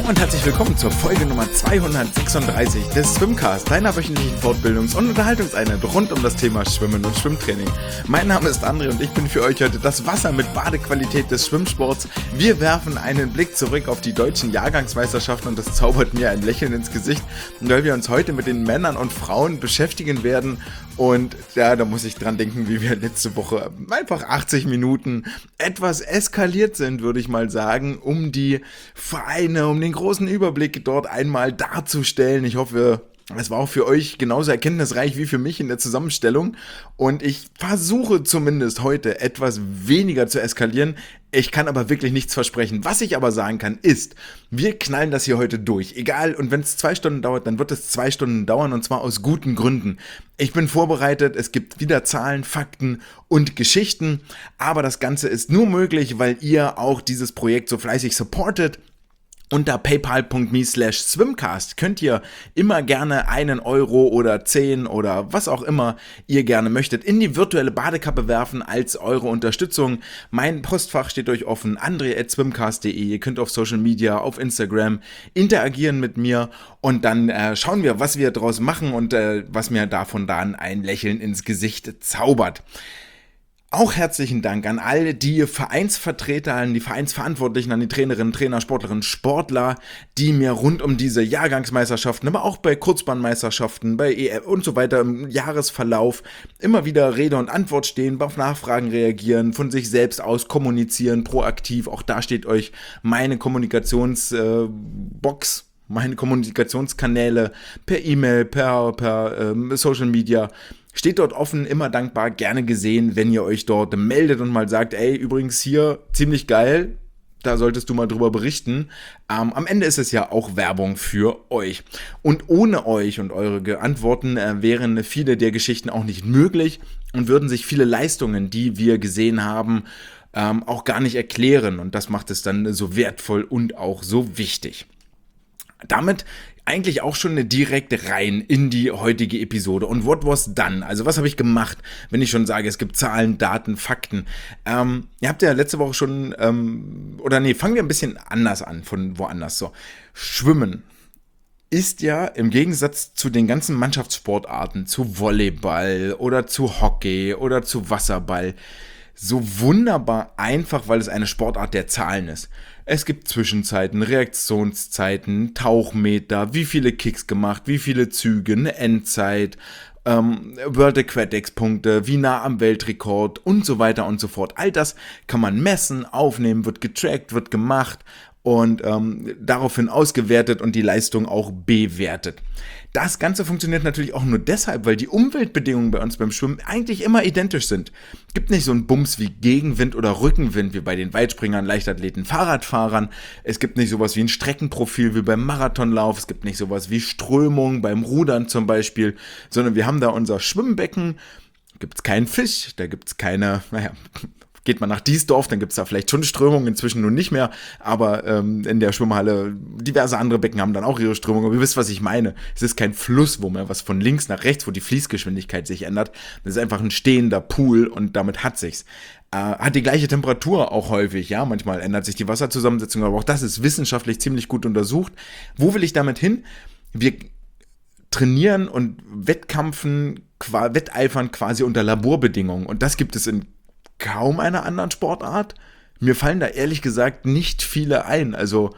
und herzlich willkommen zur Folge Nummer 236 des Swimcast, deiner wöchentlichen Fortbildungs- und Unterhaltungseinheit rund um das Thema Schwimmen und Schwimmtraining. Mein Name ist André und ich bin für euch heute das Wasser mit Badequalität des Schwimmsports. Wir werfen einen Blick zurück auf die deutschen Jahrgangsmeisterschaften und das zaubert mir ein Lächeln ins Gesicht, weil wir uns heute mit den Männern und Frauen beschäftigen werden. Und ja, da muss ich dran denken, wie wir letzte Woche einfach 80 Minuten etwas eskaliert sind, würde ich mal sagen, um die Vereine, um den großen Überblick dort einmal darzustellen. Ich hoffe, es war auch für euch genauso erkenntnisreich wie für mich in der Zusammenstellung. Und ich versuche zumindest heute etwas weniger zu eskalieren. Ich kann aber wirklich nichts versprechen. Was ich aber sagen kann, ist, wir knallen das hier heute durch. Egal, und wenn es 2 Stunden dauert, dann wird es 2 Stunden dauern und zwar aus guten Gründen. Ich bin vorbereitet, es gibt wieder Zahlen, Fakten und Geschichten. Aber das Ganze ist nur möglich, weil ihr auch dieses Projekt so fleißig supportet. Unter paypal.me/swimcast könnt ihr immer gerne 1 Euro oder 10 oder was auch immer ihr gerne möchtet in die virtuelle Badekappe werfen als eure Unterstützung. Mein Postfach steht euch offen, andre@swimcast.de. Ihr könnt auf Social Media, auf Instagram interagieren mit mir und dann schauen wir, was wir daraus machen und was mir davon dann ein Lächeln ins Gesicht zaubert. Auch herzlichen Dank an all die Vereinsvertreter, an die Vereinsverantwortlichen, an die Trainerinnen, Trainer, Sportlerinnen, Sportler, die mir rund um diese Jahrgangsmeisterschaften, aber auch bei Kurzbahnmeisterschaften, bei EM und so weiter im Jahresverlauf immer wieder Rede und Antwort stehen, auf Nachfragen reagieren, von sich selbst aus kommunizieren, proaktiv. Auch da steht euch meine Kommunikationsbox, meine Kommunikationskanäle per E-Mail, per Social Media. Steht dort offen, immer dankbar, gerne gesehen, wenn ihr euch dort meldet und mal sagt, ey, übrigens hier, ziemlich geil, da solltest du mal drüber berichten. Am Ende ist es ja auch Werbung für euch. Und ohne euch und eure Antworten wären viele der Geschichten auch nicht möglich und würden sich viele Leistungen, die wir gesehen haben, auch gar nicht erklären. Und das macht es dann so wertvoll und auch so wichtig. Damit eigentlich auch schon direkt rein in die heutige Episode. Und what was done? Also was habe ich gemacht, wenn ich schon sage, es gibt Zahlen, Daten, Fakten. Ihr habt ja letzte Woche schon, fangen wir ein bisschen anders an, von woanders so. Schwimmen ist ja im Gegensatz zu den ganzen Mannschaftssportarten, zu Volleyball oder zu Hockey oder zu Wasserball, so wunderbar einfach, weil es eine Sportart der Zahlen ist. Es gibt Zwischenzeiten, Reaktionszeiten, Tauchmeter, wie viele Kicks gemacht, wie viele Züge, eine Endzeit, World Aquatics Punkte, wie nah am Weltrekord und so weiter und so fort. All das kann man messen, aufnehmen, wird getrackt, wird gemacht und daraufhin ausgewertet und die Leistung auch bewertet. Das Ganze funktioniert natürlich auch nur deshalb, weil die Umweltbedingungen bei uns beim Schwimmen eigentlich immer identisch sind. Es gibt nicht so einen Bums wie Gegenwind oder Rückenwind wie bei den Weitspringern, Leichtathleten, Fahrradfahrern. Es gibt nicht sowas wie ein Streckenprofil wie beim Marathonlauf. Es gibt nicht sowas wie Strömung beim Rudern zum Beispiel, sondern wir haben da unser Schwimmbecken. Da gibt es keinen Fisch, da gibt es keine, geht man nach Diesdorf, dann gibt es da vielleicht schon Strömungen, inzwischen nun nicht mehr, aber in der Schwimmhalle, diverse andere Becken haben dann auch ihre Strömung, aber ihr wisst, was ich meine. Es ist kein Fluss, wo man was von links nach rechts, wo die Fließgeschwindigkeit sich ändert. Das ist einfach ein stehender Pool und damit hat sich's. Hat die gleiche Temperatur auch häufig, ja, manchmal ändert sich die Wasserzusammensetzung, aber auch das ist wissenschaftlich ziemlich gut untersucht. Wo will ich damit hin? Wir trainieren und wetteifern quasi unter Laborbedingungen und das gibt es in kaum einer anderen Sportart. Mir fallen da ehrlich gesagt nicht viele ein. Also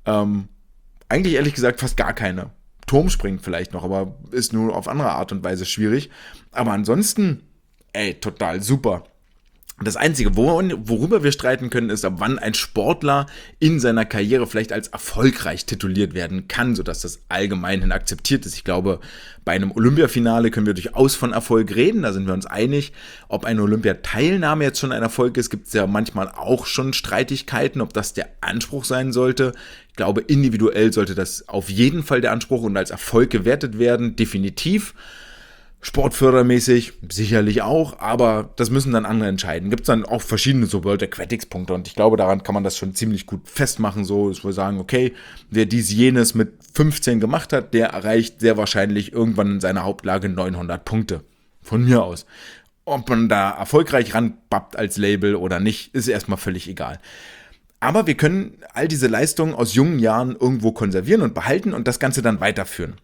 eigentlich ehrlich gesagt fast gar keine. Turmspringen vielleicht noch, aber ist nur auf andere Art und Weise schwierig. Aber ansonsten, total super. Das Einzige, worüber wir streiten können, ist, ab wann ein Sportler in seiner Karriere vielleicht als erfolgreich tituliert werden kann, sodass das allgemeinhin akzeptiert ist. Ich glaube, bei einem Olympiafinale können wir durchaus von Erfolg reden, da sind wir uns einig. Ob eine Olympiateilnahme jetzt schon ein Erfolg ist, gibt es ja manchmal auch schon Streitigkeiten, ob das der Anspruch sein sollte. Ich glaube, individuell sollte das auf jeden Fall der Anspruch und als Erfolg gewertet werden, definitiv. Sportfördermäßig sicherlich auch, aber das müssen dann andere entscheiden. Gibt es dann auch verschiedene so World Aquatics Punkte und ich glaube, daran kann man das schon ziemlich gut festmachen, so dass wir sagen, okay, wer jenes mit 15 gemacht hat, der erreicht sehr wahrscheinlich irgendwann in seiner Hauptlage 900 Punkte. Von mir aus. Ob man da erfolgreich ranbappt als Label oder nicht, ist erstmal völlig egal. Aber wir können all diese Leistungen aus jungen Jahren irgendwo konservieren und behalten und das Ganze dann weiterführen.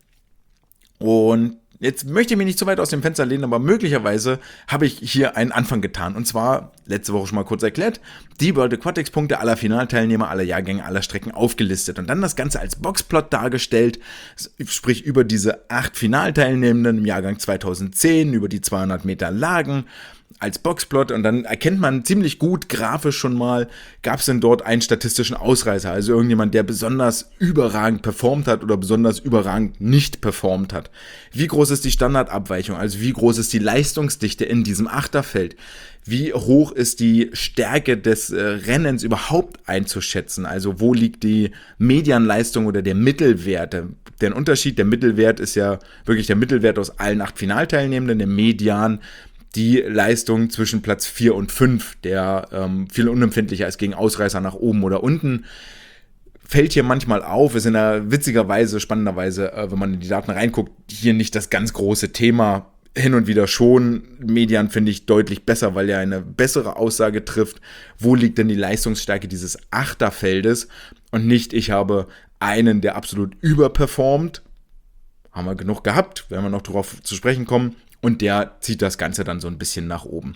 Und jetzt möchte ich mich nicht zu weit aus dem Fenster lehnen, aber möglicherweise habe ich hier einen Anfang getan. Und zwar, letzte Woche schon mal kurz erklärt, die World Aquatics Punkte aller Finalteilnehmer, aller Jahrgänge, aller Strecken aufgelistet. Und dann das Ganze als Boxplot dargestellt, sprich über diese 8 Finalteilnehmenden im Jahrgang 2010, über die 200 Meter Lagen, als Boxplot, und dann erkennt man ziemlich gut grafisch schon mal, gab es denn dort einen statistischen Ausreißer, also irgendjemand, der besonders überragend performt hat oder besonders überragend nicht performt hat. Wie groß ist die Standardabweichung, also wie groß ist die Leistungsdichte in diesem Achterfeld? Wie hoch ist die Stärke des Rennens überhaupt einzuschätzen? Also wo liegt die Medianleistung oder der Mittelwert? Der Unterschied, der Mittelwert ist ja wirklich der Mittelwert aus allen 8 Finalteilnehmenden, der Median die Leistung zwischen Platz 4 und 5, der viel unempfindlicher ist gegen Ausreißer nach oben oder unten. Fällt hier manchmal auf, ist in einer witzigerweise, spannenderweise, wenn man in die Daten reinguckt, hier nicht das ganz große Thema. Hin und wieder schon. Median finde ich deutlich besser, weil er eine bessere Aussage trifft. Wo liegt denn die Leistungsstärke dieses Achterfeldes? Und nicht, ich habe einen, der absolut überperformt. Haben wir genug gehabt, werden wir noch darauf zu sprechen kommen. Und der zieht das Ganze dann so ein bisschen nach oben.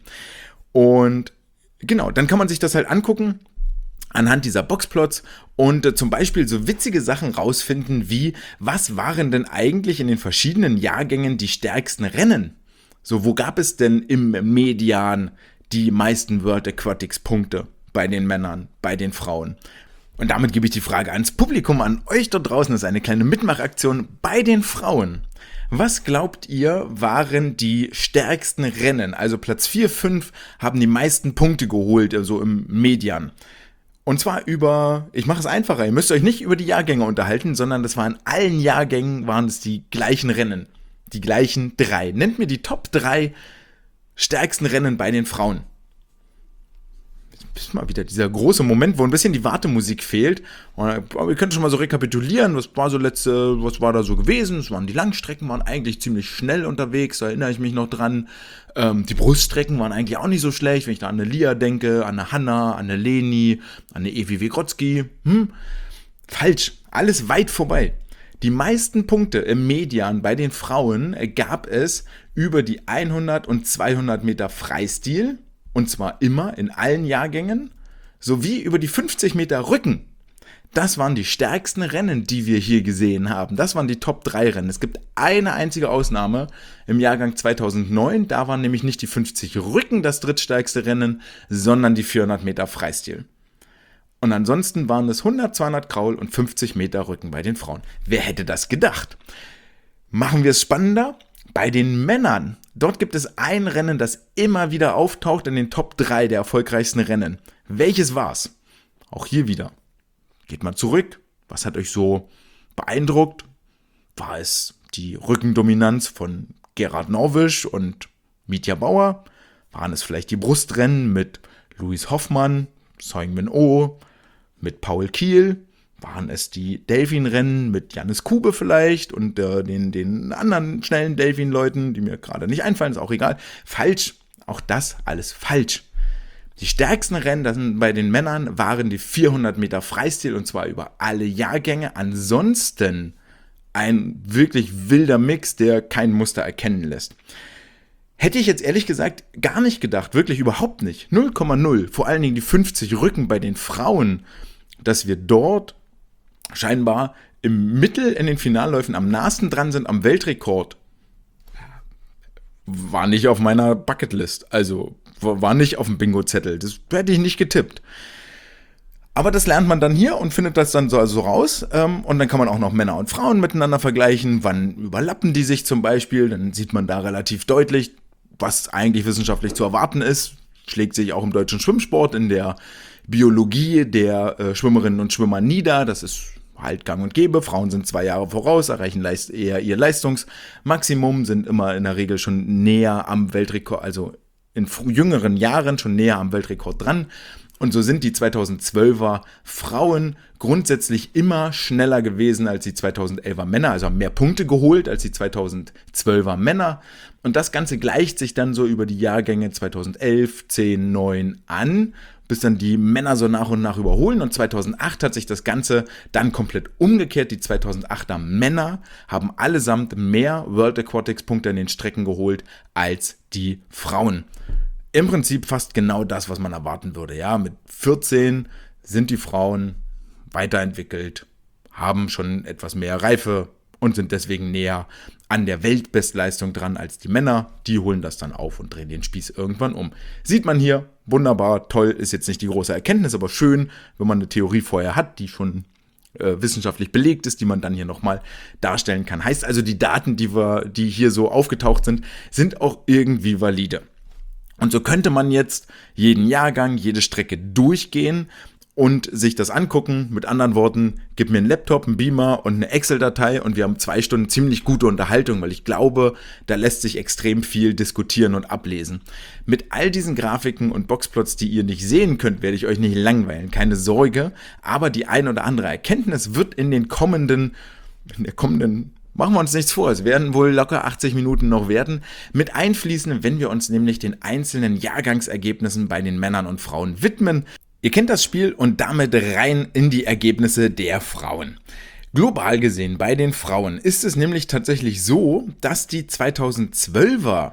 Und genau, dann kann man sich das halt angucken anhand dieser Boxplots und zum Beispiel so witzige Sachen rausfinden wie, was waren denn eigentlich in den verschiedenen Jahrgängen die stärksten Rennen? So, wo gab es denn im Median die meisten World Aquatics Punkte bei den Männern, bei den Frauen? Und damit gebe ich die Frage ans Publikum, an euch da draußen. Das ist eine kleine Mitmachaktion bei den Frauen. Was glaubt ihr, waren die stärksten Rennen? Also Platz 4, 5 haben die meisten Punkte geholt, also im Median. Und zwar über, ich mache es einfacher, ihr müsst euch nicht über die Jahrgänge unterhalten, sondern das waren in allen Jahrgängen waren es die gleichen Rennen. Die gleichen 3. Nennt mir die Top 3 stärksten Rennen bei den Frauen. Ist mal wieder dieser große Moment, wo ein bisschen die Wartemusik fehlt. Aber ihr könnt schon mal so rekapitulieren, was war da so gewesen. Es waren die Langstrecken, waren eigentlich ziemlich schnell unterwegs, da erinnere ich mich noch dran. Die Bruststrecken waren eigentlich auch nicht so schlecht, wenn ich da an eine Lia denke, an eine Hanna, an eine Leni, an eine Evi Wygrodzki. Falsch, alles weit vorbei. Die meisten Punkte im Median bei den Frauen gab es über die 100 und 200 Meter Freistil. Und zwar immer in allen Jahrgängen, sowie über die 50 Meter Rücken. Das waren die stärksten Rennen, die wir hier gesehen haben. Das waren die Top 3 Rennen. Es gibt eine einzige Ausnahme im Jahrgang 2009. Da waren nämlich nicht die 50 Rücken das drittstärkste Rennen, sondern die 400 Meter Freistil. Und ansonsten waren es 100, 200 Kraul und 50 Meter Rücken bei den Frauen. Wer hätte das gedacht? Machen wir es spannender? Bei den Männern, dort gibt es ein Rennen, das immer wieder auftaucht in den Top 3 der erfolgreichsten Rennen. Welches war's? Auch hier wieder. Geht mal zurück. Was hat euch so beeindruckt? War es die Rückendominanz von Gerhard Norwisch und Mitja Bauer? Waren es vielleicht die Brustrennen mit Louis Hoffmann, Seung-min Oh, mit Paul Kiel? Waren es die Delfinrennen mit Jannis Kube vielleicht und den anderen schnellen Delfin-Leuten, die mir gerade nicht einfallen, ist auch egal. Falsch, auch das alles falsch. Die stärksten Rennen bei den Männern waren die 400 Meter Freistil und zwar über alle Jahrgänge. Ansonsten ein wirklich wilder Mix, der kein Muster erkennen lässt. Hätte ich jetzt ehrlich gesagt gar nicht gedacht, wirklich überhaupt nicht. 0,0, vor allen Dingen die 50 Rücken bei den Frauen, dass wir dort scheinbar im Mittel in den Finalläufen am nahesten dran sind am Weltrekord. War nicht auf meiner Bucketlist, also war nicht auf dem Bingo-Zettel. Das hätte ich nicht getippt. Aber das lernt man dann hier und findet das dann so raus. Und dann kann man auch noch Männer und Frauen miteinander vergleichen. Wann überlappen die sich zum Beispiel? Dann sieht man da relativ deutlich, was eigentlich wissenschaftlich zu erwarten ist. Schlägt sich auch im deutschen Schwimmsport in der Biologie der Schwimmerinnen und Schwimmer nieder. Das ist halt gang und gäbe. Frauen sind 2 Jahre voraus, erreichen eher ihr Leistungsmaximum, sind immer in der Regel schon näher am Weltrekord, also in jüngeren Jahren schon näher am Weltrekord dran. Und so sind die 2012er Frauen grundsätzlich immer schneller gewesen als die 2011er Männer, also haben mehr Punkte geholt als die 2012er Männer. Und das Ganze gleicht sich dann so über die Jahrgänge 2011, 10, 9 an, bis dann die Männer so nach und nach überholen. Und 2008 hat sich das Ganze dann komplett umgekehrt. Die 2008er Männer haben allesamt mehr World Aquatics Punkte in den Strecken geholt als die Frauen. Im Prinzip fast genau das, was man erwarten würde. Ja, mit 14 sind die Frauen weiterentwickelt, haben schon etwas mehr Reife und sind deswegen näher an der Weltbestleistung dran als die Männer. Die holen das dann auf und drehen den Spieß irgendwann um. Sieht man hier, wunderbar, toll, ist jetzt nicht die große Erkenntnis, aber schön, wenn man eine Theorie vorher hat, die schon wissenschaftlich belegt ist, die man dann hier nochmal darstellen kann. Heißt also, die Daten, die hier so aufgetaucht sind auch irgendwie valide. Und so könnte man jetzt jeden Jahrgang, jede Strecke durchgehen und sich das angucken. Mit anderen Worten, gib mir einen Laptop, einen Beamer und eine Excel-Datei und wir haben 2 Stunden ziemlich gute Unterhaltung, weil ich glaube, da lässt sich extrem viel diskutieren und ablesen. Mit all diesen Grafiken und Boxplots, die ihr nicht sehen könnt, werde ich euch nicht langweilen, keine Sorge. Aber die ein oder andere Erkenntnis wird in der kommenden machen wir uns nichts vor, es werden wohl locker 80 Minuten noch werden, mit einfließen, wenn wir uns nämlich den einzelnen Jahrgangsergebnissen bei den Männern und Frauen widmen. Ihr kennt das Spiel und damit rein in die Ergebnisse der Frauen. Global gesehen bei den Frauen ist es nämlich tatsächlich so, dass die 2012er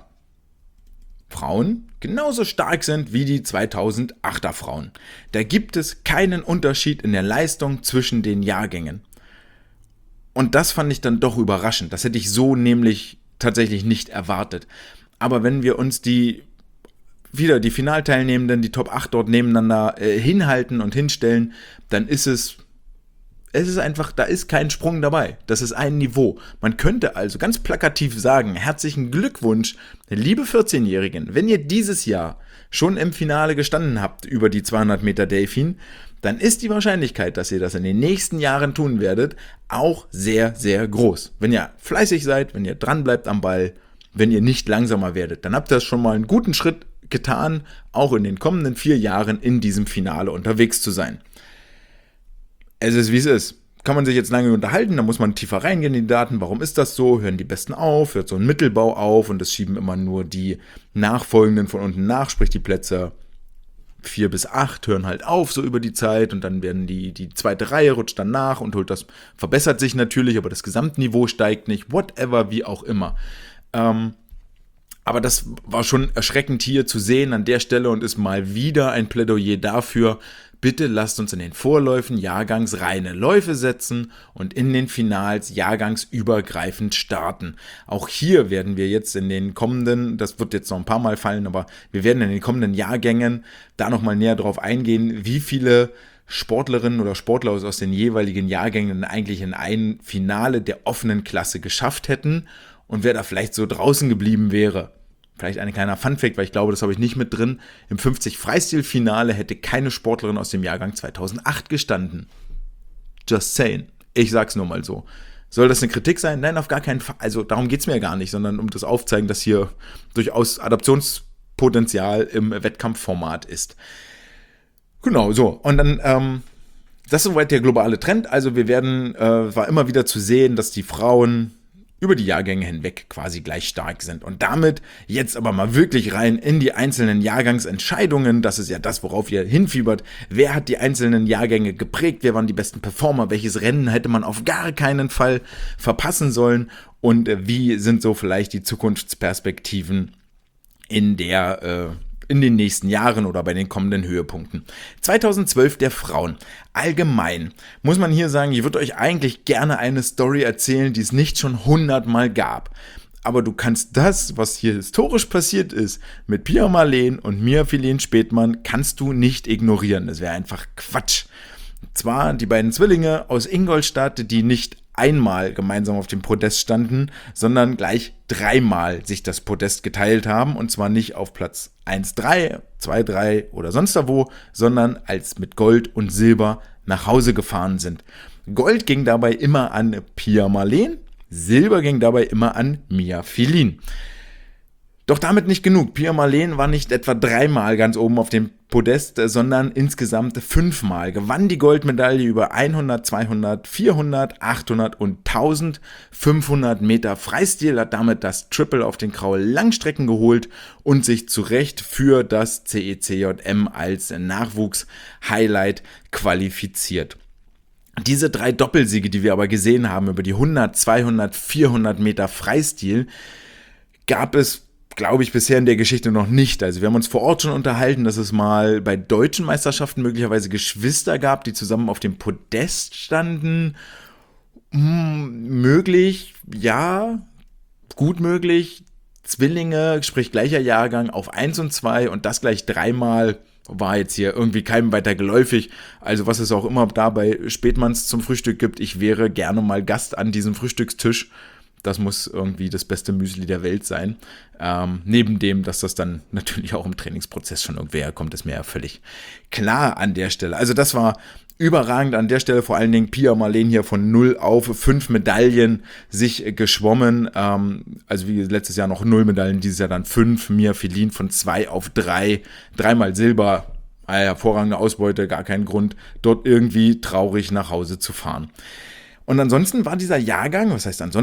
Frauen genauso stark sind wie die 2008er Frauen. Da gibt es keinen Unterschied in der Leistung zwischen den Jahrgängen. Und das fand ich dann doch überraschend. Das hätte ich so nämlich tatsächlich nicht erwartet. Aber wenn wir uns die Finalteilnehmenden, die Top 8 dort nebeneinander hinhalten und hinstellen, dann ist es ist einfach, da ist kein Sprung dabei. Das ist ein Niveau. Man könnte also ganz plakativ sagen, herzlichen Glückwunsch, liebe 14-Jährigen, wenn ihr dieses Jahr schon im Finale gestanden habt über die 200 Meter Delfin, dann ist die Wahrscheinlichkeit, dass ihr das in den nächsten Jahren tun werdet, auch sehr, sehr groß. Wenn ihr fleißig seid, wenn ihr dran bleibt am Ball, wenn ihr nicht langsamer werdet, dann habt ihr schon mal einen guten Schritt getan, auch in den kommenden 4 Jahren in diesem Finale unterwegs zu sein. Es ist, wie es ist. Kann man sich jetzt lange unterhalten, da muss man tiefer reingehen in die Daten. Warum ist das so? Hören die Besten auf? Hört so ein Mittelbau auf? Und es schieben immer nur die Nachfolgenden von unten nach, sprich die Plätze 4 bis 8 hören halt auf, so über die Zeit, und dann werden die zweite Reihe rutscht dann nach und verbessert sich natürlich, aber das Gesamtniveau steigt nicht, whatever, wie auch immer. Aber das war schon erschreckend hier zu sehen an der Stelle und ist mal wieder ein Plädoyer dafür, bitte lasst uns in den Vorläufen jahrgangsreine Läufe setzen und in den Finals jahrgangsübergreifend starten. Auch hier werden wir jetzt in den kommenden, das wird jetzt noch ein paar Mal fallen, aber wir werden in den kommenden Jahrgängen da nochmal näher drauf eingehen, wie viele Sportlerinnen oder Sportler aus den jeweiligen Jahrgängen eigentlich in ein Finale der offenen Klasse geschafft hätten und wer da vielleicht so draußen geblieben wäre. Vielleicht ein kleiner Funfact, weil ich glaube, das habe ich nicht mit drin. Im 50-Freistil-Finale hätte keine Sportlerin aus dem Jahrgang 2008 gestanden. Just saying. Ich sag's nur mal so. Soll das eine Kritik sein? Nein, auf gar keinen Fall. Also darum geht's mir gar nicht, sondern um das Aufzeigen, dass hier durchaus Adaptionspotenzial im Wettkampfformat ist. Genau, so. Und dann, das ist soweit der globale Trend. Also war immer wieder zu sehen, dass die Frauen über die Jahrgänge hinweg quasi gleich stark sind. Und damit jetzt aber mal wirklich rein in die einzelnen Jahrgangsentscheidungen. Das ist ja das, worauf ihr hinfiebert. Wer hat die einzelnen Jahrgänge geprägt? Wer waren die besten Performer? Welches Rennen hätte man auf gar keinen Fall verpassen sollen? Und wie sind so vielleicht die Zukunftsperspektiven in den nächsten Jahren oder bei den kommenden Höhepunkten. 2012 der Frauen. Allgemein muss man hier sagen, ich würde euch eigentlich gerne eine Story erzählen, die es nicht schon 100-mal gab. Aber du kannst das, was hier historisch passiert ist, mit Pia Marleen und Mia Philen Späthmann, kannst du nicht ignorieren. Das wäre einfach Quatsch. Und zwar die beiden Zwillinge aus Ingolstadt, die nicht einmal gemeinsam auf dem Podest standen, sondern gleich 3-mal sich das Podest geteilt haben, und zwar nicht auf Platz 1, 3, 2, 3 oder sonst wo, sondern als mit Gold und Silber nach Hause gefahren sind. Gold ging dabei immer an Pia Marleen, Silber ging dabei immer an Mia Philen. Doch damit nicht genug. Pia Marleen war nicht etwa 3-mal ganz oben auf dem Podest, sondern insgesamt 5-mal. Gewann die Goldmedaille über 100, 200, 400, 800 und 1500 Meter Freistil, hat damit das Triple auf den Kraul Langstrecken geholt und sich zu Recht für das CECJM als Nachwuchs-Highlight qualifiziert. Diese 3 Doppelsiege, die wir aber gesehen haben über die 100, 200, 400 Meter Freistil, gab es, glaube ich, bisher in der Geschichte noch nicht. Also wir haben uns vor Ort schon unterhalten, dass es mal bei deutschen Meisterschaften möglicherweise Geschwister gab, die zusammen auf dem Podest standen. Möglich, ja, gut möglich. Zwillinge, sprich gleicher Jahrgang auf 1 und 2 und das gleich 3-mal. War jetzt hier irgendwie keinem weiter geläufig. Also was es auch immer da bei Spätmanns zum Frühstück gibt, ich wäre gerne mal Gast an diesem Frühstückstisch. Das muss irgendwie das beste Müsli der Welt sein. Neben dem, dass das dann natürlich auch im Trainingsprozess schon irgendwer herkommt, ist mir ja völlig klar an der Stelle. Also das war überragend an der Stelle, vor allen Dingen Pia Marleen hier von 0 auf 5 Medaillen sich geschwommen. Also wie letztes Jahr noch 0 Medaillen, dieses Jahr dann 5. Mia Fehlin von 2 auf 3. 3-mal Silber, hervorragende Ausbeute, gar kein Grund, dort irgendwie traurig nach Hause zu fahren. Und ansonsten war dieser Jahrgang,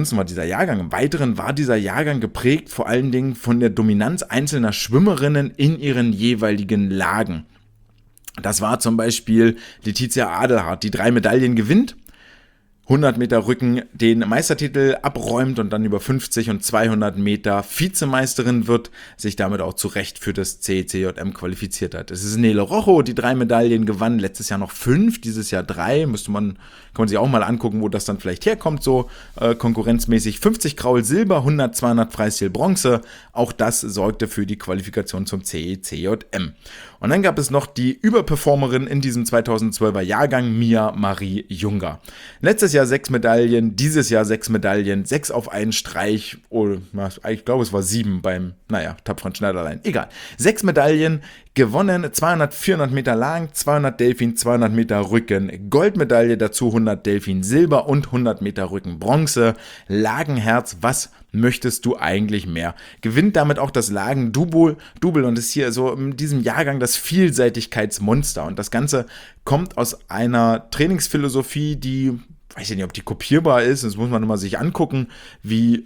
im Weiteren war dieser Jahrgang geprägt vor allen Dingen von der Dominanz einzelner Schwimmerinnen in ihren jeweiligen Lagen. Das war zum Beispiel Letizia Adelhardt, die 3 Medaillen gewinnt, 100 Meter Rücken den Meistertitel abräumt und dann über 50 und 200 Meter Vizemeisterin wird, sich damit auch zu Recht für das CECJM qualifiziert hat. Es ist Nele Rocho, die 3 Medaillen gewann, letztes Jahr noch 5, dieses Jahr 3, kann man sich auch mal angucken, wo das dann vielleicht herkommt, so konkurrenzmäßig. 50 Kraul Silber, 100, 200 Freistil Bronze, auch das sorgte für die Qualifikation zum CECJM. Und dann gab es noch die Überperformerin in diesem 2012er Jahrgang, Mia Marie Junger. Letztes Jahr 6 Medaillen, dieses Jahr 6 Medaillen, 6 auf einen Streich, ich glaube es war 7 beim, tapferen Schneiderlein, egal. 6 Medaillen gewonnen, 200, 400 Meter lang, 200 Delfin, 200 Meter Rücken, Goldmedaille, dazu 100 Delfin Silber und 100 Meter Rücken Bronze, Lagenherz, was möchtest du eigentlich mehr? Gewinnt damit auch das Lagen-Double und ist hier so in diesem Jahrgang das Vielseitigkeitsmonster. Und das Ganze kommt aus einer Trainingsphilosophie, die, weiß ich nicht, ob die kopierbar ist, das muss man immer sich angucken, wie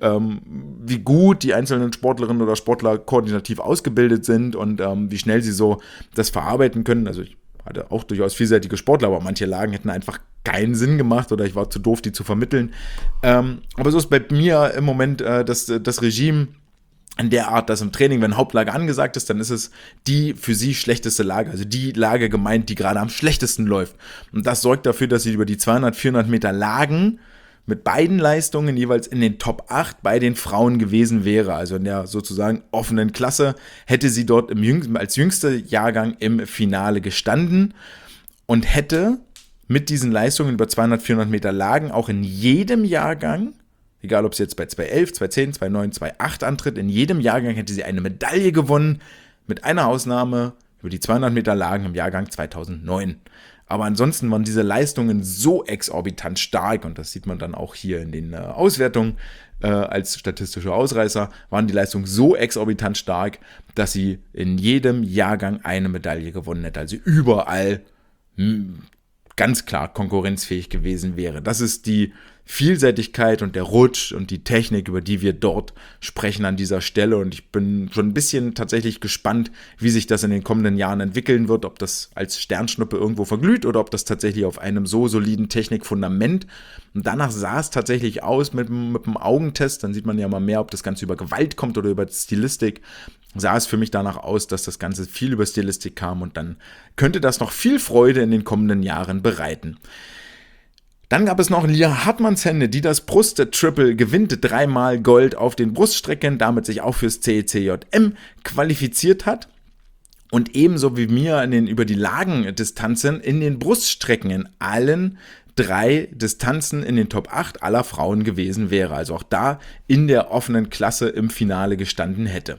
gut die einzelnen Sportlerinnen oder Sportler koordinativ ausgebildet sind und wie schnell sie so das verarbeiten können. Also ich hatte auch durchaus vielseitige Sportler, aber manche Lagen hätten einfach keinen Sinn gemacht oder ich war zu doof, die zu vermitteln. Aber so ist bei mir im Moment das Regime in der Art, dass im Training, wenn Hauptlage angesagt ist, dann ist es die für sie schlechteste Lage, also die Lage gemeint, die gerade am schlechtesten läuft. Und das sorgt dafür, dass sie über die 200, 400 Meter Lagen mit beiden Leistungen jeweils in den Top 8 bei den Frauen gewesen wäre. Also in der sozusagen offenen Klasse hätte sie dort als jüngster Jahrgang im Finale gestanden und hätte mit diesen Leistungen über 200, 400 Meter Lagen auch in jedem Jahrgang, egal ob sie jetzt bei 211, 210, 29, 28 antritt, in jedem Jahrgang hätte sie eine Medaille gewonnen, mit einer Ausnahme über die 200 Meter Lagen im Jahrgang 2009. Aber ansonsten waren diese Leistungen so exorbitant stark, und das sieht man dann auch hier in den Auswertungen als statistische Ausreißer, waren die Leistungen so exorbitant stark, dass sie in jedem Jahrgang eine Medaille gewonnen hätte. Also überall ganz klar konkurrenzfähig gewesen wäre. Das ist die Vielseitigkeit und der Rutsch und die Technik, über die wir dort sprechen an dieser Stelle. Und ich bin schon ein bisschen tatsächlich gespannt, wie sich das in den kommenden Jahren entwickeln wird, ob das als Sternschnuppe irgendwo verglüht oder ob das tatsächlich auf einem so soliden Technikfundament. Und danach sah es tatsächlich aus mit dem Augentest. Dann sieht man ja mal mehr, ob das Ganze über Gewalt kommt oder über Stilistik. Sah es für mich danach aus, dass das Ganze viel über Stilistik kam und dann könnte das noch viel Freude in den kommenden Jahren bereiten. Dann gab es noch Lia Hartmannshände, die das Brust-Triple gewinnt, 3-mal Gold auf den Bruststrecken, damit sich auch fürs CECJM qualifiziert hat. Und ebenso wie mir über die Lagendistanzen in den Bruststrecken in allen 3 Distanzen in den Top 8 aller Frauen gewesen wäre. Also auch da in der offenen Klasse im Finale gestanden hätte.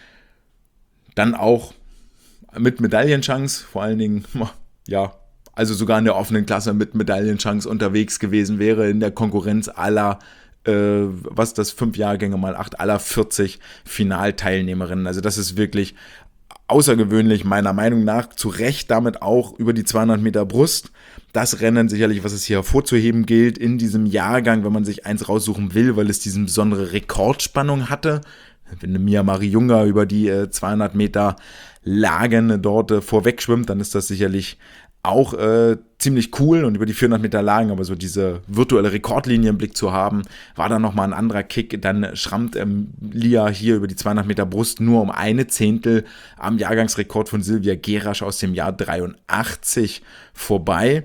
Dann auch mit Medaillenchance, vor allen Dingen, also sogar in der offenen Klasse mit Medaillenchance unterwegs gewesen wäre in der Konkurrenz aller, 5 Jahrgänge mal 8, aller 40 Finalteilnehmerinnen. Also das ist wirklich außergewöhnlich, meiner Meinung nach, zu Recht damit auch über die 200 Meter Brust. Das Rennen sicherlich, was es hier hervorzuheben gilt in diesem Jahrgang, wenn man sich eins raussuchen will, weil es diese besondere Rekordspannung hatte. Wenn eine Mia Marie Junger über die 200 Meter Lagen dort vorweg schwimmt, dann ist das sicherlich auch ziemlich cool, und über die 400 Meter Lagen, aber so diese virtuelle Rekordlinie im Blick zu haben, war dann nochmal ein anderer Kick. Dann schrammt Lia hier über die 200 Meter Brust nur um eine Zehntel am Jahrgangsrekord von Silvia Gerasch aus dem Jahr 83 vorbei.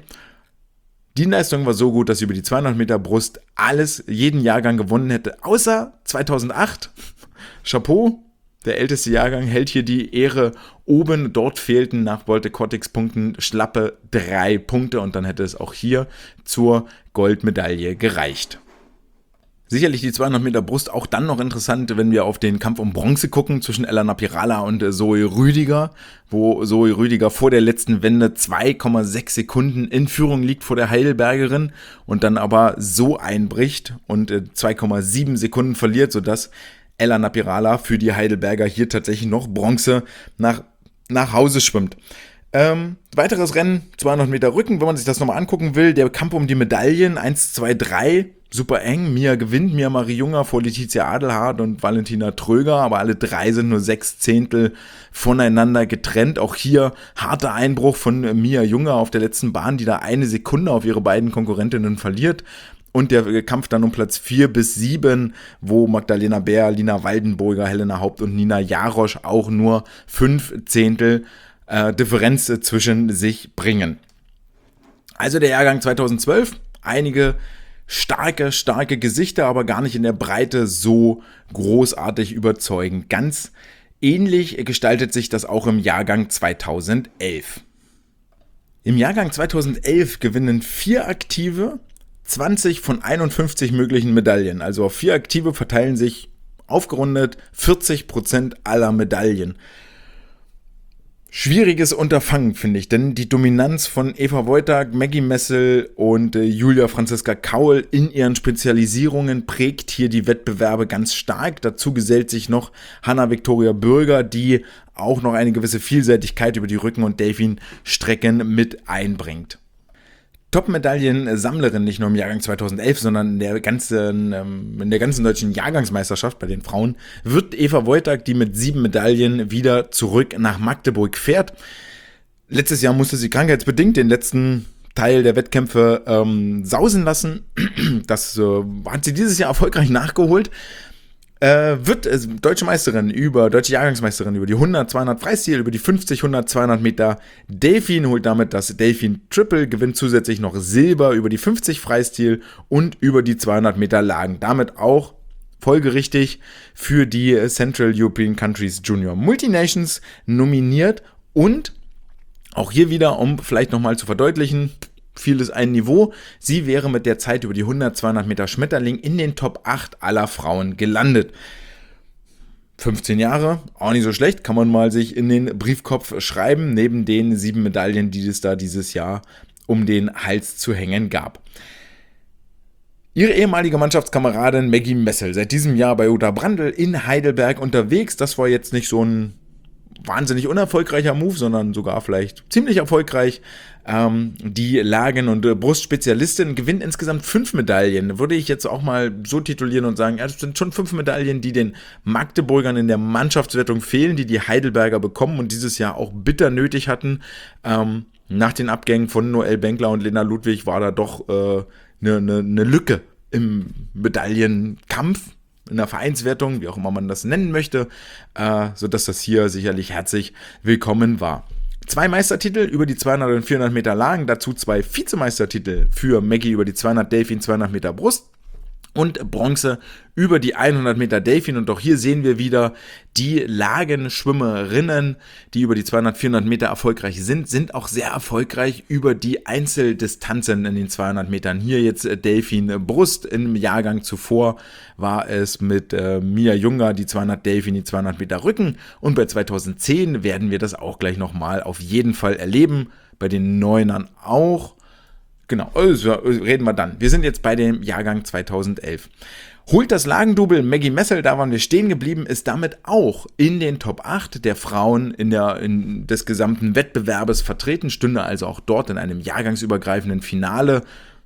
Die Leistung war so gut, dass sie über die 200 Meter Brust jeden Jahrgang gewonnen hätte, außer 2008. Chapeau. Der älteste Jahrgang hält hier die Ehre oben. Dort fehlten nach Volte-Cortex-Punkten schlappe 3 Punkte, und dann hätte es auch hier zur Goldmedaille gereicht. Sicherlich die 200 Meter Brust auch dann noch interessant, wenn wir auf den Kampf um Bronze gucken zwischen Elana Pirala und Zoe Rüdiger, wo Zoe Rüdiger vor der letzten Wende 2,6 Sekunden in Führung liegt vor der Heidelbergerin und dann aber so einbricht und 2,7 Sekunden verliert, sodass Elana Pirala für die Heidelberger hier tatsächlich noch Bronze nach Hause schwimmt. Weiteres Rennen, 200 Meter Rücken, wenn man sich das nochmal angucken will, der Kampf um die Medaillen, 1, 2, 3, super eng. Mia gewinnt, Mia Marie Junger vor Letizia Adelhardt und Valentina Tröger, aber alle drei sind nur 6 Zehntel voneinander getrennt. Auch hier harter Einbruch von Mia Junger auf der letzten Bahn, die da 1 Sekunde auf ihre beiden Konkurrentinnen verliert. Und der Kampf dann um Platz 4 bis 7, wo Magdalena Bär, Lina Waldenburger, Helena Haupt und Nina Jarosch auch nur 5 Zehntel Differenz zwischen sich bringen. Also der Jahrgang 2012, einige starke Gesichter, aber gar nicht in der Breite so großartig überzeugend. Ganz ähnlich gestaltet sich das auch im Jahrgang 2011. Im Jahrgang 2011 gewinnen 4 Aktive 20 von 51 möglichen Medaillen. Also auf 4 Aktive verteilen sich aufgerundet 40% aller Medaillen. Schwieriges Unterfangen, finde ich, denn die Dominanz von Eva Woitag, Maggie Messel und Julia Franziska Kaul in ihren Spezialisierungen prägt hier die Wettbewerbe ganz stark. Dazu gesellt sich noch Hanna Viktoria Bürger, die auch noch eine gewisse Vielseitigkeit über die Rücken- und Delfin-Strecken mit einbringt. Top-Medaillen-Sammlerin, nicht nur im Jahrgang 2011, sondern in der ganzen deutschen Jahrgangsmeisterschaft bei den Frauen, wird Eva Woitag, die mit 7 Medaillen wieder zurück nach Magdeburg fährt. Letztes Jahr musste sie krankheitsbedingt den letzten Teil der Wettkämpfe sausen lassen. Das hat sie dieses Jahr erfolgreich nachgeholt. Wird deutsche Jahrgangsmeisterin über die 100, 200 Freistil, über die 50, 100, 200 Meter Delfin, holt damit das Delfin Triple, gewinnt zusätzlich noch Silber über die 50 Freistil und über die 200 Meter Lagen. Damit auch folgerichtig für die Central European Countries Junior Multinations nominiert, und auch hier wieder, um vielleicht nochmal zu verdeutlichen, vieles ein Niveau. Sie wäre mit der Zeit über die 100, 200 Meter Schmetterling in den Top 8 aller Frauen gelandet. 15 Jahre, auch nicht so schlecht, kann man mal sich in den Briefkopf schreiben, neben den 7 Medaillen, die es da dieses Jahr um den Hals zu hängen gab. Ihre ehemalige Mannschaftskameradin Maggie Messel, seit diesem Jahr bei Jutta Brandl in Heidelberg unterwegs. Das war jetzt nicht so ein wahnsinnig unerfolgreicher Move, sondern sogar vielleicht ziemlich erfolgreich. Die Lagen- und Brustspezialistin gewinnt insgesamt 5 Medaillen. Würde ich jetzt auch mal so titulieren und sagen, das sind schon 5 Medaillen, die den Magdeburgern in der Mannschaftswertung fehlen, die Heidelberger bekommen und dieses Jahr auch bitter nötig hatten. Nach den Abgängen von Noelle Benkler und Lena Ludwig war da doch eine Lücke im Medaillenkampf, in der Vereinswertung, wie auch immer man das nennen möchte, sodass das hier sicherlich herzlich willkommen war. 2 Meistertitel über die 200 und 400 Meter Lagen, dazu 2 Vizemeistertitel für Maggie über die 200 Delfin, 200 Meter Brust und Bronze über die 100 Meter Delfin. Und auch hier sehen wir wieder, die Lagenschwimmerinnen, die über die 200, 400 Meter erfolgreich sind auch sehr erfolgreich über die Einzeldistanzen in den 200 Metern. Hier jetzt Delfin Brust. Im Jahrgang zuvor war es mit Mia Junger die 200 Delfin, die 200 Meter Rücken. Und bei 2010 werden wir das auch gleich nochmal auf jeden Fall erleben. Bei den Neunern auch. Genau, also reden wir dann. Wir sind jetzt bei dem Jahrgang 2011. Holt das Lagendouble. Maggie Messel, da waren wir stehen geblieben, ist damit auch in den Top 8 der Frauen des gesamten Wettbewerbes vertreten, stünde also auch dort in einem jahrgangsübergreifenden Finale.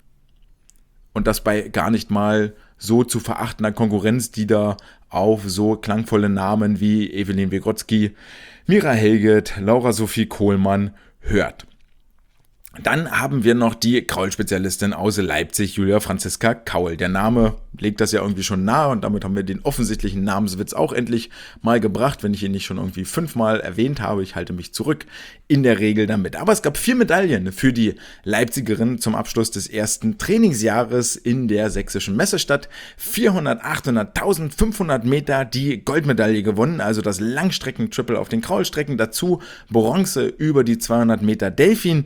Und das bei gar nicht mal so zu verachtender Konkurrenz, die da auf so klangvolle Namen wie Evelyn Wygotsky, Mira Helget, Laura Sophie Kohlmann hört. Dann haben wir noch die Kraul-Spezialistin aus Leipzig, Julia Franziska Kaul. Der Name legt das ja irgendwie schon nahe und damit haben wir den offensichtlichen Namenswitz auch endlich mal gebracht, wenn ich ihn nicht schon irgendwie 5-mal erwähnt habe. Ich halte mich zurück in der Regel damit. Aber es gab 4 Medaillen für die Leipzigerin zum Abschluss des ersten Trainingsjahres in der sächsischen Messestadt. 400, 800, 1500 Meter die Goldmedaille gewonnen, also das Langstrecken-Triple auf den Kraulstrecken. Dazu Bronze über die 200 Meter Delfin.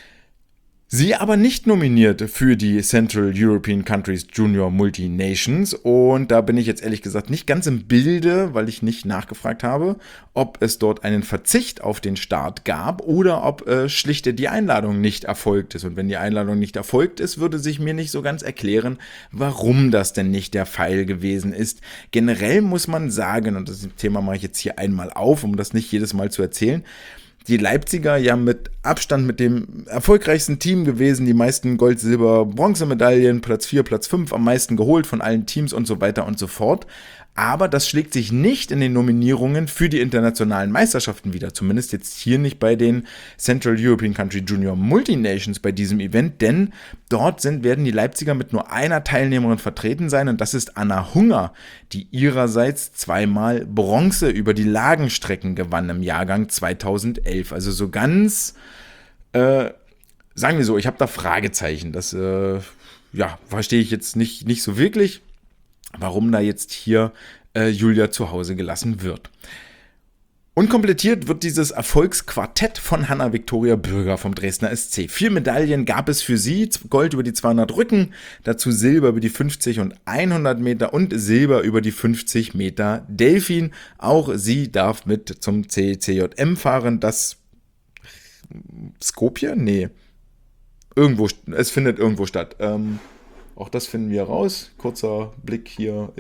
Sie aber nicht nominiert für die Central European Countries Junior Multi-Nations und da bin ich jetzt ehrlich gesagt nicht ganz im Bilde, weil ich nicht nachgefragt habe, ob es dort einen Verzicht auf den Start gab oder ob schlicht die Einladung nicht erfolgt ist. Und wenn die Einladung nicht erfolgt ist, würde sich mir nicht so ganz erklären, warum das denn nicht der Fall gewesen ist. Generell muss man sagen, und das Thema mache ich jetzt hier einmal auf, um das nicht jedes Mal zu erzählen, die Leipziger ja mit Abstand mit dem erfolgreichsten Team gewesen, die meisten Gold-, Silber-, Bronzemedaillen, Platz 4, Platz 5 am meisten geholt von allen Teams und so weiter und so fort. Aber das schlägt sich nicht in den Nominierungen für die internationalen Meisterschaften wieder, zumindest jetzt hier nicht bei den Central European Country Junior Multi-Nations bei diesem Event, denn dort werden die Leipziger mit nur einer Teilnehmerin vertreten sein und das ist Anna Hunger, die ihrerseits 2-mal Bronze über die Lagenstrecken gewann im Jahrgang 2011. Also so ganz, sagen wir so, ich habe da Fragezeichen, das verstehe ich jetzt nicht so wirklich, warum da jetzt hier Julia zu Hause gelassen wird. Und komplettiert wird dieses Erfolgsquartett von Hanna-Viktoria Bürger vom Dresdner SC. 4 Medaillen gab es für sie, Gold über die 200 Rücken, dazu Silber über die 50 und 100 Meter und Silber über die 50 Meter Delfin. Auch sie darf mit zum CCJM fahren, das Skopje? Nee. Es findet irgendwo statt. Auch das finden wir raus. Kurzer Blick hier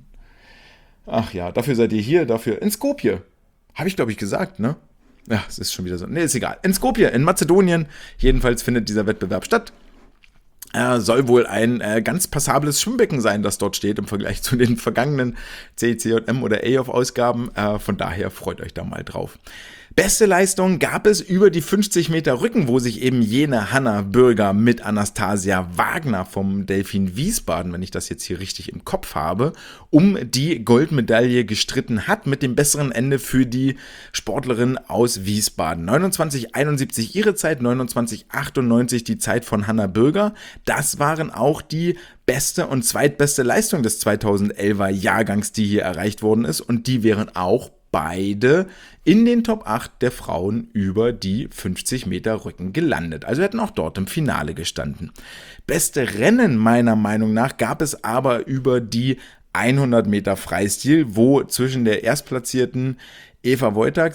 dafür seid ihr hier, dafür in Skopje. Habe ich, glaube ich, gesagt, ne? Ja, es ist schon wieder so. Ne, ist egal. In Skopje, in Mazedonien. Jedenfalls findet dieser Wettbewerb statt. Soll wohl ein ganz passables Schwimmbecken sein, das dort steht im Vergleich zu den vergangenen CCJM oder AOF-Ausgaben. Von daher freut euch da mal drauf. Beste Leistung gab es über die 50 Meter Rücken, wo sich eben jene Hanna Bürger mit Anastasia Wagner vom Delfin Wiesbaden, wenn ich das jetzt hier richtig im Kopf habe, um die Goldmedaille gestritten hat, mit dem besseren Ende für die Sportlerin aus Wiesbaden. 29,71 ihre Zeit, 29,98 die Zeit von Hanna Bürger. Das waren auch die beste und zweitbeste Leistung des 2011er Jahrgangs, die hier erreicht worden ist und die wären auch beide in den Top 8 der Frauen über die 50 Meter Rücken gelandet. Also hätten auch dort im Finale gestanden. Beste Rennen meiner Meinung nach gab es aber über die 100 Meter Freistil, wo zwischen der erstplatzierten Eva Wojtak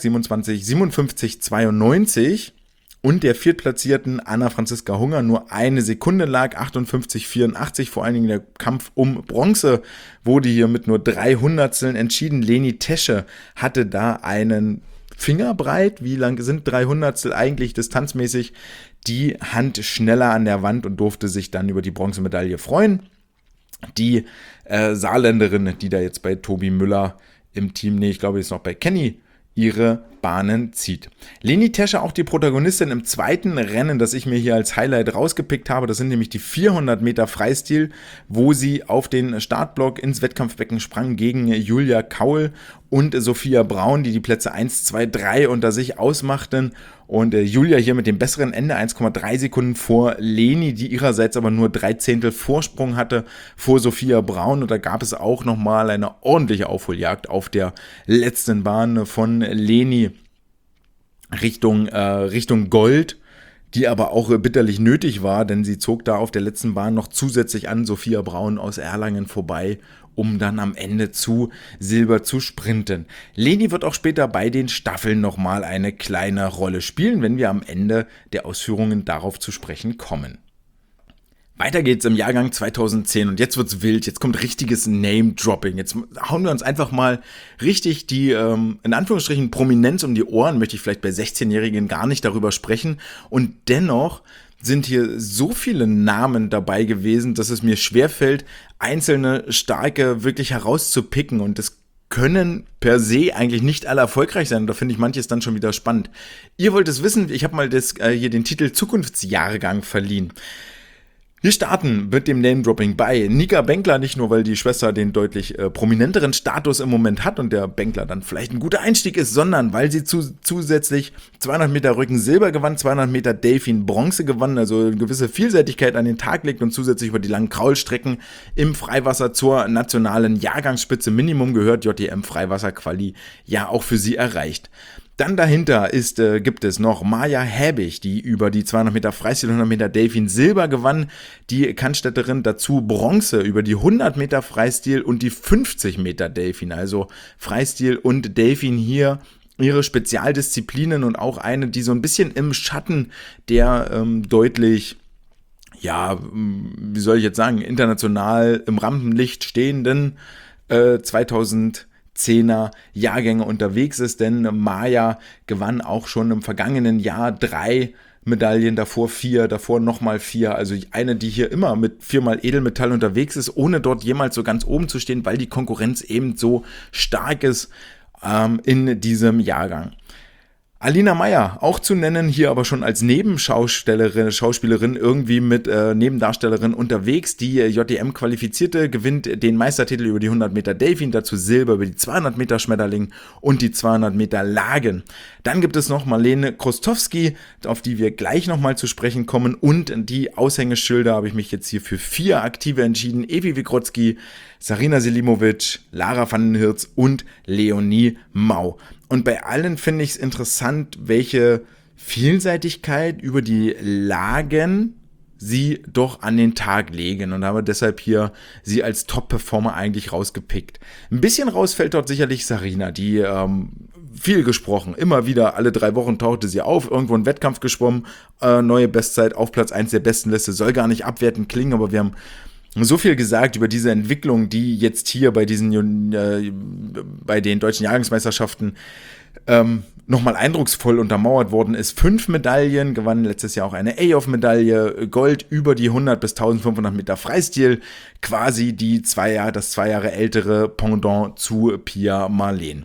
57,92 und der viertplatzierten Anna-Franziska Hunger nur eine Sekunde lag, 58,84, vor allen Dingen der Kampf um Bronze wurde hier mit nur 3 Hundertsteln entschieden. Leni Tesche hatte da einen Fingerbreit, wie lang sind 3 Hundertstel eigentlich distanzmäßig, die Hand schneller an der Wand und durfte sich dann über die Bronzemedaille freuen. Die Saarländerin, die da jetzt bei Tobi Müller im Team, ich glaube, die ist noch bei Kenny, ihre Bahnen zieht. Leni Tesche, auch die Protagonistin im zweiten Rennen, das ich mir hier als Highlight rausgepickt habe, das sind nämlich die 400 Meter Freistil, wo sie auf den Startblock ins Wettkampfbecken sprang gegen Julia Kaul und Sophia Braun, die Plätze 1, 2, 3 unter sich ausmachten. Und Julia hier mit dem besseren Ende, 1,3 Sekunden vor Leni, die ihrerseits aber nur 3/10 Vorsprung hatte vor Sophia Braun. Und da gab es auch nochmal eine ordentliche Aufholjagd auf der letzten Bahn von Leni Richtung Gold, die aber auch bitterlich nötig war, denn sie zog da auf der letzten Bahn noch zusätzlich an Sophia Braun aus Erlangen vorbei, um dann am Ende zu Silber zu sprinten. Leni wird auch später bei den Staffeln nochmal eine kleine Rolle spielen, wenn wir am Ende der Ausführungen darauf zu sprechen kommen. Weiter geht's im Jahrgang 2010 und jetzt wird's wild, jetzt kommt richtiges Name-Dropping. Jetzt hauen wir uns einfach mal richtig die, in Anführungsstrichen, Prominenz um die Ohren, möchte ich vielleicht bei 16-Jährigen gar nicht darüber sprechen. Und dennoch sind hier so viele Namen dabei gewesen, dass es mir schwerfällt, einzelne starke wirklich herauszupicken, und das können per se eigentlich nicht alle erfolgreich sein. Und da finde ich manches dann schon wieder spannend. Ihr wollt es wissen, ich habe mal hier den Titel Zukunftsjahrgang verliehen. Wir starten mit dem Name-Dropping bei Nika Benkler, nicht nur, weil die Schwester den deutlich prominenteren Status im Moment hat und der Benkler dann vielleicht ein guter Einstieg ist, sondern weil sie zusätzlich 200 Meter Rücken Silber gewann, 200 Meter Delfin Bronze gewann, also eine gewisse Vielseitigkeit an den Tag legt und zusätzlich über die langen Kraulstrecken im Freiwasser zur nationalen Jahrgangsspitze Minimum gehört, JDM Freiwasser-Quali ja auch für sie erreicht. Dann dahinter gibt es noch Maja Häbig, die über die 200 Meter Freistil, 100 Meter Delfin Silber gewann. Die Cannstätterin dazu Bronze über die 100 Meter Freistil und die 50 Meter Delfin. Also Freistil und Delfin hier ihre Spezialdisziplinen und auch eine, die so ein bisschen im Schatten der deutlich, ja, wie soll ich jetzt sagen, international im Rampenlicht stehenden 2010er Jahrgänge unterwegs ist, denn Maja gewann auch schon im vergangenen Jahr 3 Medaillen, davor 4, davor nochmal 4, also eine, die hier immer mit 4-mal Edelmetall unterwegs ist, ohne dort jemals so ganz oben zu stehen, weil die Konkurrenz eben so stark ist in diesem Jahrgang. Alina Meyer, auch zu nennen, hier aber schon als Schauspielerin irgendwie mit Nebendarstellerin unterwegs. Die JDM-Qualifizierte gewinnt den Meistertitel über die 100 Meter Delfin, dazu Silber über die 200 Meter Schmetterling und die 200 Meter Lagen. Dann gibt es noch Marlene Krostowski, auf die wir gleich nochmal zu sprechen kommen, und die Aushängeschilder habe ich mich jetzt hier für 4 Aktive entschieden. Evi Wigrodzki, Sarina Selimovic, Lara van den Hirz und Leonie Mau. Und bei allen finde ich es interessant, welche Vielseitigkeit über die Lagen sie doch an den Tag legen, und habe deshalb hier sie als Top-Performer eigentlich rausgepickt. Ein bisschen raus fällt dort sicherlich Sarina, die viel gesprochen, immer wieder alle 3 Wochen tauchte sie auf, irgendwo einen Wettkampf geschwommen, neue Bestzeit auf Platz 1 der Bestenliste, soll gar nicht abwertend klingen, aber wir haben so viel gesagt über diese Entwicklung, die jetzt hier bei bei den deutschen Jahrgangsmeisterschaften nochmal eindrucksvoll untermauert worden ist. 5 Medaillen, gewann letztes Jahr auch eine A-Off-Medaille, Gold über die 100 bis 1500 Meter Freistil, quasi das 2 Jahre ältere Pendant zu Pia Marleen.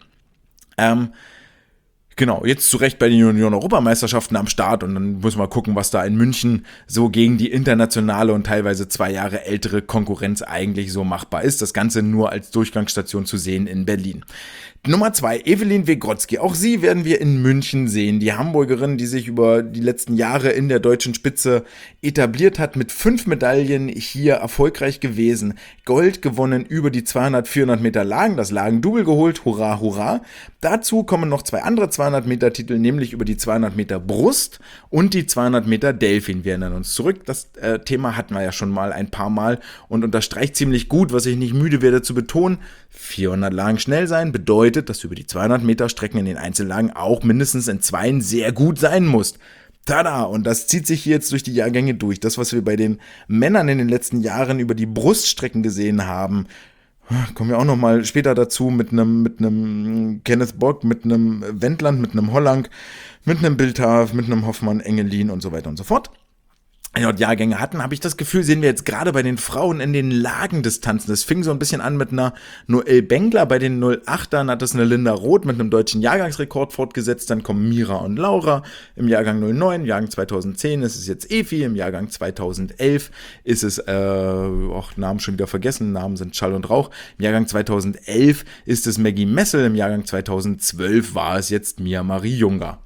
Genau, jetzt zu Recht bei den Junioren-Europameisterschaften am Start, und dann muss man gucken, was da in München so gegen die internationale und teilweise 2 Jahre ältere Konkurrenz eigentlich so machbar ist. Das Ganze nur als Durchgangsstation zu sehen in Berlin. Nummer 2, Evelyn Wigrodzki. Auch sie werden wir in München sehen. Die Hamburgerin, die sich über die letzten Jahre in der deutschen Spitze etabliert hat, mit 5 Medaillen hier erfolgreich gewesen. Gold gewonnen über die 200, 400 Meter Lagen, das Lagendouble geholt, hurra, hurra. Dazu kommen noch 2 andere 200 Meter Titel, nämlich über die 200 Meter Brust und die 200 Meter Delfin. Wir erinnern uns zurück, das Thema hatten wir ja schon mal ein paar Mal und unterstreicht ziemlich gut, was ich nicht müde werde zu betonen. 400 Lagen schnell sein bedeutet, dass du über die 200 Meter Strecken in den Einzellagen auch mindestens in 2 sehr gut sein musst. Tada! Und das zieht sich hier jetzt durch die Jahrgänge durch. Das, was wir bei den Männern in den letzten Jahren über die Bruststrecken gesehen haben, kommen wir auch noch mal später dazu mit einem Kenneth Bock, mit einem Wendland, mit einem Holland, mit einem Bilthav, mit einem Hoffmann, Engelin und so weiter und so fort. Dort Jahrgänge hatten, habe ich das Gefühl, sehen wir jetzt gerade bei den Frauen in den Lagendistanzen. Das fing so ein bisschen an mit einer Noelle Bengler, bei den 08ern hat das eine Linda Roth mit einem deutschen Jahrgangsrekord fortgesetzt, dann kommen Mira und Laura im Jahrgang 09, im Jahrgang 2010 ist es jetzt Evi, im Jahrgang 2011 ist es, Namen schon wieder vergessen, Namen sind Schall und Rauch, im Jahrgang 2011 ist es Maggie Messel, im Jahrgang 2012 war es jetzt Mia Marie Junger.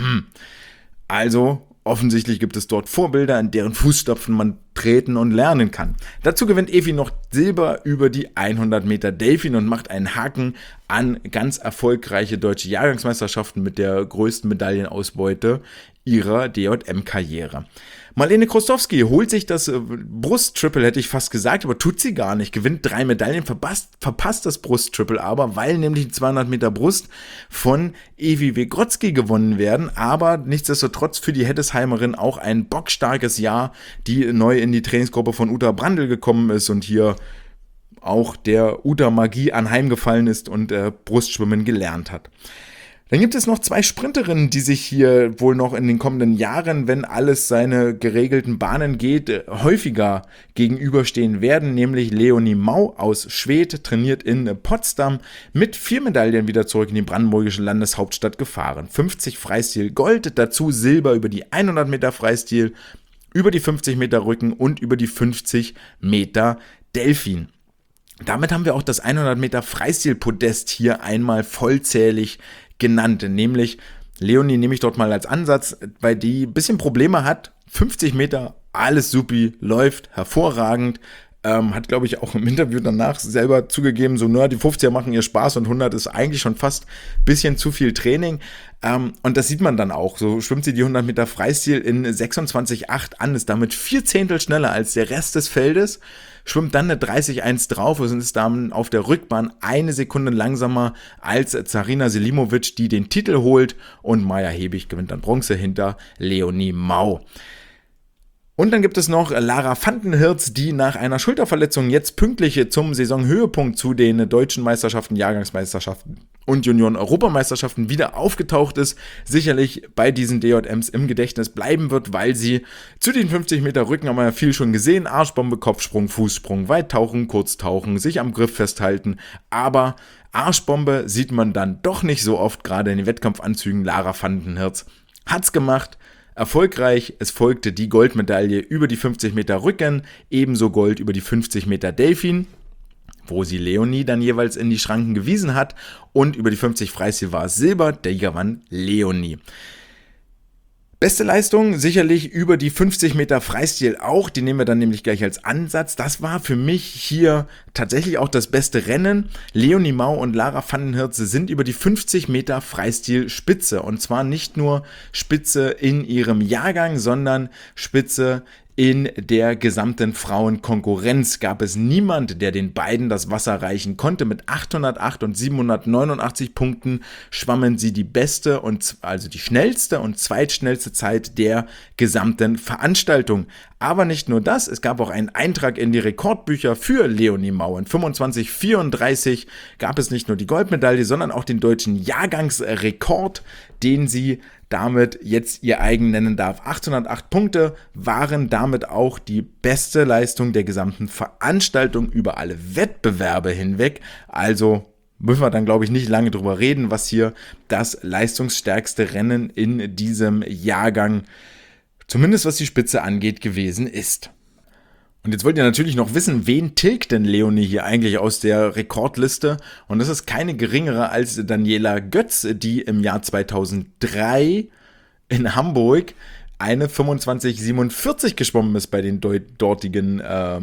Also, offensichtlich gibt es dort Vorbilder, in deren Fußstapfen man treten und lernen kann. Dazu gewinnt Evi noch Silber über die 100 Meter Delfin und macht einen Haken an ganz erfolgreiche deutsche Jahrgangsmeisterschaften mit der größten Medaillenausbeute ihrer DJM-Karriere. Marlene Krostowski holt sich das Brusttriple, hätte ich fast gesagt, aber tut sie gar nicht. Gewinnt 3 Medaillen, verpasst das Brusttriple aber, weil nämlich die 200 Meter Brust von Evi Wigrodzki gewonnen werden. Aber nichtsdestotrotz für die Heddesheimerin auch ein bockstarkes Jahr, die neu in die Trainingsgruppe von Uta Brandl gekommen ist und hier auch der Uta-Magie anheimgefallen ist und Brustschwimmen gelernt hat. Dann gibt es noch 2 Sprinterinnen, die sich hier wohl noch in den kommenden Jahren, wenn alles seine geregelten Bahnen geht, häufiger gegenüberstehen werden, nämlich Leonie Mau aus Schwedt, trainiert in Potsdam, mit 4 Medaillen wieder zurück in die brandenburgische Landeshauptstadt gefahren. 50 Freistil Gold, dazu Silber über die 100 Meter Freistil, über die 50 Meter Rücken und über die 50 Meter Delfin. Damit haben wir auch das 100 Meter Freistil-Podest hier einmal vollzählig genannt, nämlich Leonie nehme ich dort mal als Ansatz, weil die ein bisschen Probleme hat. 50 Meter, alles supi, läuft hervorragend. Hat, glaube ich, auch im Interview danach selber zugegeben, so, die 50er machen ihr Spaß und 100 ist eigentlich schon fast ein bisschen zu viel Training. Und das sieht man dann auch. So schwimmt sie die 100 Meter Freistil in 26,8 an, ist damit 4 Zehntel schneller als der Rest des Feldes, schwimmt dann eine 30,1 drauf und ist dann auf der Rückbahn 1 Sekunde langsamer als Zarina Selimovic, die den Titel holt, und Maja Hebig gewinnt dann Bronze hinter Leonie Mau. Und dann gibt es noch Lara Vandenhirz, die nach einer Schulterverletzung jetzt pünktlich zum Saisonhöhepunkt zu den deutschen Meisterschaften, Jahrgangsmeisterschaften und Junioren-Europameisterschaften wieder aufgetaucht ist, sicherlich bei diesen DJMs im Gedächtnis bleiben wird, weil sie zu den 50 Meter Rücken, haben wir ja viel schon gesehen, Arschbombe, Kopfsprung, Fußsprung, Weittauchen, Kurztauchen, sich am Griff festhalten, aber Arschbombe sieht man dann doch nicht so oft, gerade in den Wettkampfanzügen. Lara Vandenhirz hat's gemacht. Erfolgreich, es folgte die Goldmedaille über die 50 Meter Rücken, ebenso Gold über die 50 Meter Delfin, wo sie Leonie dann jeweils in die Schranken gewiesen hat, und über die 50 Freistil war es Silber, der gewann Leonie. Beste Leistung sicherlich über die 50 Meter Freistil auch, die nehmen wir dann nämlich gleich als Ansatz. Das war für mich hier tatsächlich auch das beste Rennen. Leonie Mau und Lara Vandenhirz sind über die 50 Meter Freistil Spitze, und zwar nicht nur Spitze in ihrem Jahrgang, sondern Spitze in der gesamten Frauenkonkurrenz. Gab es niemand, der den beiden das Wasser reichen konnte. Mit 808 und 789 Punkten schwammen sie die beste und also die schnellste und zweitschnellste Zeit der gesamten Veranstaltung. Aber nicht nur das, es gab auch einen Eintrag in die Rekordbücher für Leonie Mau. In 25:34 gab es nicht nur die Goldmedaille, sondern auch den deutschen Jahrgangsrekord, den sie damit jetzt ihr eigen nennen darf. 808 Punkte waren damit auch die beste Leistung der gesamten Veranstaltung über alle Wettbewerbe hinweg. Also müssen wir dann, glaube ich, nicht lange drüber reden, was hier das leistungsstärkste Rennen in diesem Jahrgang, zumindest was die Spitze angeht, gewesen ist. Und jetzt wollt ihr natürlich noch wissen, wen tilgt denn Leonie hier eigentlich aus der Rekordliste? Und das ist keine geringere als Daniela Götz, die im Jahr 2003 in Hamburg eine 25:47 geschwommen ist bei den dortigen,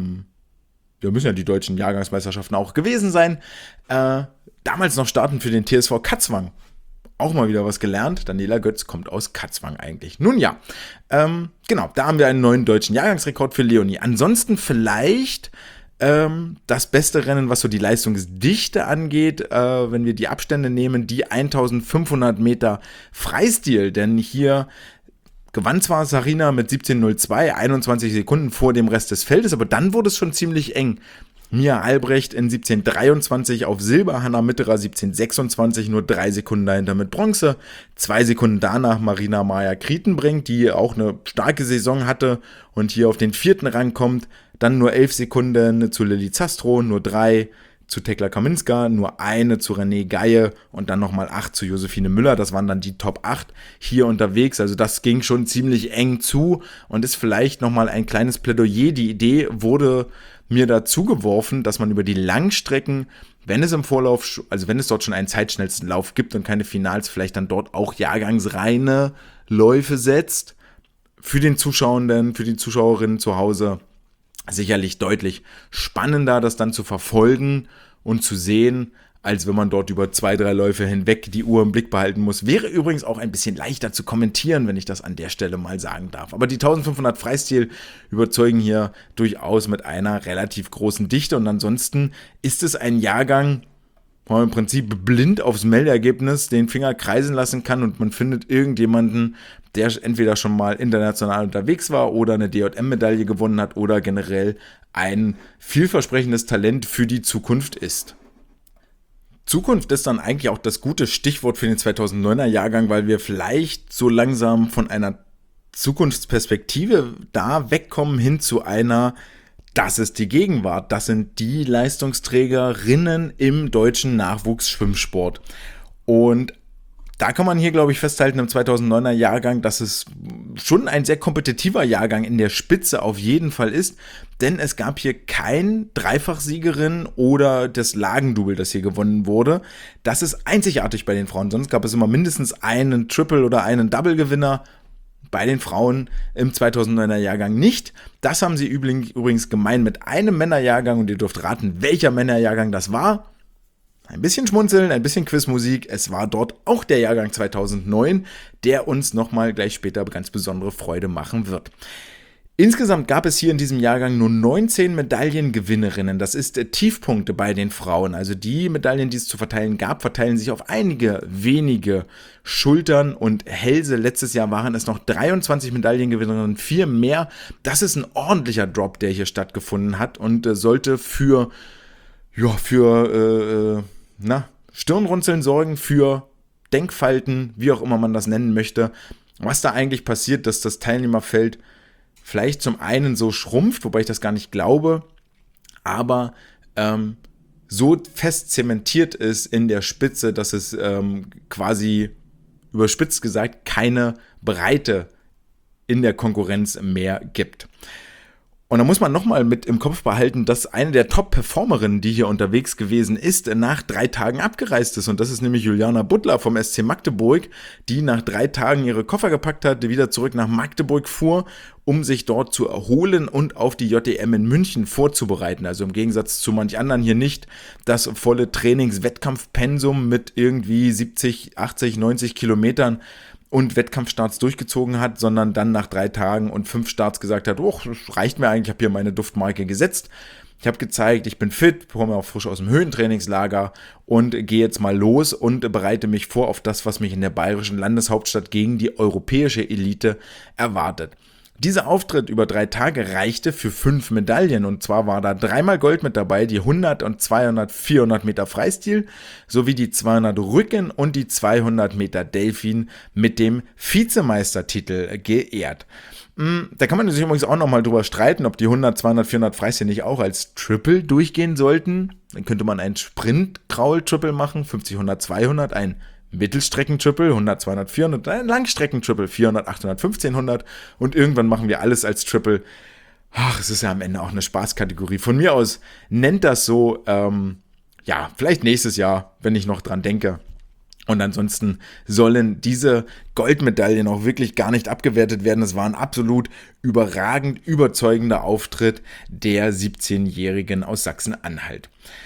müssen ja die deutschen Jahrgangsmeisterschaften auch gewesen sein, damals noch starten für den TSV Katzwang. Auch mal wieder was gelernt. Daniela Götz kommt aus Katzwang eigentlich. Nun ja, genau, da haben wir einen neuen deutschen Jahrgangsrekord für Leonie. Ansonsten vielleicht das beste Rennen, was so die Leistungsdichte angeht, wenn wir die Abstände nehmen, die 1500 Meter Freistil. Denn hier gewann zwar Zarina mit 17:02, 21 Sekunden vor dem Rest des Feldes, aber dann wurde es schon ziemlich eng. Mia Albrecht in 17:23 auf Silber, Hanna Mitterer 17:26, nur 3 Sekunden dahinter mit Bronze. 2 Sekunden danach Marina Mayer-Krietenbrink, die auch eine starke Saison hatte und hier auf den 4. Rang kommt. Dann nur 11 Sekunden zu Lilly Zastrow, nur 3 zu Tekla Kaminska, nur 1 zu René Geie und dann nochmal 8 zu Josephine Müller. Das waren dann die Top 8 hier unterwegs. Also das ging schon ziemlich eng zu und ist vielleicht nochmal ein kleines Plädoyer. Die Idee wurde mir dazu geworfen, dass man über die Langstrecken, wenn es im Vorlauf, also wenn es dort schon einen zeitschnellsten Lauf gibt und keine Finals, vielleicht dann dort auch jahrgangsreine Läufe setzt. Für den Zuschauenden, für die Zuschauerinnen zu Hause sicherlich deutlich spannender, das dann zu verfolgen und zu sehen, als wenn man dort über 2, 3 Läufe hinweg die Uhr im Blick behalten muss. Wäre übrigens auch ein bisschen leichter zu kommentieren, wenn ich das an der Stelle mal sagen darf. Aber die 1500 Freistil überzeugen hier durchaus mit einer relativ großen Dichte. Und ansonsten ist es ein Jahrgang, wo man im Prinzip blind aufs Meldeergebnis den Finger kreisen lassen kann und man findet irgendjemanden, der entweder schon mal international unterwegs war oder eine DJM-Medaille gewonnen hat oder generell ein vielversprechendes Talent für die Zukunft ist. Zukunft ist dann eigentlich auch das gute Stichwort für den 2009er Jahrgang, weil wir vielleicht so langsam von einer Zukunftsperspektive da wegkommen hin zu einer, das ist die Gegenwart, das sind die Leistungsträgerinnen im deutschen Nachwuchsschwimmsport. Und da kann man hier, glaube ich, festhalten im 2009er Jahrgang, dass es schon ein sehr kompetitiver Jahrgang in der Spitze auf jeden Fall ist, denn es gab hier kein Dreifachsiegerin oder das Lagendouble, das hier gewonnen wurde. Das ist einzigartig bei den Frauen, sonst gab es immer mindestens einen Triple- oder einen Double-Gewinner. Bei den Frauen im 2009er Jahrgang nicht. Das haben sie übrigens gemein mit einem Männerjahrgang und ihr dürft raten, welcher Männerjahrgang das war. Ein bisschen Schmunzeln, ein bisschen Quizmusik. Es war dort auch der Jahrgang 2009, der uns nochmal gleich später ganz besondere Freude machen wird. Insgesamt gab es hier in diesem Jahrgang nur 19 Medaillengewinnerinnen. Das ist Tiefpunkte bei den Frauen. Also die Medaillen, die es zu verteilen gab, verteilen sich auf einige wenige Schultern und Hälse. Letztes Jahr waren es noch 23 Medaillengewinnerinnen, 4 mehr. Das ist ein ordentlicher Drop, der hier stattgefunden hat und sollte für Stirnrunzeln sorgen, für Denkfalten, wie auch immer man das nennen möchte. Was da eigentlich passiert, dass das Teilnehmerfeld vielleicht zum einen so schrumpft, wobei ich das gar nicht glaube, aber so fest zementiert ist in der Spitze, dass es quasi überspitzt gesagt keine Breite in der Konkurrenz mehr gibt. Und da muss man nochmal mit im Kopf behalten, dass eine der Top-Performerinnen, die hier unterwegs gewesen ist, nach 3 Tagen abgereist ist. Und das ist nämlich Juliana Butler vom SC Magdeburg, die nach 3 Tagen ihre Koffer gepackt hat, wieder zurück nach Magdeburg fuhr, um sich dort zu erholen und auf die JDM in München vorzubereiten. Also im Gegensatz zu manch anderen hier nicht das volle Trainings-Wettkampfpensum mit irgendwie 70, 80, 90 Kilometern und Wettkampfstarts durchgezogen hat, sondern dann nach 3 Tagen und 5 Starts gesagt hat, oh, das reicht mir eigentlich, ich habe hier meine Duftmarke gesetzt. Ich habe gezeigt, ich bin fit, komme auch frisch aus dem Höhentrainingslager und gehe jetzt mal los und bereite mich vor auf das, was mich in der bayerischen Landeshauptstadt gegen die europäische Elite erwartet. Dieser Auftritt über 3 Tage reichte für 5 Medaillen und zwar war da 3-mal Gold mit dabei, die 100 und 200, 400 Meter Freistil sowie die 200 Rücken und die 200 Meter Delfin mit dem Vizemeistertitel geehrt. Da kann man sich übrigens auch nochmal drüber streiten, ob die 100, 200, 400 Freistil nicht auch als Triple durchgehen sollten. Dann könnte man ein Sprint-Kraul-Triple machen, 50, 100, 200, ein Mittelstrecken-Triple, 100, 200, 400, ein Langstrecken-Triple, 400, 800, 1500 und irgendwann machen wir alles als Triple. Ach, es ist ja am Ende auch eine Spaßkategorie. Von mir aus nennt das so, vielleicht nächstes Jahr, wenn ich noch dran denke. Und ansonsten sollen diese Goldmedaillen auch wirklich gar nicht abgewertet werden. Es war ein absolut überragend überzeugender Auftritt der 17-Jährigen aus Sachsen-Anhalt.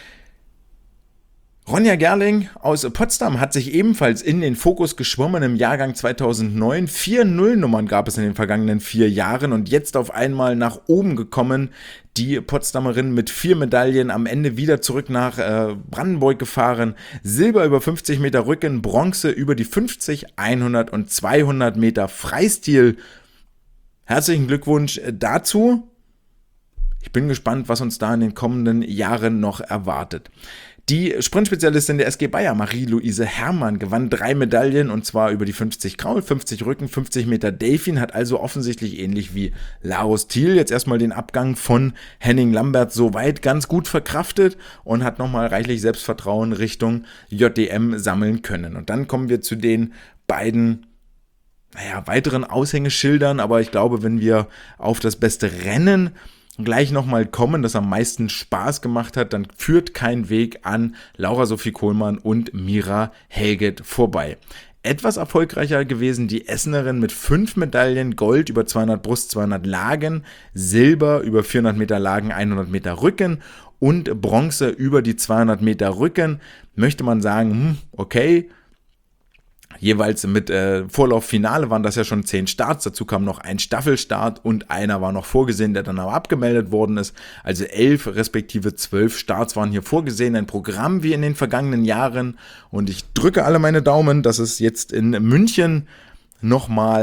Ronja Gerling aus Potsdam hat sich ebenfalls in den Fokus geschwommen im Jahrgang 2009. 4 Nullnummern gab es in den vergangenen 4 Jahren und jetzt auf einmal nach oben gekommen. Die Potsdamerin mit 4 Medaillen am Ende wieder zurück nach Brandenburg gefahren. Silber über 50 Meter Rücken, Bronze über die 50, 100 und 200 Meter Freistil. Herzlichen Glückwunsch dazu. Ich bin gespannt, was uns da in den kommenden Jahren noch erwartet. Die Sprintspezialistin der SG Bayer, Marie-Louise Herrmann, gewann 3 Medaillen und zwar über die 50 Kraul, 50 Rücken, 50 Meter Delfin, hat also offensichtlich ähnlich wie Larus Thiel jetzt erstmal den Abgang von Henning Lambert soweit ganz gut verkraftet und hat nochmal reichlich Selbstvertrauen Richtung JDM sammeln können. Und dann kommen wir zu den beiden weiteren Aushängeschildern, aber ich glaube, wenn wir auf das beste Rennen gleich nochmal kommen, das am meisten Spaß gemacht hat, dann führt kein Weg an Laura Sophie Kohlmann und Mira Helget vorbei. Etwas erfolgreicher gewesen die Essenerin mit 5 Medaillen, Gold über 200 Brust, 200 Lagen, Silber über 400 Meter Lagen, 100 Meter Rücken und Bronze über die 200 Meter Rücken. Möchte man sagen, okay, jeweils mit Vorlauffinale waren das ja schon 10 Starts, dazu kam noch ein Staffelstart und einer war noch vorgesehen, der dann aber abgemeldet worden ist. Also 11 respektive 12 Starts waren hier vorgesehen, ein Programm wie in den vergangenen Jahren und ich drücke alle meine Daumen, dass es jetzt in München nochmal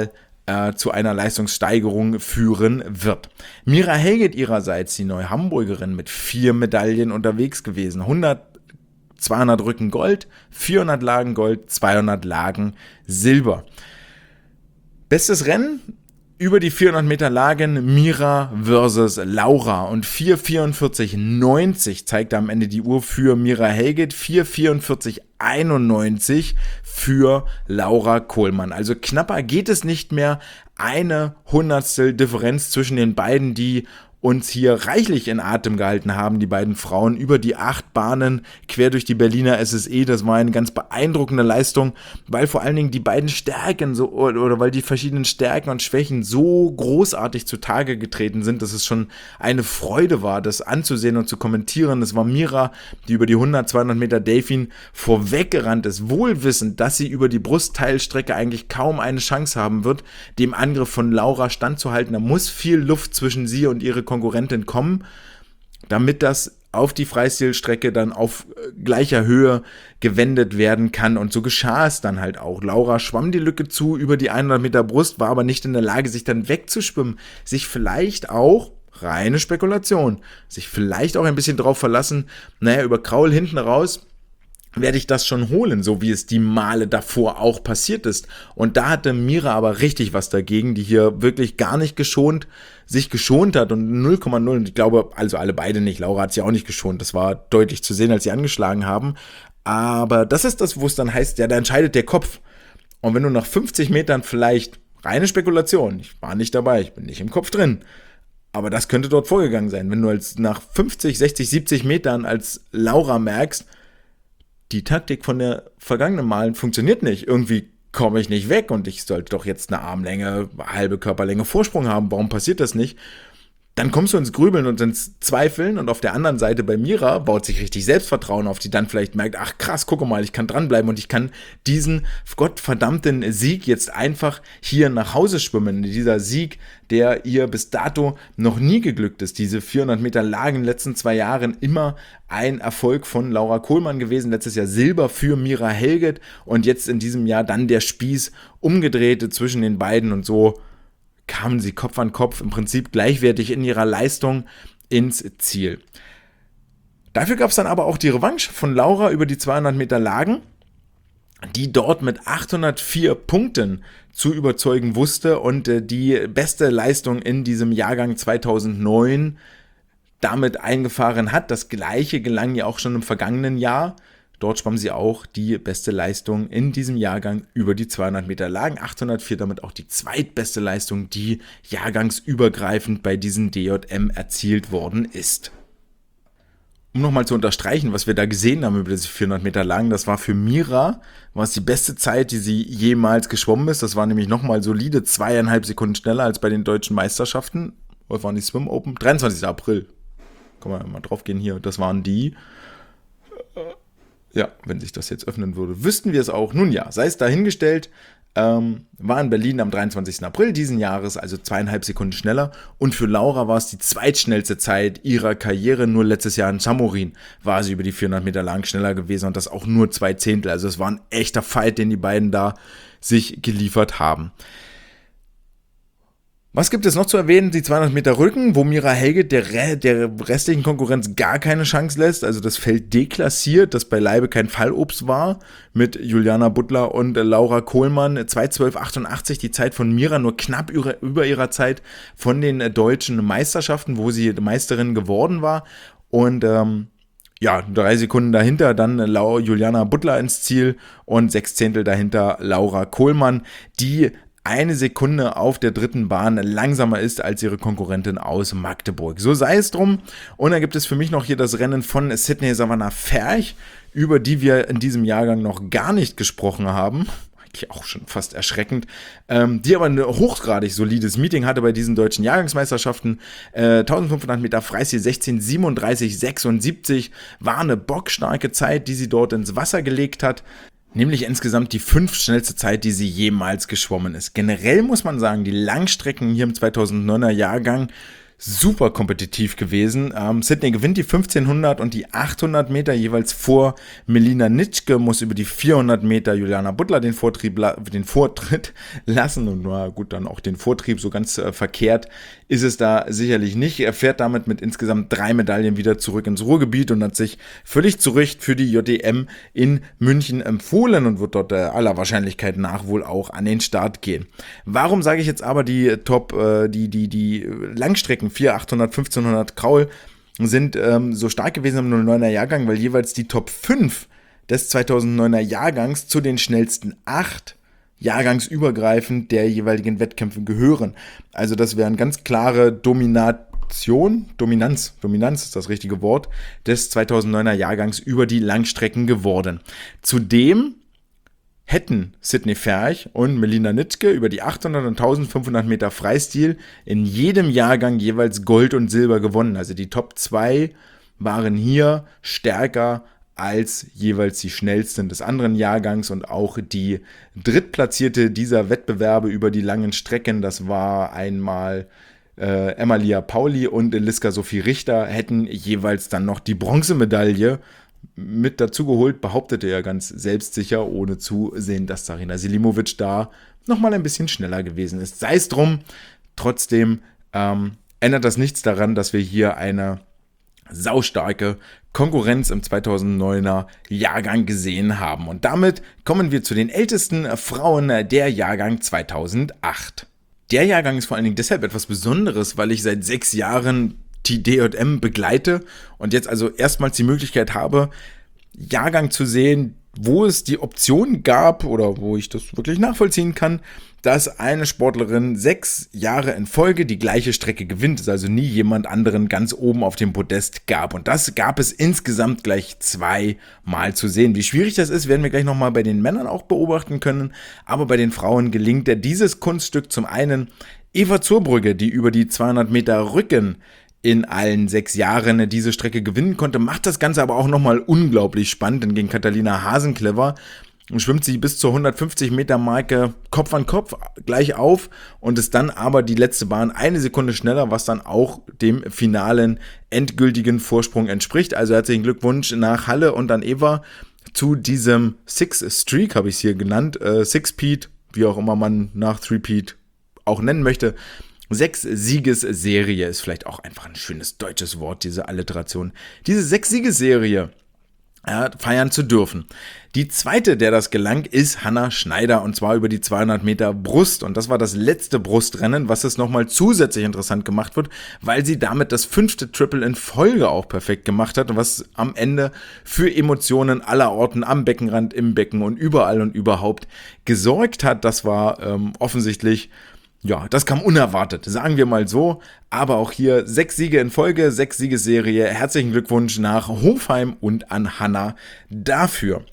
zu einer Leistungssteigerung führen wird. Mira Helget ihrerseits, die Neu-Hamburgerin, mit 4 Medaillen unterwegs gewesen. 200 Rücken Gold, 400 Lagen Gold, 200 Lagen Silber. Bestes Rennen über die 400 Meter Lagen, Mira versus Laura, und 4:44,90 zeigte am Ende die Uhr für Mira Helget, 4:44,91 für Laura Kohlmann. Also knapper geht es nicht mehr. Eine Hundertstel Differenz zwischen den beiden, die uns hier reichlich in Atem gehalten haben, die beiden Frauen, über die 8 Bahnen quer durch die Berliner SSE. Das war eine ganz beeindruckende Leistung, weil vor allen Dingen die beiden Stärken oder weil die verschiedenen Stärken und Schwächen so großartig zutage getreten sind, dass es schon eine Freude war, das anzusehen und zu kommentieren. Es war Mira, die über die 100-200 Meter Delfin vorweggerannt ist, wohlwissend, dass sie über die Brustteilstrecke eigentlich kaum eine Chance haben wird, dem Angriff von Laura standzuhalten. Da muss viel Luft zwischen sie und ihre Konkurrentin kommen, damit das auf die Freistilstrecke dann auf gleicher Höhe gewendet werden kann, und so geschah es dann halt auch. Laura schwamm die Lücke zu über die 100 Meter Brust, war aber nicht in der Lage, sich dann wegzuschwimmen, sich vielleicht auch, reine Spekulation, sich vielleicht auch ein bisschen drauf verlassen, über Kraul hinten raus werde ich das schon holen, so wie es die Male davor auch passiert ist. Und da hatte Mira aber richtig was dagegen, die hier wirklich gar nicht sich geschont hat, und 0,0, und ich glaube, also alle beide nicht, Laura hat sich auch nicht geschont, das war deutlich zu sehen, als sie angeschlagen haben, aber das ist das, wo es dann heißt, ja, da entscheidet der Kopf. Und wenn du nach 50 Metern vielleicht, reine Spekulation, ich war nicht dabei, ich bin nicht im Kopf drin, aber das könnte dort vorgegangen sein, wenn du nach 50, 60, 70 Metern als Laura merkst, die Taktik von der vergangenen Malen funktioniert nicht. Irgendwie komme ich nicht weg und ich sollte doch jetzt eine Armlänge, halbe Körperlänge Vorsprung haben. Warum passiert das nicht? Dann kommst du ins Grübeln und ins Zweifeln, und auf der anderen Seite bei Mira baut sich richtig Selbstvertrauen auf, die dann vielleicht merkt, ach krass, guck mal, ich kann dranbleiben und ich kann diesen gottverdammten Sieg jetzt einfach hier nach Hause schwimmen. Dieser Sieg, der ihr bis dato noch nie geglückt ist. Diese 400 Meter Lagen in den letzten 2 Jahren immer ein Erfolg von Laura Kohlmann gewesen. Letztes Jahr Silber für Mira Helget und jetzt in diesem Jahr dann der Spieß umgedrehte zwischen den beiden, und so kamen sie Kopf an Kopf, im Prinzip gleichwertig in ihrer Leistung ins Ziel. Dafür gab es dann aber auch die Revanche von Laura über die 200 Meter Lagen, die dort mit 804 Punkten zu überzeugen wusste und die beste Leistung in diesem Jahrgang 2009 damit eingefahren hat. Das Gleiche gelang ihr auch schon im vergangenen Jahr. Dort schwamm sie auch die beste Leistung in diesem Jahrgang über die 200 Meter Lagen. 804, damit auch die zweitbeste Leistung, die jahrgangsübergreifend bei diesen DJM erzielt worden ist. Um nochmal zu unterstreichen, was wir da gesehen haben über diese 400 Meter Lagen, das war für Mira, war es die beste Zeit, die sie jemals geschwommen ist. Das war nämlich nochmal solide 2,5 Sekunden schneller als bei den deutschen Meisterschaften. Was waren die Swim Open? 23. April. Kann man mal drauf gehen hier. Das waren die. Ja, wenn sich das jetzt öffnen würde, wüssten wir es auch. Nun ja, sei es dahingestellt, war in Berlin am 23. April diesen Jahres, also 2,5 Sekunden schneller. Und für Laura war es die zweitschnellste Zeit ihrer Karriere. Nur letztes Jahr in Samorin war sie über die 400 Meter lang schneller gewesen, und das auch nur 2 Zehntel. Also es war ein echter Fight, den die beiden da sich geliefert haben. Was gibt es noch zu erwähnen? Die 200 Meter Rücken, wo Mira Helget der restlichen Konkurrenz gar keine Chance lässt. Also das Feld deklassiert, das beileibe kein Fallobst war, mit Juliana Butler und Laura Kohlmann. 2:12,88, die Zeit von Mira, nur knapp über ihrer Zeit von den deutschen Meisterschaften, wo sie Meisterin geworden war. Und 3 Sekunden dahinter dann Juliana Butler ins Ziel und 6 Zehntel dahinter Laura Kohlmann, die 1 Sekunde auf der dritten Bahn langsamer ist als ihre Konkurrentin aus Magdeburg. So sei es drum. Und dann gibt es für mich noch hier das Rennen von Sydney Savannah Ferch, über die wir in diesem Jahrgang noch gar nicht gesprochen haben. Eigentlich auch schon fast erschreckend. Die aber ein hochgradig solides Meeting hatte bei diesen deutschen Jahrgangsmeisterschaften. 1500 Meter Freistil 16:37,76 war eine bockstarke Zeit, die sie dort ins Wasser gelegt hat. Nämlich insgesamt die 5. schnellste Zeit, die sie jemals geschwommen ist. Generell muss man sagen, die Langstrecken hier im 2009er Jahrgang super kompetitiv gewesen. Sydney gewinnt die 1500 und die 800 Meter jeweils vor Melina Nitschke, muss über die 400 Meter Juliana Butler den Vortritt lassen und na gut, dann auch den Vortrieb, so ganz verkehrt ist es da sicherlich nicht. Er fährt damit mit insgesamt 3 Medaillen wieder zurück ins Ruhrgebiet und hat sich völlig zu Recht für die JDM in München empfohlen und wird dort aller Wahrscheinlichkeit nach wohl auch an den Start gehen. Warum sage ich jetzt aber die die Langstrecken 4, 800, 1500 Kraul sind so stark gewesen im 09er Jahrgang, weil jeweils die Top 5 des 2009er Jahrgangs zu den schnellsten 8 jahrgangsübergreifend der jeweiligen Wettkämpfe gehören. Also das wäre eine ganz klare Dominanz ist das richtige Wort, des 2009er Jahrgangs über die Langstrecken geworden. Zudem hätten Sydney Ferch und Melina Nitschke über die 800 und 1500 Meter Freistil in jedem Jahrgang jeweils Gold und Silber gewonnen. Also die Top 2 waren hier stärker als jeweils die schnellsten des anderen Jahrgangs und auch die Drittplatzierte dieser Wettbewerbe über die langen Strecken, das war einmal Emalia Pauli und Eliska Sophie Richter, hätten jeweils dann noch die Bronzemedaille mit dazu geholt, behauptete er ganz selbstsicher, ohne zu sehen, dass Sarina Selimovic da nochmal ein bisschen schneller gewesen ist. Sei es drum, trotzdem ändert das nichts daran, dass wir hier eine saustarke Konkurrenz im 2009er Jahrgang gesehen haben. Und damit kommen wir zu den ältesten Frauen der Jahrgang 2008. Der Jahrgang ist vor allen Dingen deshalb etwas Besonderes, weil ich seit 6 Jahren die DJM begleite und jetzt also erstmals die Möglichkeit habe, Jahrgang zu sehen, wo es die Option gab oder wo ich das wirklich nachvollziehen kann, dass eine Sportlerin 6 Jahre in Folge die gleiche Strecke gewinnt, es also nie jemand anderen ganz oben auf dem Podest gab. Und das gab es insgesamt gleich 2 Mal zu sehen. Wie schwierig das ist, werden wir gleich nochmal bei den Männern auch beobachten können. Aber bei den Frauen gelingt dieses Kunststück zum einen Eva Zurbrügge, die über die 200 Meter Rücken in allen 6 Jahren diese Strecke gewinnen konnte, macht das Ganze aber auch nochmal unglaublich spannend, denn gegen Katharina Hasenclever schwimmt sie bis zur 150 Meter Marke Kopf an Kopf gleich auf und ist dann aber die letzte Bahn 1 Sekunde schneller, was dann auch dem finalen endgültigen Vorsprung entspricht. Also herzlichen Glückwunsch nach Halle und an Eva zu diesem Six-Streak, habe ich es hier genannt, Six-Peat, wie auch immer man nach Three-Peat auch nennen möchte. 6-Siegesserie ist vielleicht auch einfach ein schönes deutsches Wort, diese Alliteration. Diese 6-Siegesserie feiern zu dürfen. Die zweite, der das gelang, ist Hanna Schneider und zwar über die 200 Meter Brust und das war das letzte Brustrennen, was es nochmal zusätzlich interessant gemacht wird, weil sie damit das 5. Triple in Folge auch perfekt gemacht hat, was am Ende für Emotionen aller Orten am Beckenrand, im Becken und überall und überhaupt gesorgt hat. Das war offensichtlich, ja, das kam unerwartet, sagen wir mal so, aber auch hier 6 Siege in Folge, 6-Siegesserie, herzlichen Glückwunsch nach Hofheim und an Hanna dafür.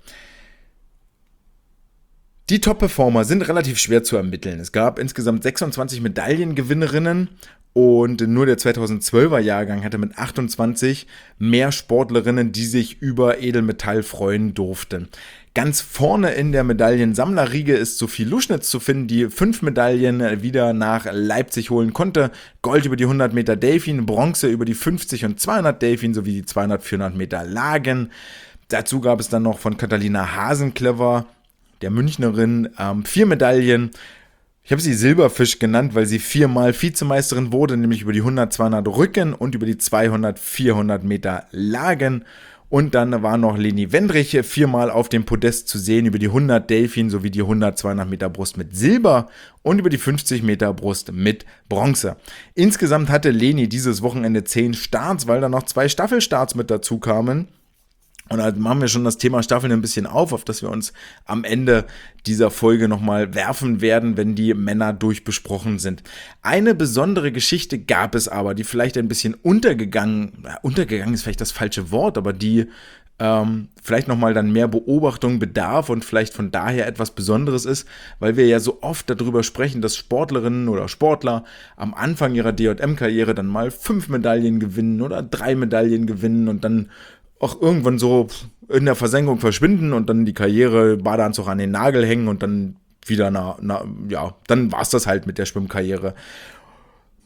Die Top-Performer sind relativ schwer zu ermitteln. Es gab insgesamt 26 Medaillengewinnerinnen und nur der 2012er Jahrgang hatte mit 28 mehr Sportlerinnen, die sich über Edelmetall freuen durften. Ganz vorne in der Medaillensammlerriege ist Sophie Luschnitz zu finden, die 5 Medaillen wieder nach Leipzig holen konnte. Gold über die 100 Meter Delfin, Bronze über die 50 und 200 Delfin sowie die 200, 400 Meter Lagen. Dazu gab es dann noch von Katharina Hasenclever, der Münchnerin, 4 Medaillen. Ich habe sie Silberfisch genannt, weil sie 4-mal Vizemeisterin wurde, nämlich über die 100, 200 Rücken und über die 200, 400 Meter Lagen. Und dann war noch Leni Wendrich 4-mal auf dem Podest zu sehen, über die 100 Delfin sowie die 100, 200 Meter Brust mit Silber und über die 50 Meter Brust mit Bronze. Insgesamt hatte Leni dieses Wochenende 10 Starts, weil da noch 2 Staffelstarts mit dazu kamen. Und da machen wir schon das Thema Staffeln ein bisschen auf das wir uns am Ende dieser Folge nochmal werfen werden, wenn die Männer durchbesprochen sind. Eine besondere Geschichte gab es aber, die vielleicht ein bisschen untergegangen ist vielleicht das falsche Wort, aber die vielleicht nochmal dann mehr Beobachtung bedarf und vielleicht von daher etwas Besonderes ist, weil wir ja so oft darüber sprechen, dass Sportlerinnen oder Sportler am Anfang ihrer DJM-Karriere dann mal 5 Medaillen gewinnen oder 3 Medaillen gewinnen und dann auch irgendwann so in der Versenkung verschwinden und dann die Karriere Badeanzug an den Nagel hängen und dann wieder dann war es das halt mit der Schwimmkarriere.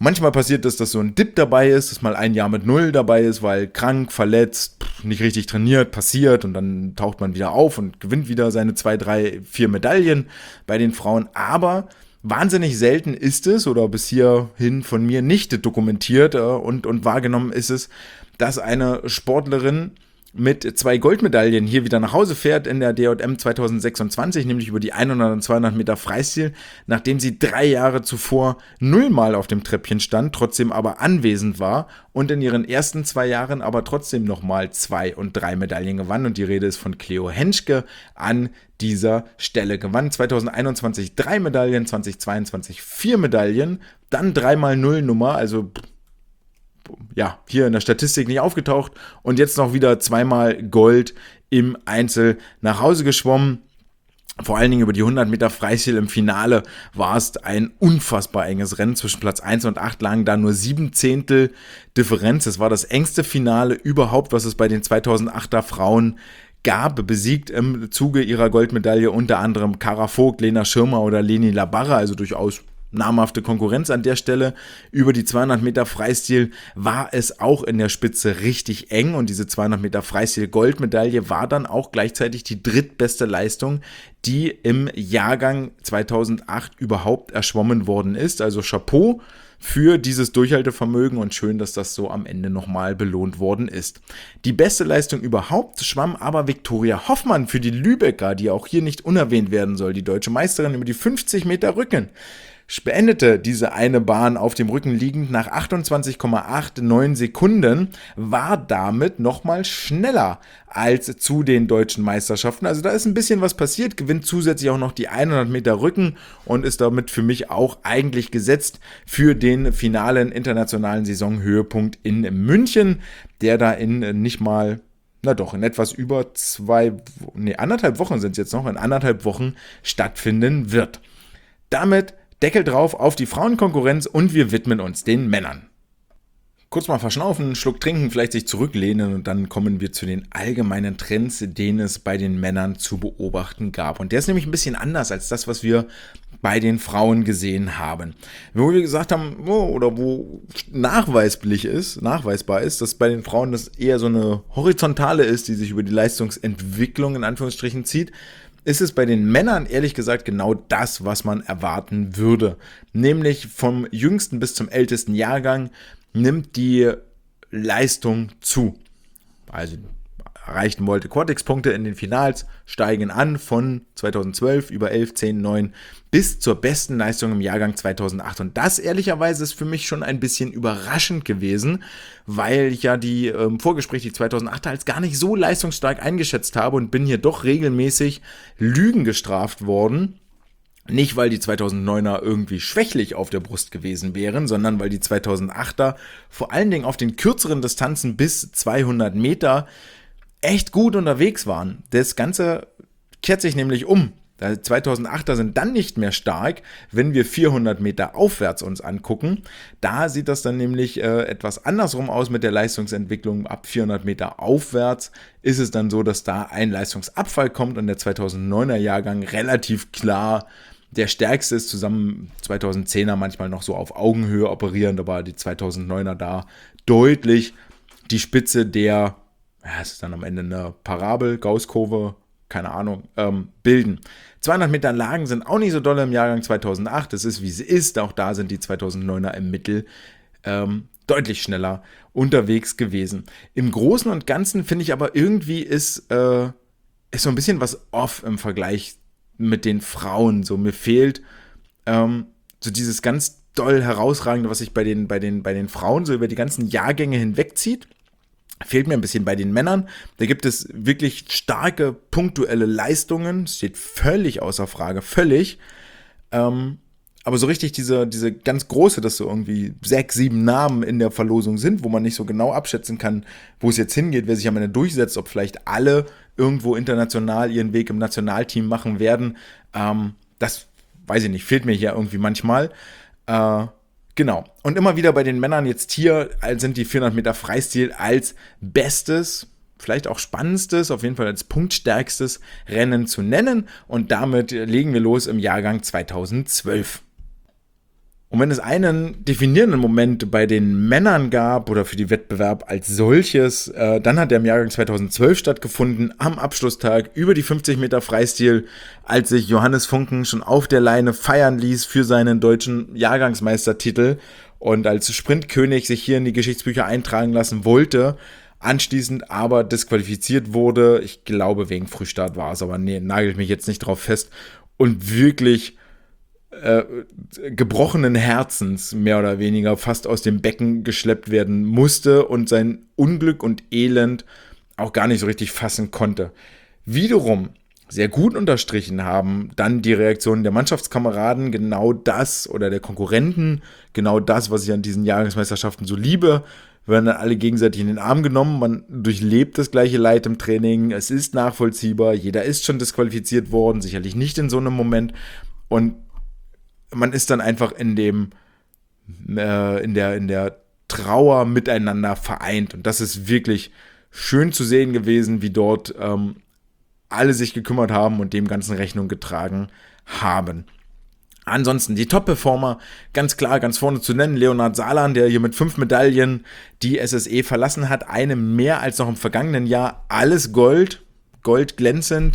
Manchmal passiert es, dass so ein Dip dabei ist, dass mal ein Jahr mit 0 dabei ist, weil krank, verletzt, nicht richtig trainiert, passiert und dann taucht man wieder auf und gewinnt wieder seine 2, 3, 4 Medaillen bei den Frauen. Aber wahnsinnig selten ist es, oder bis hierhin von mir nicht dokumentiert und wahrgenommen ist es, dass eine Sportlerin mit 2 Goldmedaillen hier wieder nach Hause fährt in der DJM 2026, nämlich über die 100 und 200 Meter Freistil, nachdem sie 3 Jahre zuvor 0-mal auf dem Treppchen stand, trotzdem aber anwesend war und in ihren ersten 2 Jahren aber trotzdem nochmal 2 und 3 Medaillen gewann. Und die Rede ist von Cleo Henschke an dieser Stelle. Gewann 2021 3 Medaillen, 2022 4 Medaillen, dann 3-mal Nullnummer, also ja, hier in der Statistik nicht aufgetaucht und jetzt noch wieder 2-mal Gold im Einzel nach Hause geschwommen. Vor allen Dingen über die 100 Meter Freistil im Finale war es ein unfassbar enges Rennen. Zwischen Platz 1 und 8 lagen da nur 7 Zehntel Differenz. Es war das engste Finale überhaupt, was es bei den 2008er Frauen gab, besiegt im Zuge ihrer Goldmedaille unter anderem Kara Vogt, Lena Schirmer oder Leni Labarre, also durchaus namhafte Konkurrenz an der Stelle. Über die 200 Meter Freistil war es auch in der Spitze richtig eng und diese 200 Meter Freistil Goldmedaille war dann auch gleichzeitig die drittbeste Leistung, die im Jahrgang 2008 überhaupt erschwommen worden ist. Also Chapeau für dieses Durchhaltevermögen und schön, dass das so am Ende nochmal belohnt worden ist. Die beste Leistung überhaupt schwamm aber Viktoria Hoffmann für die Lübecker, die auch hier nicht unerwähnt werden soll, die deutsche Meisterin über die 50 Meter Rücken. Beendete diese eine Bahn auf dem Rücken liegend nach 28,89 Sekunden, war damit nochmal schneller als zu den deutschen Meisterschaften. Also da ist ein bisschen was passiert, gewinnt zusätzlich auch noch die 100 Meter Rücken und ist damit für mich auch eigentlich gesetzt für den finalen internationalen Saisonhöhepunkt in München, der da in nicht mal, na doch, in etwas über 1,5 Wochen sind es jetzt noch, in 1,5 Wochen stattfinden wird. Damit Deckel drauf auf die Frauenkonkurrenz und wir widmen uns den Männern. Kurz mal verschnaufen, einen Schluck trinken, vielleicht sich zurücklehnen und dann kommen wir zu den allgemeinen Trends, den es bei den Männern zu beobachten gab. Und der ist nämlich ein bisschen anders als das, was wir bei den Frauen gesehen haben. Wo wir gesagt haben, wo nachweisbar ist, dass bei den Frauen das eher so eine horizontale ist, die sich über die Leistungsentwicklung in Anführungsstrichen zieht, ist es bei den Männern ehrlich gesagt genau das, was man erwarten würde. Nämlich vom jüngsten bis zum ältesten Jahrgang nimmt die Leistung zu. Also erreichten wollte Quad-X-Punkte in den Finals, steigen an von 2012 über 11, 10, 9 bis zur besten Leistung im Jahrgang 2008. Und das ehrlicherweise ist für mich schon ein bisschen überraschend gewesen, weil ich ja die Vorgespräche, die 2008er als gar nicht so leistungsstark eingeschätzt habe und bin hier doch regelmäßig Lügen gestraft worden. Nicht, weil die 2009er irgendwie schwächlich auf der Brust gewesen wären, sondern weil die 2008er vor allen Dingen auf den kürzeren Distanzen bis 200 Meter echt gut unterwegs waren. Das Ganze kehrt sich nämlich um. Die 2008er sind dann nicht mehr stark, wenn wir 400 Meter aufwärts uns angucken. Da sieht das dann nämlich etwas andersrum aus mit der Leistungsentwicklung. Ab 400 Meter aufwärts ist es dann so, dass da ein Leistungsabfall kommt und der 2009er Jahrgang relativ klar der stärkste ist, zusammen 2010er manchmal noch so auf Augenhöhe operierend, aber die 2009er da deutlich die Spitze der, es ist dann am Ende eine Parabel, Gaußkurve, keine Ahnung, bilden. 200 Meter Lagen sind auch nicht so doll im Jahrgang 2008, es ist wie sie ist, auch da sind die 2009er im Mittel deutlich schneller unterwegs gewesen. Im Großen und Ganzen finde ich aber irgendwie ist so ein bisschen was off im Vergleich mit den Frauen. So mir fehlt so dieses ganz doll herausragende, was sich bei den Frauen so über die ganzen Jahrgänge hinwegzieht. Fehlt mir ein bisschen bei den Männern. Da gibt es wirklich starke punktuelle Leistungen. Das steht völlig außer Frage, völlig. Aber so richtig diese ganz große, dass so irgendwie 6, 7 Namen in der Verlosung sind, wo man nicht so genau abschätzen kann, wo es jetzt hingeht, wer sich am Ende durchsetzt, ob vielleicht alle irgendwo international ihren Weg im Nationalteam machen werden. Das weiß ich nicht, fehlt mir hier irgendwie manchmal. Genau. Und immer wieder bei den Männern jetzt hier sind die 400 Meter Freistil als bestes, vielleicht auch spannendstes, auf jeden Fall als punktstärkstes Rennen zu nennen. Und damit legen wir los im Jahrgang 2012. Und wenn es einen definierenden Moment bei den Männern gab oder für den Wettbewerb als solches, dann hat der im Jahrgang 2012 stattgefunden, am Abschlusstag über die 50 Meter Freistil, als sich Johannes Funken schon auf der Leine feiern ließ für seinen deutschen Jahrgangsmeistertitel und als Sprintkönig sich hier in die Geschichtsbücher eintragen lassen wollte, anschließend aber disqualifiziert wurde. Ich glaube, wegen Frühstart war es, aber nee, nagelt mich jetzt nicht drauf fest. Und wirklich gebrochenen Herzens mehr oder weniger fast aus dem Becken geschleppt werden musste und sein Unglück und Elend auch gar nicht so richtig fassen konnte. Wiederum sehr gut unterstrichen haben dann die Reaktionen der Mannschaftskameraden, genau das, oder der Konkurrenten, genau das, was ich an diesen Jahrgangsmeisterschaften so liebe, werden dann alle gegenseitig in den Arm genommen, man durchlebt das gleiche Leid im Training, es ist nachvollziehbar, jeder ist schon disqualifiziert worden, sicherlich nicht in so einem Moment, und man ist dann einfach in der Trauer miteinander vereint. Und das ist wirklich schön zu sehen gewesen, wie dort alle sich gekümmert haben und dem Ganzen Rechnung getragen haben. Ansonsten die Top-Performer, ganz klar, ganz vorne zu nennen, Leonhard Salan, der hier mit 5 Medaillen die SSE verlassen hat, eine mehr als noch im vergangenen Jahr, alles Gold, Gold glänzend,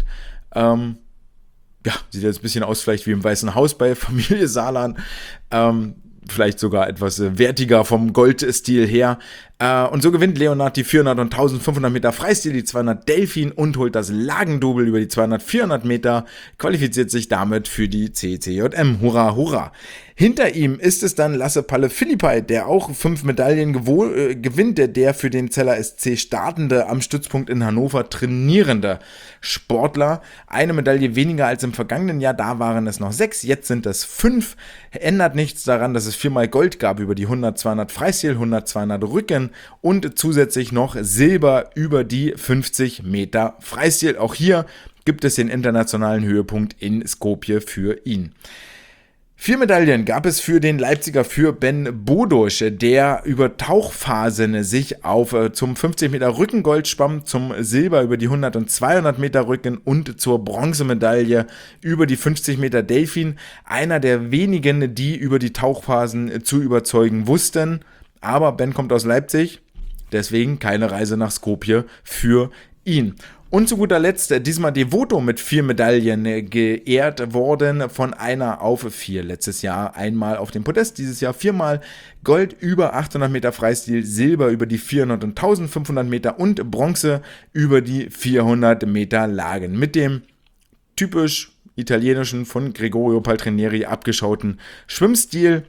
ja, sieht jetzt ein bisschen aus vielleicht wie im Weißen Haus bei Familie Salan, vielleicht sogar etwas wertiger vom Goldstil her. Und so gewinnt Leonhard die 400 und 1500 Meter Freistil, die 200 Delfin und holt das Lagendouble über die 200-400 Meter, qualifiziert sich damit für die CCJM. Hurra, hurra! Hinter ihm ist es dann Lasse Palle-Philippai, der auch 5 Medaillen gewinnt, der für den Zeller SC startende, am Stützpunkt in Hannover trainierende Sportler. Eine Medaille weniger als im vergangenen Jahr, da waren es noch 6, jetzt sind es 5. Ändert nichts daran, dass es 4-mal Gold gab über die 100-200 Freistil, 100-200 Rücken und zusätzlich noch Silber über die 50 Meter Freistil. Auch hier gibt es den internationalen Höhepunkt in Skopje für ihn. 4 Medaillen gab es für den Leipziger, für Ben Bodusch, der über Tauchphasen sich zum 50 Meter Rückengold schwamm, zum Silber über die 100 und 200 Meter Rücken und zur Bronzemedaille über die 50 Meter Delfin. Einer der wenigen, die über die Tauchphasen zu überzeugen wussten. Aber Ben kommt aus Leipzig, deswegen keine Reise nach Skopje für ihn. Und zu guter Letzt diesmal Devoto mit 4 Medaillen geehrt worden, von einer auf 4. Letztes Jahr einmal auf dem Podest, dieses Jahr 4-mal Gold über 800 Meter Freistil, Silber über die 400 und 1500 Meter und Bronze über die 400 Meter Lagen. Mit dem typisch italienischen, von Gregorio Paltrinieri abgeschauten Schwimmstil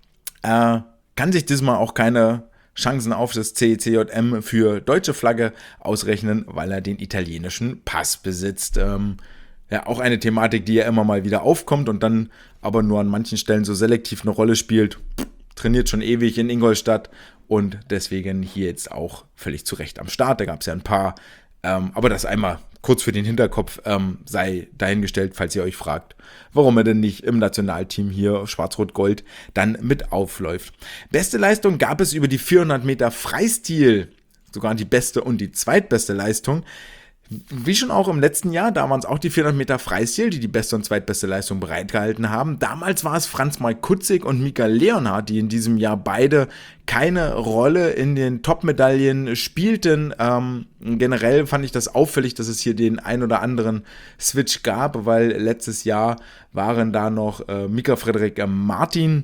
kann sich diesmal auch keine Chancen auf das CCJM für deutsche Flagge ausrechnen, weil er den italienischen Pass besitzt. Ja, auch eine Thematik, die ja immer mal wieder aufkommt und dann aber nur an manchen Stellen so selektiv eine Rolle spielt. Trainiert schon ewig in Ingolstadt und deswegen hier jetzt auch völlig zu Recht am Start. Da gab es ja ein paar, aber das einmal kurz für den Hinterkopf sei dahingestellt, falls ihr euch fragt, warum er denn nicht im Nationalteam hier Schwarz-Rot-Gold dann mit aufläuft. Beste Leistung gab es über die 400 Meter Freistil, sogar die beste und die zweitbeste Leistung. Wie schon auch im letzten Jahr, da waren es auch die 400 Meter Freistil, die beste und zweitbeste Leistung bereitgehalten haben. Damals war es Franz-Marc Kutzig und Mikael Leonhardt, die in diesem Jahr beide keine Rolle in den Top-Medaillen spielten. Generell fand ich das auffällig, dass es hier den ein oder anderen Switch gab, weil letztes Jahr waren da noch Mika Frederik Martin.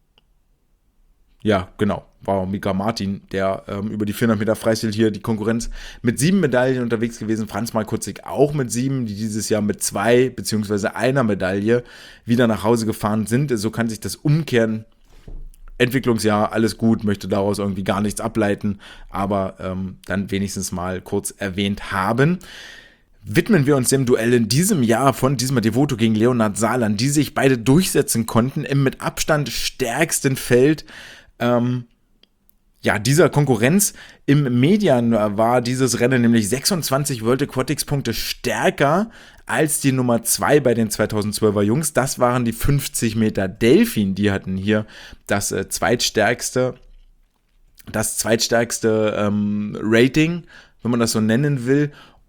Ja, genau, war Mika Martin, der über die 400 Meter Freistil hier die Konkurrenz mit 7 Medaillen unterwegs gewesen. Franz-Marc Kutzig auch mit 7, die dieses Jahr mit 2 bzw. einer Medaille wieder nach Hause gefahren sind. So kann sich das umkehren. Entwicklungsjahr, alles gut, möchte daraus irgendwie gar nichts ableiten, aber dann wenigstens mal kurz erwähnt haben. Widmen wir uns dem Duell in diesem Jahr von diesmal Devoto gegen Leonhard Salan, die sich beide durchsetzen konnten im mit Abstand stärksten Feld dieser Konkurrenz. Im Median war dieses Rennen nämlich 26 World Aquatics Punkte stärker als die Nummer 2 bei den 2012er Jungs. Das waren die 50 Meter Delfin, die hatten hier das zweitstärkste Rating, wenn man das so nennen will.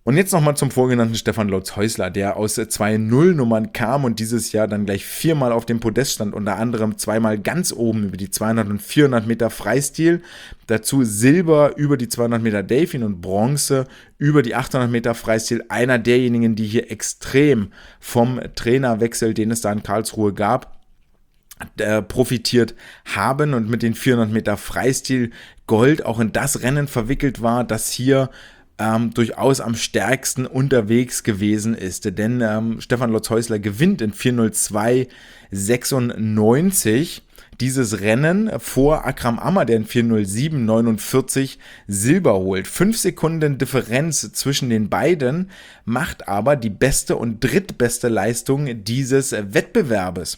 Und jetzt nochmal zum vorgenannten Stefan Lotz-Häusler, der aus 2 Nullnummern kam und dieses Jahr dann gleich 4-mal auf dem Podest stand, unter anderem 2-mal ganz oben über die 200 und 400 Meter Freistil, dazu Silber über die 200 Meter Delfin und Bronze über die 800 Meter Freistil. Einer derjenigen, die hier extrem vom Trainerwechsel, den es da in Karlsruhe gab, profitiert haben und mit den 400 Meter Freistil Gold auch in das Rennen verwickelt war, das hier durchaus am stärksten unterwegs gewesen ist. Denn Stefan Lotz-Häusler gewinnt in 4:02:96 dieses Rennen vor Akram Ammer, der in 4:07:49 Silber holt. 5 Sekunden Differenz zwischen den beiden macht aber die beste und drittbeste Leistung dieses Wettbewerbes.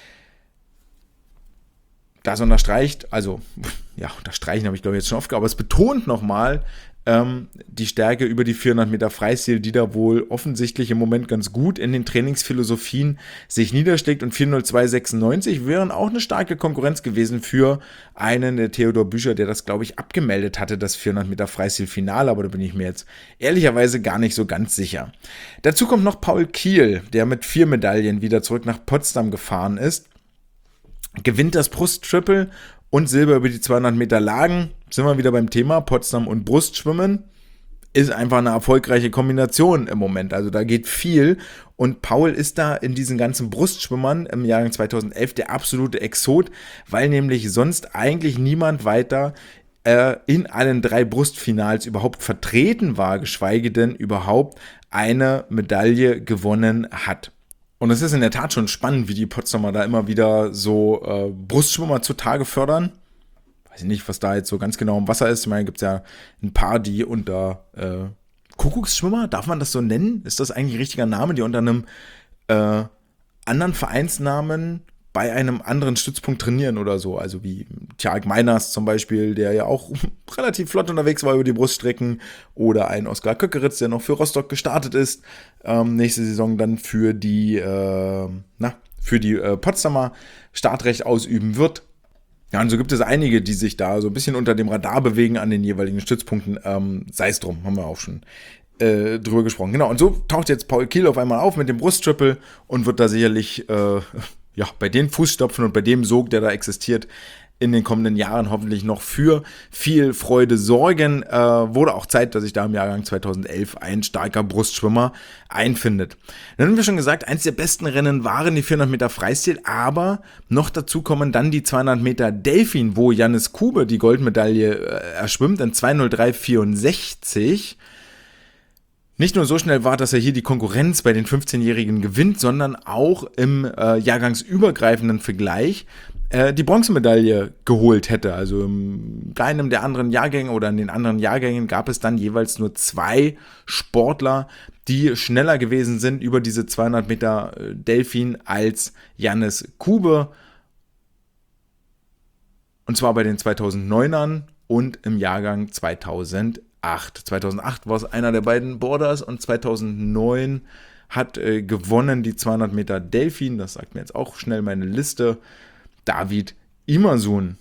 Das unterstreicht, also, ja, unterstreichen habe ich glaube ich jetzt schon oft, aber es betont nochmal die Stärke über die 400 Meter Freistil, die da wohl offensichtlich im Moment ganz gut in den Trainingsphilosophien sich niederschlägt, und 4:02:96 wären auch eine starke Konkurrenz gewesen für einen der Theodor Bücher, der das glaube ich abgemeldet hatte, das 400 Meter Freistil-Finale, aber da bin ich mir jetzt ehrlicherweise gar nicht so ganz sicher. Dazu kommt noch Paul Kiel, der mit 4 Medaillen wieder zurück nach Potsdam gefahren ist, gewinnt das Brusttriple und Silber über die 200 Meter Lagen. Sind wir wieder beim Thema Potsdam und Brustschwimmen. Ist einfach eine erfolgreiche Kombination im Moment. Also da geht viel. Und Paul ist da in diesen ganzen Brustschwimmern im Jahrgang 2011 der absolute Exot, weil nämlich sonst eigentlich niemand weiter in allen 3 Brustfinals überhaupt vertreten war, geschweige denn überhaupt eine Medaille gewonnen hat. Und es ist in der Tat schon spannend, wie die Potsdamer da immer wieder so Brustschwimmer zutage fördern. Weiß ich nicht, was da jetzt so ganz genau im Wasser ist. Ich meine, gibt es ja ein paar, die unter Kuckucksschwimmer, darf man das so nennen? Ist das eigentlich ein richtiger Name, die unter einem anderen Vereinsnamen bei einem anderen Stützpunkt trainieren oder so? Also wie Tjark Meiners zum Beispiel, der ja auch relativ flott unterwegs war über die Bruststrecken, oder ein Oskar Köckeritz, der noch für Rostock gestartet ist, nächste Saison dann für die Potsdamer Startrecht ausüben wird. Ja, und so gibt es einige, die sich da so ein bisschen unter dem Radar bewegen an den jeweiligen Stützpunkten. Sei es drum, haben wir auch schon drüber gesprochen. Genau, und so taucht jetzt Paul Kiel auf einmal auf mit dem Brusttriple und wird da sicherlich bei den Fußstapfen und bei dem Sog, der da existiert, in den kommenden Jahren hoffentlich noch für viel Freude sorgen. Wurde auch Zeit, dass sich da im Jahrgang 2011 ein starker Brustschwimmer einfindet. Dann haben wir schon gesagt, eins der besten Rennen waren die 400 Meter Freistil, aber noch dazu kommen dann die 200 Meter Delfin, wo Jannis Kube die Goldmedaille erschwimmt in 2:03:64. Nicht nur so schnell war, dass er hier die Konkurrenz bei den 15-Jährigen gewinnt, sondern auch im jahrgangsübergreifenden Vergleich die Bronzemedaille geholt hätte. Also in keinem der anderen Jahrgänge oder in den anderen Jahrgängen gab es dann jeweils nur 2 Sportler, die schneller gewesen sind über diese 200 Meter Delfin als Jannis Kube. Und zwar bei den 2009ern und im Jahrgang 2008. 2008 war es einer der beiden Borders und 2009 hat gewonnen die 200 Meter Delfin. Das sagt mir jetzt auch schnell meine Liste. David Imersun.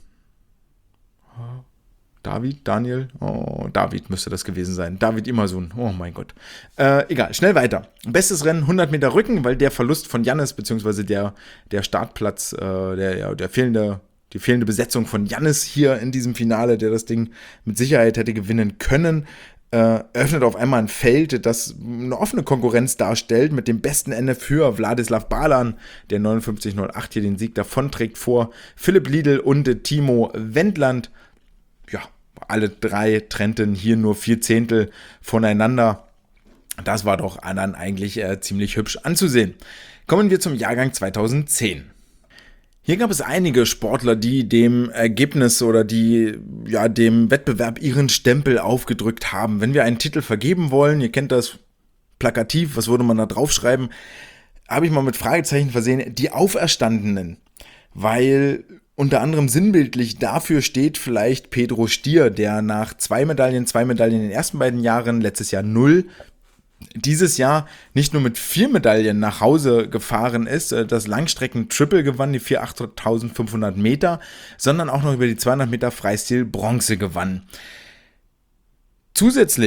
David müsste das gewesen sein. David Imersun. Oh mein Gott. Egal, schnell weiter. Bestes Rennen 100 Meter Rücken, weil der Verlust von Jannis, beziehungsweise der Startplatz, die fehlende Besetzung von Jannis hier in diesem Finale, der das Ding mit Sicherheit hätte gewinnen können, öffnet auf einmal ein Feld, das eine offene Konkurrenz darstellt, mit dem besten Ende für Wladislav Balan, der 59:08 hier den Sieg davonträgt vor Philipp Liedl und Timo Wendland. Ja, alle 3 trennten hier nur 4 Zehntel voneinander. Das war doch dann eigentlich ziemlich hübsch anzusehen. Kommen wir zum Jahrgang 2010. Hier gab es einige Sportler, die dem Ergebnis oder dem Wettbewerb ihren Stempel aufgedrückt haben. Wenn wir einen Titel vergeben wollen, ihr kennt das plakativ, was würde man da draufschreiben, habe ich mal mit Fragezeichen versehen, die Auferstandenen. Weil unter anderem sinnbildlich dafür steht vielleicht Pedro Stier, der nach 2 Medaillen in den ersten beiden Jahren, letztes Jahr 0, dieses Jahr nicht nur mit 4 Medaillen nach Hause gefahren ist, das Langstrecken-Triple gewann, die 4.8.500 Meter, sondern auch noch über die 200 Meter Freistil Bronze gewann. Zusätzlich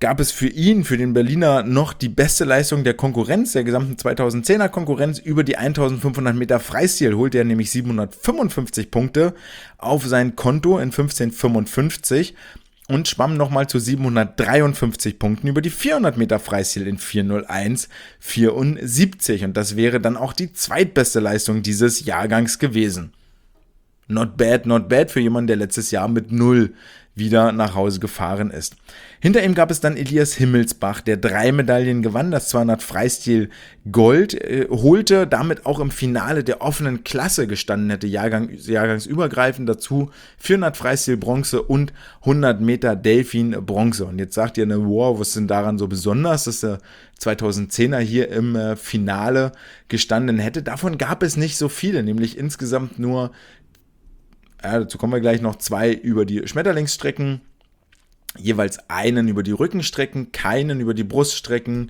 gab es für ihn, für den Berliner, noch die beste Leistung der Konkurrenz, der gesamten 2010er Konkurrenz. Über die 1500 Meter Freistil holte er nämlich 755 Punkte auf sein Konto in 15:55 und schwamm nochmal zu 753 Punkten über die 400 Meter Freistil in 4:01:74. Und das wäre dann auch die zweitbeste Leistung dieses Jahrgangs gewesen. Not bad für jemanden, der letztes Jahr mit 0 wieder nach Hause gefahren ist. Hinter ihm gab es dann Elias Himmelsbach, der 3 Medaillen gewann, das 200 Freistil Gold, holte, damit auch im Finale der offenen Klasse gestanden hätte, jahrgangsübergreifend, dazu 400 Freistil Bronze und 100 Meter Delfin Bronze. Und jetzt sagt ihr, wow, was ist denn daran so besonders, dass der 2010er hier im Finale gestanden hätte? Davon gab es nicht so viele, nämlich insgesamt nur, dazu kommen wir gleich noch, 2 über die Schmetterlingsstrecken, jeweils einen über die Rückenstrecken, keinen über die Bruststrecken.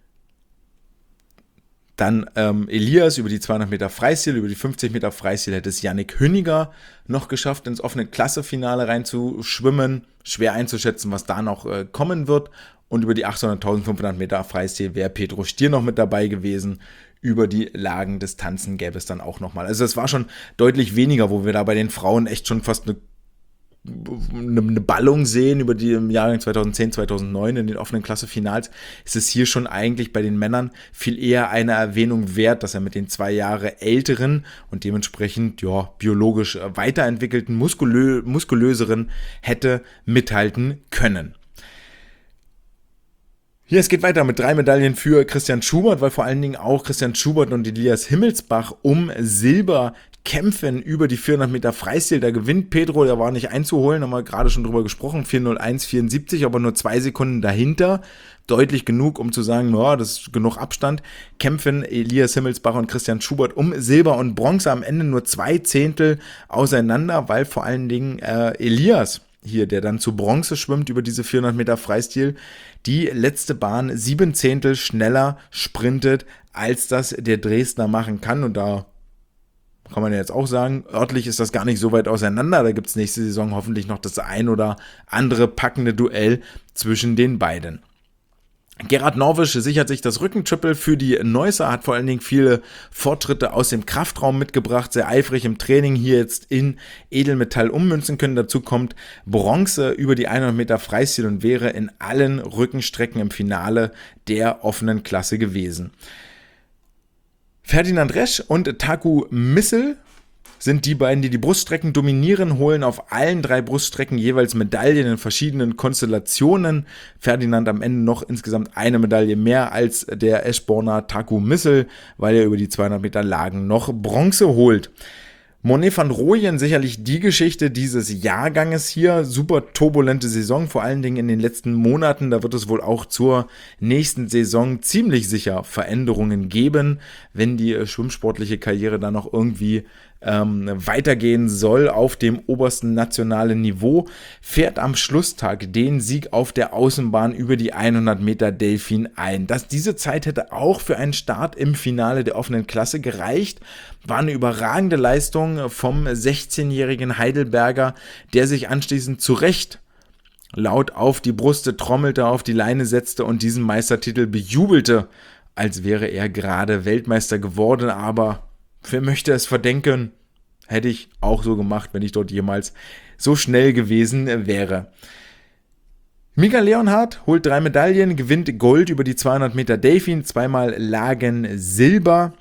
Dann Elias über die 200 Meter Freistil, über die 50 Meter Freistil hätte es Yannick Hünniger noch geschafft, ins offene Klassefinale reinzuschwimmen. Schwer einzuschätzen, was da noch kommen wird. Und über die 800.500 Meter Freistil wäre Pedro Stier noch mit dabei gewesen. Über die Lagendistanzen gäbe es dann auch nochmal. Also es war schon deutlich weniger, wo wir da bei den Frauen echt schon fast eine Ballung sehen über die im Jahrgang 2010, 2009 in den offenen Klassefinals, ist es hier schon eigentlich bei den Männern viel eher eine Erwähnung wert, dass er mit den 2 Jahre älteren und dementsprechend biologisch weiterentwickelten, muskulöseren hätte mithalten können. Hier, es geht weiter mit 3 Medaillen für Christian Schubert, weil vor allen Dingen auch Christian Schubert und Elias Himmelsbach um Silber kämpfen über die 400 Meter Freistil. Da gewinnt Pedro, der war nicht einzuholen, haben wir gerade schon drüber gesprochen, 4:01:74, aber nur 2 Sekunden dahinter. Deutlich genug, um zu sagen, das ist genug Abstand. Kämpfen Elias Himmelsbach und Christian Schubert um Silber und Bronze, am Ende nur 2 Zehntel auseinander, weil vor allen Dingen Elias hier, der dann zu Bronze schwimmt über diese 400 Meter Freistil, die letzte Bahn 7 Zehntel schneller sprintet, als das der Dresdner machen kann. Und da kann man ja jetzt auch sagen, örtlich ist das gar nicht so weit auseinander. Da gibt es nächste Saison hoffentlich noch das ein oder andere packende Duell zwischen den beiden. Gerhard Norwisch sichert sich das Rückentriple für die Neusser, hat vor allen Dingen viele Fortschritte aus dem Kraftraum mitgebracht, sehr eifrig im Training hier jetzt in Edelmetall ummünzen können. Dazu kommt Bronze über die 100 Meter Freistil und wäre in allen Rückenstrecken im Finale der offenen Klasse gewesen. Ferdinand Resch und Taku Missel sind die beiden, die Bruststrecken dominieren, holen auf allen 3 Bruststrecken jeweils Medaillen in verschiedenen Konstellationen. Ferdinand am Ende noch insgesamt eine Medaille mehr als der Eschborner Taku Missel, weil er über die 200 Meter Lagen noch Bronze holt. Monet van Rooyen, sicherlich die Geschichte dieses Jahrganges hier. Super turbulente Saison, vor allen Dingen in den letzten Monaten. Da wird es wohl auch zur nächsten Saison ziemlich sicher Veränderungen geben, wenn die schwimmsportliche Karriere dann noch irgendwie weitergehen soll auf dem obersten nationalen Niveau. Fährt am Schlusstag den Sieg auf der Außenbahn über die 100 Meter Delfin ein. Diese Zeit hätte auch für einen Start im Finale der offenen Klasse gereicht. War eine überragende Leistung vom 16-jährigen Heidelberger, der sich anschließend zu Recht laut auf die Brust trommelte, auf die Leine setzte und diesen Meistertitel bejubelte, als wäre er gerade Weltmeister geworden. Aber wer möchte es verdenken? Hätte ich auch so gemacht, wenn ich dort jemals so schnell gewesen wäre. Mika Leonhardt holt 3 Medaillen, gewinnt Gold über die 200 Meter Delfin, 2-mal Lagen Silber.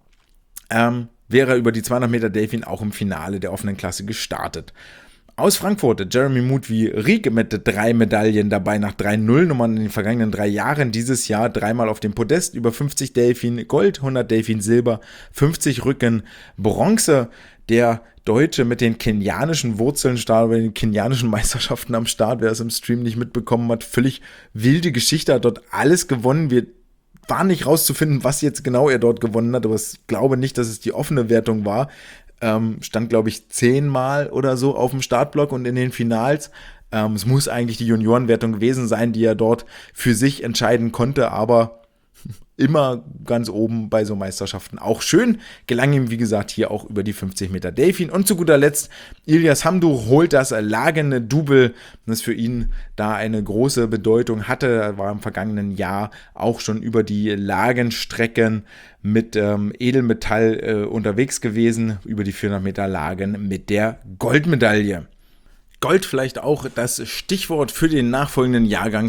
Wäre über die 200 Meter Delfin auch im Finale der offenen Klasse gestartet. Aus Frankfurt, Jeremy Mudvi-Riek mit 3 Medaillen dabei nach 3 Nullnummern in den vergangenen 3 Jahren. Dieses Jahr 3-mal auf dem Podest, über 50 Delfin Gold, 100 Delfin Silber, 50 Rücken Bronze. Der Deutsche mit den kenianischen Wurzeln startet, bei den kenianischen Meisterschaften am Start, wer es im Stream nicht mitbekommen hat, völlig wilde Geschichte, hat dort alles gewonnen. Wir waren nicht rauszufinden, was jetzt genau er dort gewonnen hat, aber ich glaube nicht, dass es die offene Wertung war. Stand, glaube ich, 10-mal oder so auf dem Startblock und in den Finals. Es muss eigentlich die Juniorenwertung gewesen sein, die er dort für sich entscheiden konnte, aber immer ganz oben bei so Meisterschaften auch schön. Gelang ihm, wie gesagt, hier auch über die 50 Meter Delfin. Und zu guter Letzt, Ilias Hamdu holt das Lagene-Double, das für ihn da eine große Bedeutung hatte. Er war im vergangenen Jahr auch schon über die Lagenstrecken mit Edelmetall unterwegs gewesen, über die 400 Meter Lagen mit der Goldmedaille. Gold vielleicht auch das Stichwort für den nachfolgenden Jahrgang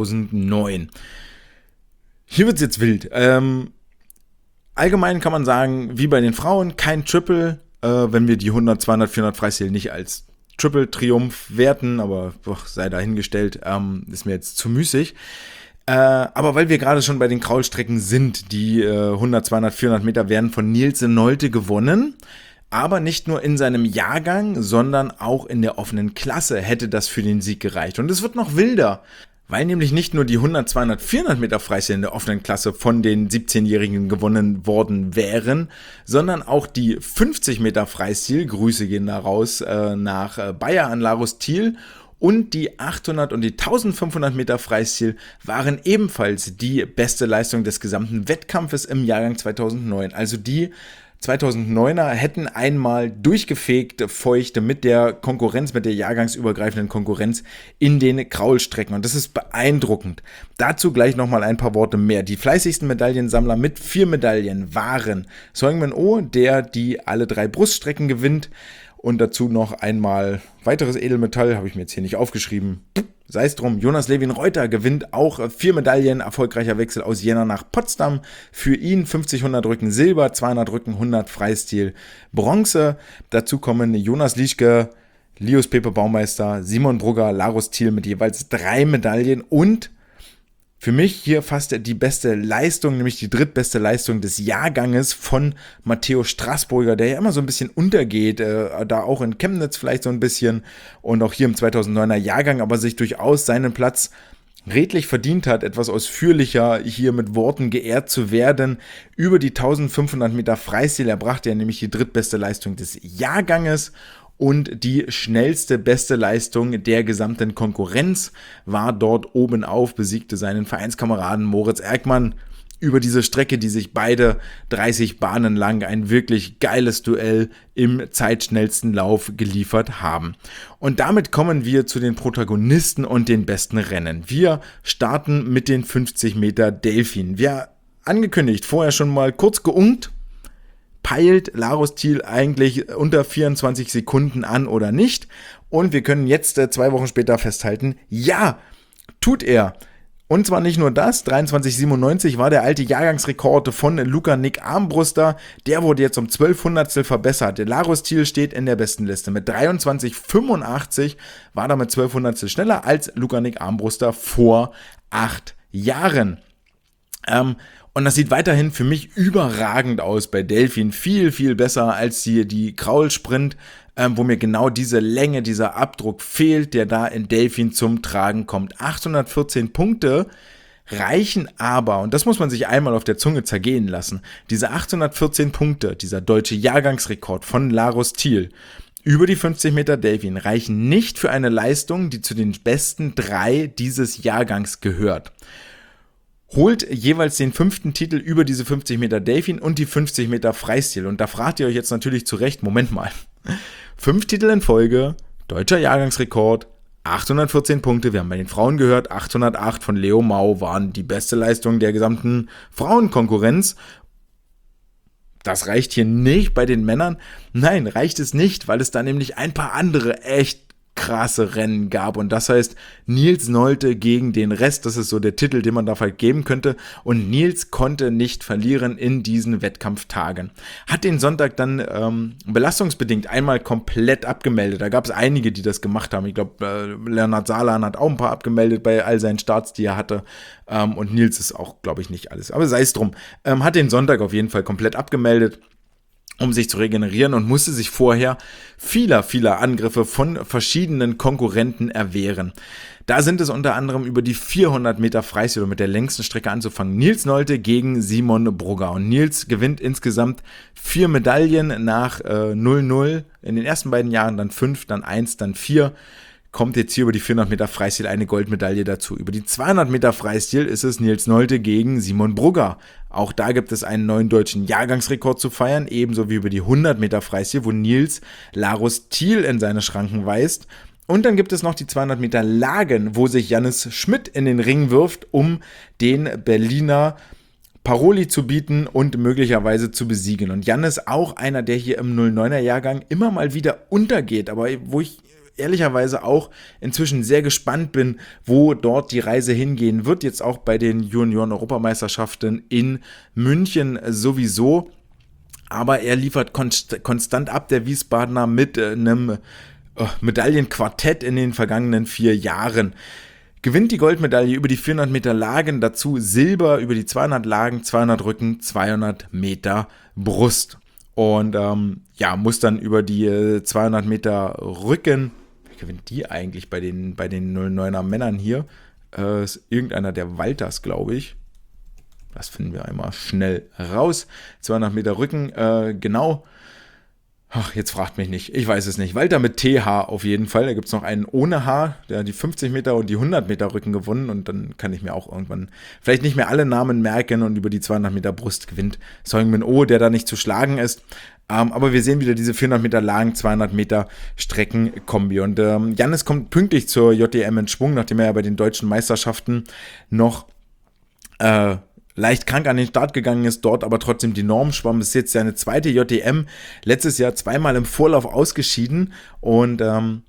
2009. Hier wird es jetzt wild. Allgemein kann man sagen, wie bei den Frauen, kein Triple, wenn wir die 100, 200, 400 Freistil nicht als Triple-Triumph werten, aber sei dahingestellt, ist mir jetzt zu müßig. Aber weil wir gerade schon bei den Kraulstrecken sind, die 100, 200, 400 Meter werden von Nils Nolte gewonnen. Aber nicht nur in seinem Jahrgang, sondern auch in der offenen Klasse hätte das für den Sieg gereicht. Und es wird noch wilder, weil nämlich nicht nur die 100, 200, 400 Meter Freistil in der offenen Klasse von den 17-Jährigen gewonnen worden wären, sondern auch die 50 Meter Freistil, Grüße gehen da raus nach Bayer an Larus Thiel, und die 800 und die 1500 Meter Freistil waren ebenfalls die beste Leistung des gesamten Wettkampfes im Jahrgang 2009. Also die 2009er hätten einmal durchgefegt, feuchte mit der Konkurrenz, mit der jahrgangsübergreifenden Konkurrenz in den Kraulstrecken. Und das ist beeindruckend. Dazu gleich nochmal ein paar Worte mehr. Die fleißigsten Medaillensammler mit 4 Medaillen waren Seungmin Oh, der die alle 3 Bruststrecken gewinnt. Und dazu noch einmal weiteres Edelmetall, habe ich mir jetzt hier nicht aufgeschrieben. Sei es drum, Jonas Levin-Reuter gewinnt auch 4 Medaillen, erfolgreicher Wechsel aus Jena nach Potsdam. Für ihn 50-100 Rücken Silber, 200 Rücken, 100 Freistil Bronze. Dazu kommen Jonas Lieschke, Lius Pepe Baumeister, Simon Brugger, Larus Thiel mit jeweils 3 Medaillen und für mich hier fast die beste Leistung, nämlich die drittbeste Leistung des Jahrganges von Matteo Straßburger, der ja immer so ein bisschen untergeht, da auch in Chemnitz vielleicht so ein bisschen und auch hier im 2009er Jahrgang, aber sich durchaus seinen Platz redlich verdient hat, etwas ausführlicher hier mit Worten geehrt zu werden. Über die 1500 Meter Freistil erbrachte er nämlich die drittbeste Leistung des Jahrganges. Und die schnellste, beste Leistung der gesamten Konkurrenz war dort oben auf, besiegte seinen Vereinskameraden Moritz Erkmann über diese Strecke, die sich beide 30 Bahnen lang ein wirklich geiles Duell im zeitschnellsten Lauf geliefert haben. Und damit kommen wir zu den Protagonisten und den besten Rennen. Wir starten mit den 50 Meter Delfin. Wir angekündigt, vorher schon mal kurz geunkt. Peilt Larus Thiel eigentlich unter 24 Sekunden an oder nicht? Und wir können jetzt 2 Wochen später festhalten, ja, tut er. Und zwar nicht nur das, 23,97 war der alte Jahrgangsrekord von Luca Nick Armbruster, der wurde jetzt um 12 Hundertstel verbessert. Larus Thiel steht in der besten Liste mit 23,85, war damit 12 Hundertstel schneller als Luca Nick Armbruster vor 8 Jahren. Und das sieht weiterhin für mich überragend aus bei Delfin. Viel, viel besser als die Kraul-Sprint, wo mir genau diese Länge, dieser Abdruck fehlt, der da in Delfin zum Tragen kommt. 814 Punkte reichen aber, und das muss man sich einmal auf der Zunge zergehen lassen, diese 814 Punkte, dieser deutsche Jahrgangsrekord von Larus Thiel, über die 50 Meter Delfin reichen nicht für eine Leistung, die zu den besten 3 dieses Jahrgangs gehört. Holt jeweils den 5. Titel über diese 50 Meter Delfin und die 50 Meter Freistil. Und da fragt ihr euch jetzt natürlich zu Recht, Moment mal, 5 Titel in Folge, deutscher Jahrgangsrekord, 814 Punkte, wir haben bei den Frauen gehört, 808 von Leo Mau waren die beste Leistung der gesamten Frauenkonkurrenz. Das reicht hier nicht bei den Männern. Nein, reicht es nicht, weil es da nämlich ein paar andere echt krasse Rennen gab und das heißt Nils Nolte gegen den Rest, das ist so der Titel, den man da halt geben könnte und Nils konnte nicht verlieren in diesen Wettkampftagen. Hat den Sonntag dann belastungsbedingt einmal komplett abgemeldet, da gab es einige, die das gemacht haben, ich glaube Lennart Salan hat auch ein paar abgemeldet bei all seinen Starts, die er hatte und Nils ist auch, glaube ich, nicht alles, aber sei es drum, hat den Sonntag auf jeden Fall komplett abgemeldet, um sich zu regenerieren und musste sich vorher vieler Angriffe von verschiedenen Konkurrenten erwehren. Da sind es unter anderem über die 400 Meter Freistil mit der längsten Strecke anzufangen. Nils Nolte gegen Simon Brugger. Und Nils gewinnt insgesamt 4 Medaillen nach 0-0 in den ersten beiden Jahren, dann 5, dann 1, dann 4. kommt jetzt hier über die 400 Meter Freistil eine Goldmedaille dazu. Über die 200 Meter Freistil ist es Nils Nolte gegen Simon Brugger. Auch da gibt es einen neuen deutschen Jahrgangsrekord zu feiern, ebenso wie über die 100 Meter Freistil, wo Nils Larus Thiel in seine Schranken weist. Und dann gibt es noch die 200 Meter Lagen, wo sich Jannis Schmidt in den Ring wirft, um den Berliner Paroli zu bieten und möglicherweise zu besiegen. Und Jannis auch einer, der hier im 09er Jahrgang immer mal wieder untergeht, aber wo ich ehrlicherweise auch inzwischen sehr gespannt bin, wo dort die Reise hingehen wird. Jetzt auch bei den Junioren-Europameisterschaften in München sowieso. Aber er liefert konstant ab, der Wiesbadener, mit einem Medaillenquartett in den vergangenen 4 Jahren. Gewinnt die Goldmedaille über die 400 Meter Lagen, dazu Silber über die 200 Lagen, 200 Rücken, 200 Meter Brust. Und muss dann über die 200 Meter Rücken, wie gewinnt die eigentlich bei den 09er Männern hier? Ist irgendeiner der Walters, glaube ich. Das finden wir einmal schnell raus. 200 Meter Rücken, genau. Ach, jetzt fragt mich nicht. Ich weiß es nicht. Walter mit TH auf jeden Fall. Da gibt es noch einen ohne H, der hat die 50 Meter und die 100 Meter Rücken gewonnen. Und dann kann ich mir auch irgendwann vielleicht nicht mehr alle Namen merken. Und über die 200 Meter Brust gewinnt Seungmin Oh, der da nicht zu schlagen ist. Aber wir sehen wieder diese 400 Meter Lagen, 200 Meter Streckenkombi. Und Jannis kommt pünktlich zur JDM in Schwung, nachdem er ja bei den deutschen Meisterschaften noch leicht krank an den Start gegangen ist, dort aber trotzdem die Norm schwamm. Das ist jetzt seine zweite JDM, letztes Jahr 2-mal im Vorlauf ausgeschieden und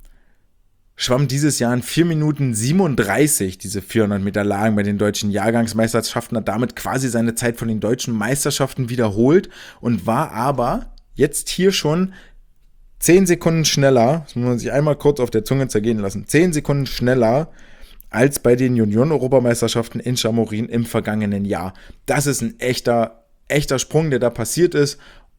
schwamm dieses Jahr in 4 Minuten 37 diese 400 Meter Lagen bei den deutschen Jahrgangsmeisterschaften, hat damit quasi seine Zeit von den deutschen Meisterschaften wiederholt und war aber jetzt hier schon 10 Sekunden schneller, das muss man sich einmal kurz auf der Zunge zergehen lassen, 10 Sekunden schneller als bei den Junioren-Europameisterschaften in Chamorin im vergangenen Jahr. Das ist ein echter Sprung, der da passiert ist.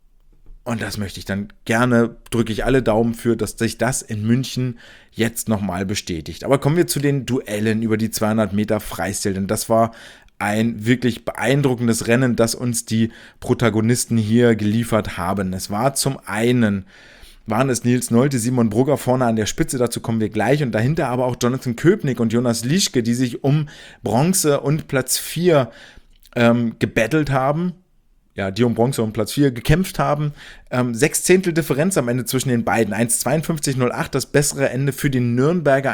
Und das möchte ich dann gerne, drücke ich alle Daumen für, dass sich das in München jetzt nochmal bestätigt. Aber kommen wir zu den Duellen über die 200 Meter Freistil, denn das war ein wirklich beeindruckendes Rennen, das uns die Protagonisten hier geliefert haben. Es war zum einen waren es Nils Nolte, Simon Brugger vorne an der Spitze, dazu kommen wir gleich, und dahinter aber auch Jonathan Köpnick und Jonas Lischke, die sich um Bronze und Platz 4 gebettelt haben, ja, die um Bronze und Platz 4 gekämpft haben. 6 Zehntel Differenz am Ende zwischen den beiden, 1,52,08, das bessere Ende für den Nürnberger,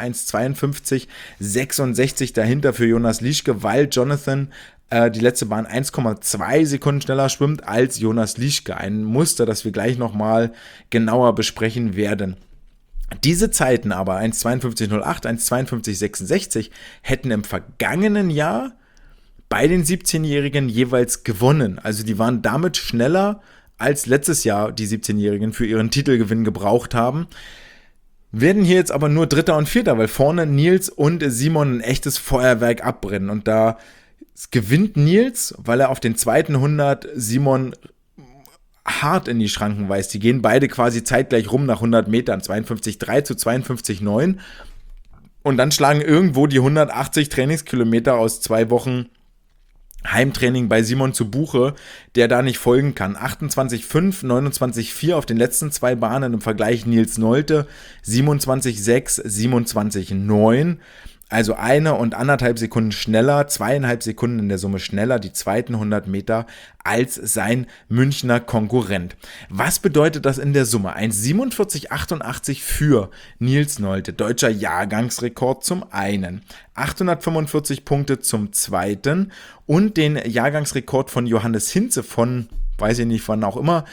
1,52,66 dahinter für Jonas Lischke, weil Jonathan die letzte Bahn 1,2 Sekunden schneller schwimmt als Jonas Lischke. Ein Muster, das wir gleich nochmal genauer besprechen werden. Diese Zeiten aber, 1,52,08, 1,52,66, hätten im vergangenen Jahr bei den 17-Jährigen jeweils gewonnen. Also die waren damit schneller als letztes Jahr die 17-Jährigen für ihren Titelgewinn gebraucht haben. Werden hier jetzt aber nur Dritter und Vierter, weil vorne Nils und Simon ein echtes Feuerwerk abbrennen. Und da gewinnt Nils, weil er auf den zweiten 100 Simon hart in die Schranken weist. Die gehen beide quasi zeitgleich rum nach 100 Metern, 52,3 zu 52,9. Und dann schlagen irgendwo die 180 Trainingskilometer aus 2 Wochen Heimtraining bei Simon zu Buche, der da nicht folgen kann. 28,5, 29,4 auf den letzten 2 Bahnen, im Vergleich Nils Nolte, 27,6, 27,9. Also 1 und 1,5 Sekunden schneller, 2,5 Sekunden in der Summe schneller, die zweiten 100 Meter als sein Münchner Konkurrent. Was bedeutet das in der Summe? 1,47,88 für Nils Nolte, deutscher Jahrgangsrekord zum einen, 845 Punkte zum zweiten und den Jahrgangsrekord von Johannes Hinze von, weiß ich nicht wann auch immer,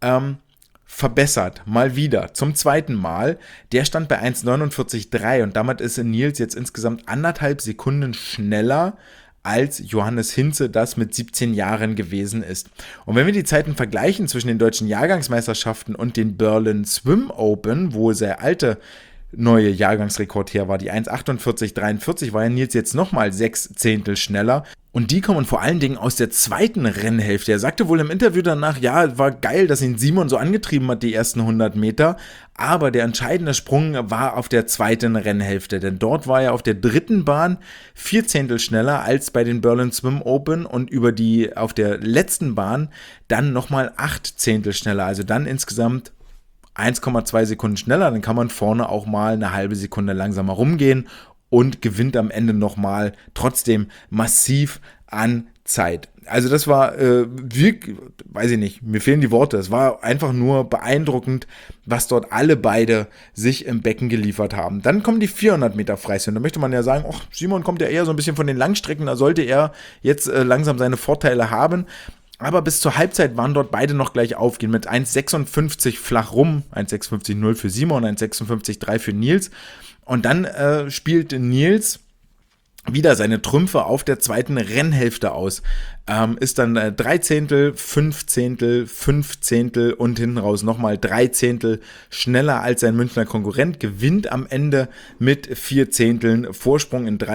verbessert, mal wieder, zum zweiten Mal. Der stand bei 1,49,3 und damit ist Nils jetzt insgesamt 1,5 Sekunden schneller als Johannes Hinze das mit 17 Jahren gewesen ist. Und wenn wir die Zeiten vergleichen zwischen den deutschen Jahrgangsmeisterschaften und den Berlin Swim Open, wo sehr alte neue Jahrgangsrekord her war, die 1,48,43, war ja Nils jetzt nochmal 6 Zehntel schneller. Und die kommen vor allen Dingen aus der zweiten Rennhälfte. Er sagte wohl im Interview danach, ja, war geil, dass ihn Simon so angetrieben hat, die ersten 100 Meter. Aber der entscheidende Sprung war auf der zweiten Rennhälfte. Denn dort war er auf der dritten Bahn 4 Zehntel schneller als bei den Berlin Swim Open und auf der letzten Bahn dann nochmal 8 Zehntel schneller. Also dann insgesamt 1,2 Sekunden schneller, dann kann man vorne auch mal eine halbe Sekunde langsamer rumgehen und gewinnt am Ende nochmal trotzdem massiv an Zeit. Also das war wirklich, weiß ich nicht, mir fehlen die Worte. Es war einfach nur beeindruckend, was dort alle beide sich im Becken geliefert haben. Dann kommen die 400 Meter Freistil. Da möchte man ja sagen, ach, Simon kommt ja eher so ein bisschen von den Langstrecken, da sollte er jetzt langsam seine Vorteile haben. Aber bis zur Halbzeit waren dort beide noch gleich aufgehen mit 1,56 flach rum, 1,56,0 für Simon, 1,56,3 für Nils. Und dann spielt Nils wieder seine Trümpfe auf der zweiten Rennhälfte aus. Ist dann 3 Zehntel, 5 Zehntel, 5 Zehntel und hinten raus nochmal 3 Zehntel schneller als sein Münchner Konkurrent, gewinnt am Ende mit 4 Zehnteln Vorsprung in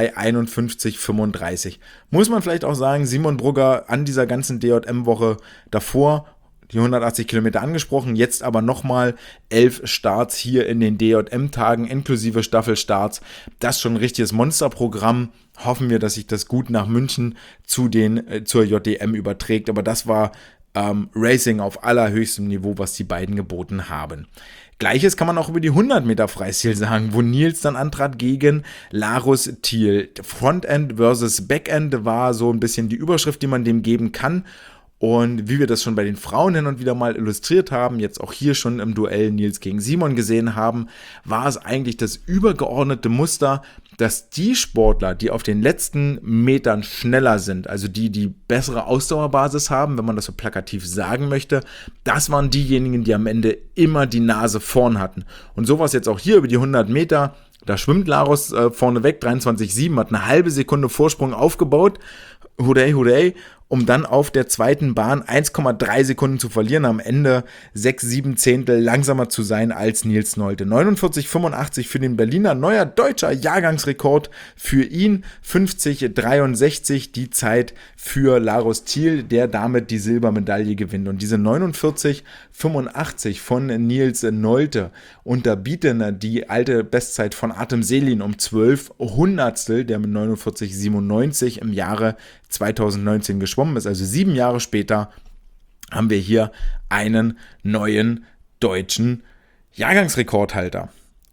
3,51,35. Muss man vielleicht auch sagen, Simon Brugger an dieser ganzen DJM-Woche davor die 180 Kilometer angesprochen, jetzt aber nochmal 11 Starts hier in den DJM-Tagen, inklusive Staffelstarts. Das ist schon ein richtiges Monsterprogramm. Hoffen wir, dass sich das gut nach München zur JDM überträgt. Aber das war Racing auf allerhöchstem Niveau, was die beiden geboten haben. Gleiches kann man auch über die 100 Meter Freistil sagen, wo Nils dann antrat gegen Larus Thiel. Frontend versus Backend war so ein bisschen die Überschrift, die man dem geben kann. Und wie wir das schon bei den Frauen hin und wieder mal illustriert haben, jetzt auch hier schon im Duell Nils gegen Simon gesehen haben, war es eigentlich das übergeordnete Muster, dass die Sportler, die auf den letzten Metern schneller sind, also die bessere Ausdauerbasis haben, wenn man das so plakativ sagen möchte, das waren diejenigen, die am Ende immer die Nase vorn hatten. Und so war es jetzt auch hier über die 100 Meter. Da schwimmt Larus vorneweg, 23,7, hat eine halbe Sekunde Vorsprung aufgebaut. Hurray, hurray, um dann auf der zweiten Bahn 1,3 Sekunden zu verlieren, am Ende 6, 7 Zehntel langsamer zu sein als Nils Nolte. 49,85 für den Berliner, neuer deutscher Jahrgangsrekord für ihn, 50,63 die Zeit für Larus Thiel, der damit die Silbermedaille gewinnt. Und diese 49,85 von Nils Nolte unterbieten die alte Bestzeit von Artem Selin um 12 Hundertstel, der mit 49,97 im Jahre 2019 geschwommen ist. Also 7 Jahre später haben wir hier einen neuen deutschen Jahrgangsrekordhalter.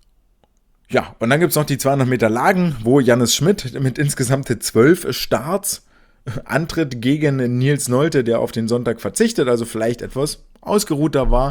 Ja, und dann gibt es noch die 200 Meter Lagen, wo Jannis Schmidt mit insgesamt 12 Starts antritt gegen Nils Nolte, der auf den Sonntag verzichtet, also vielleicht etwas ausgeruhter war,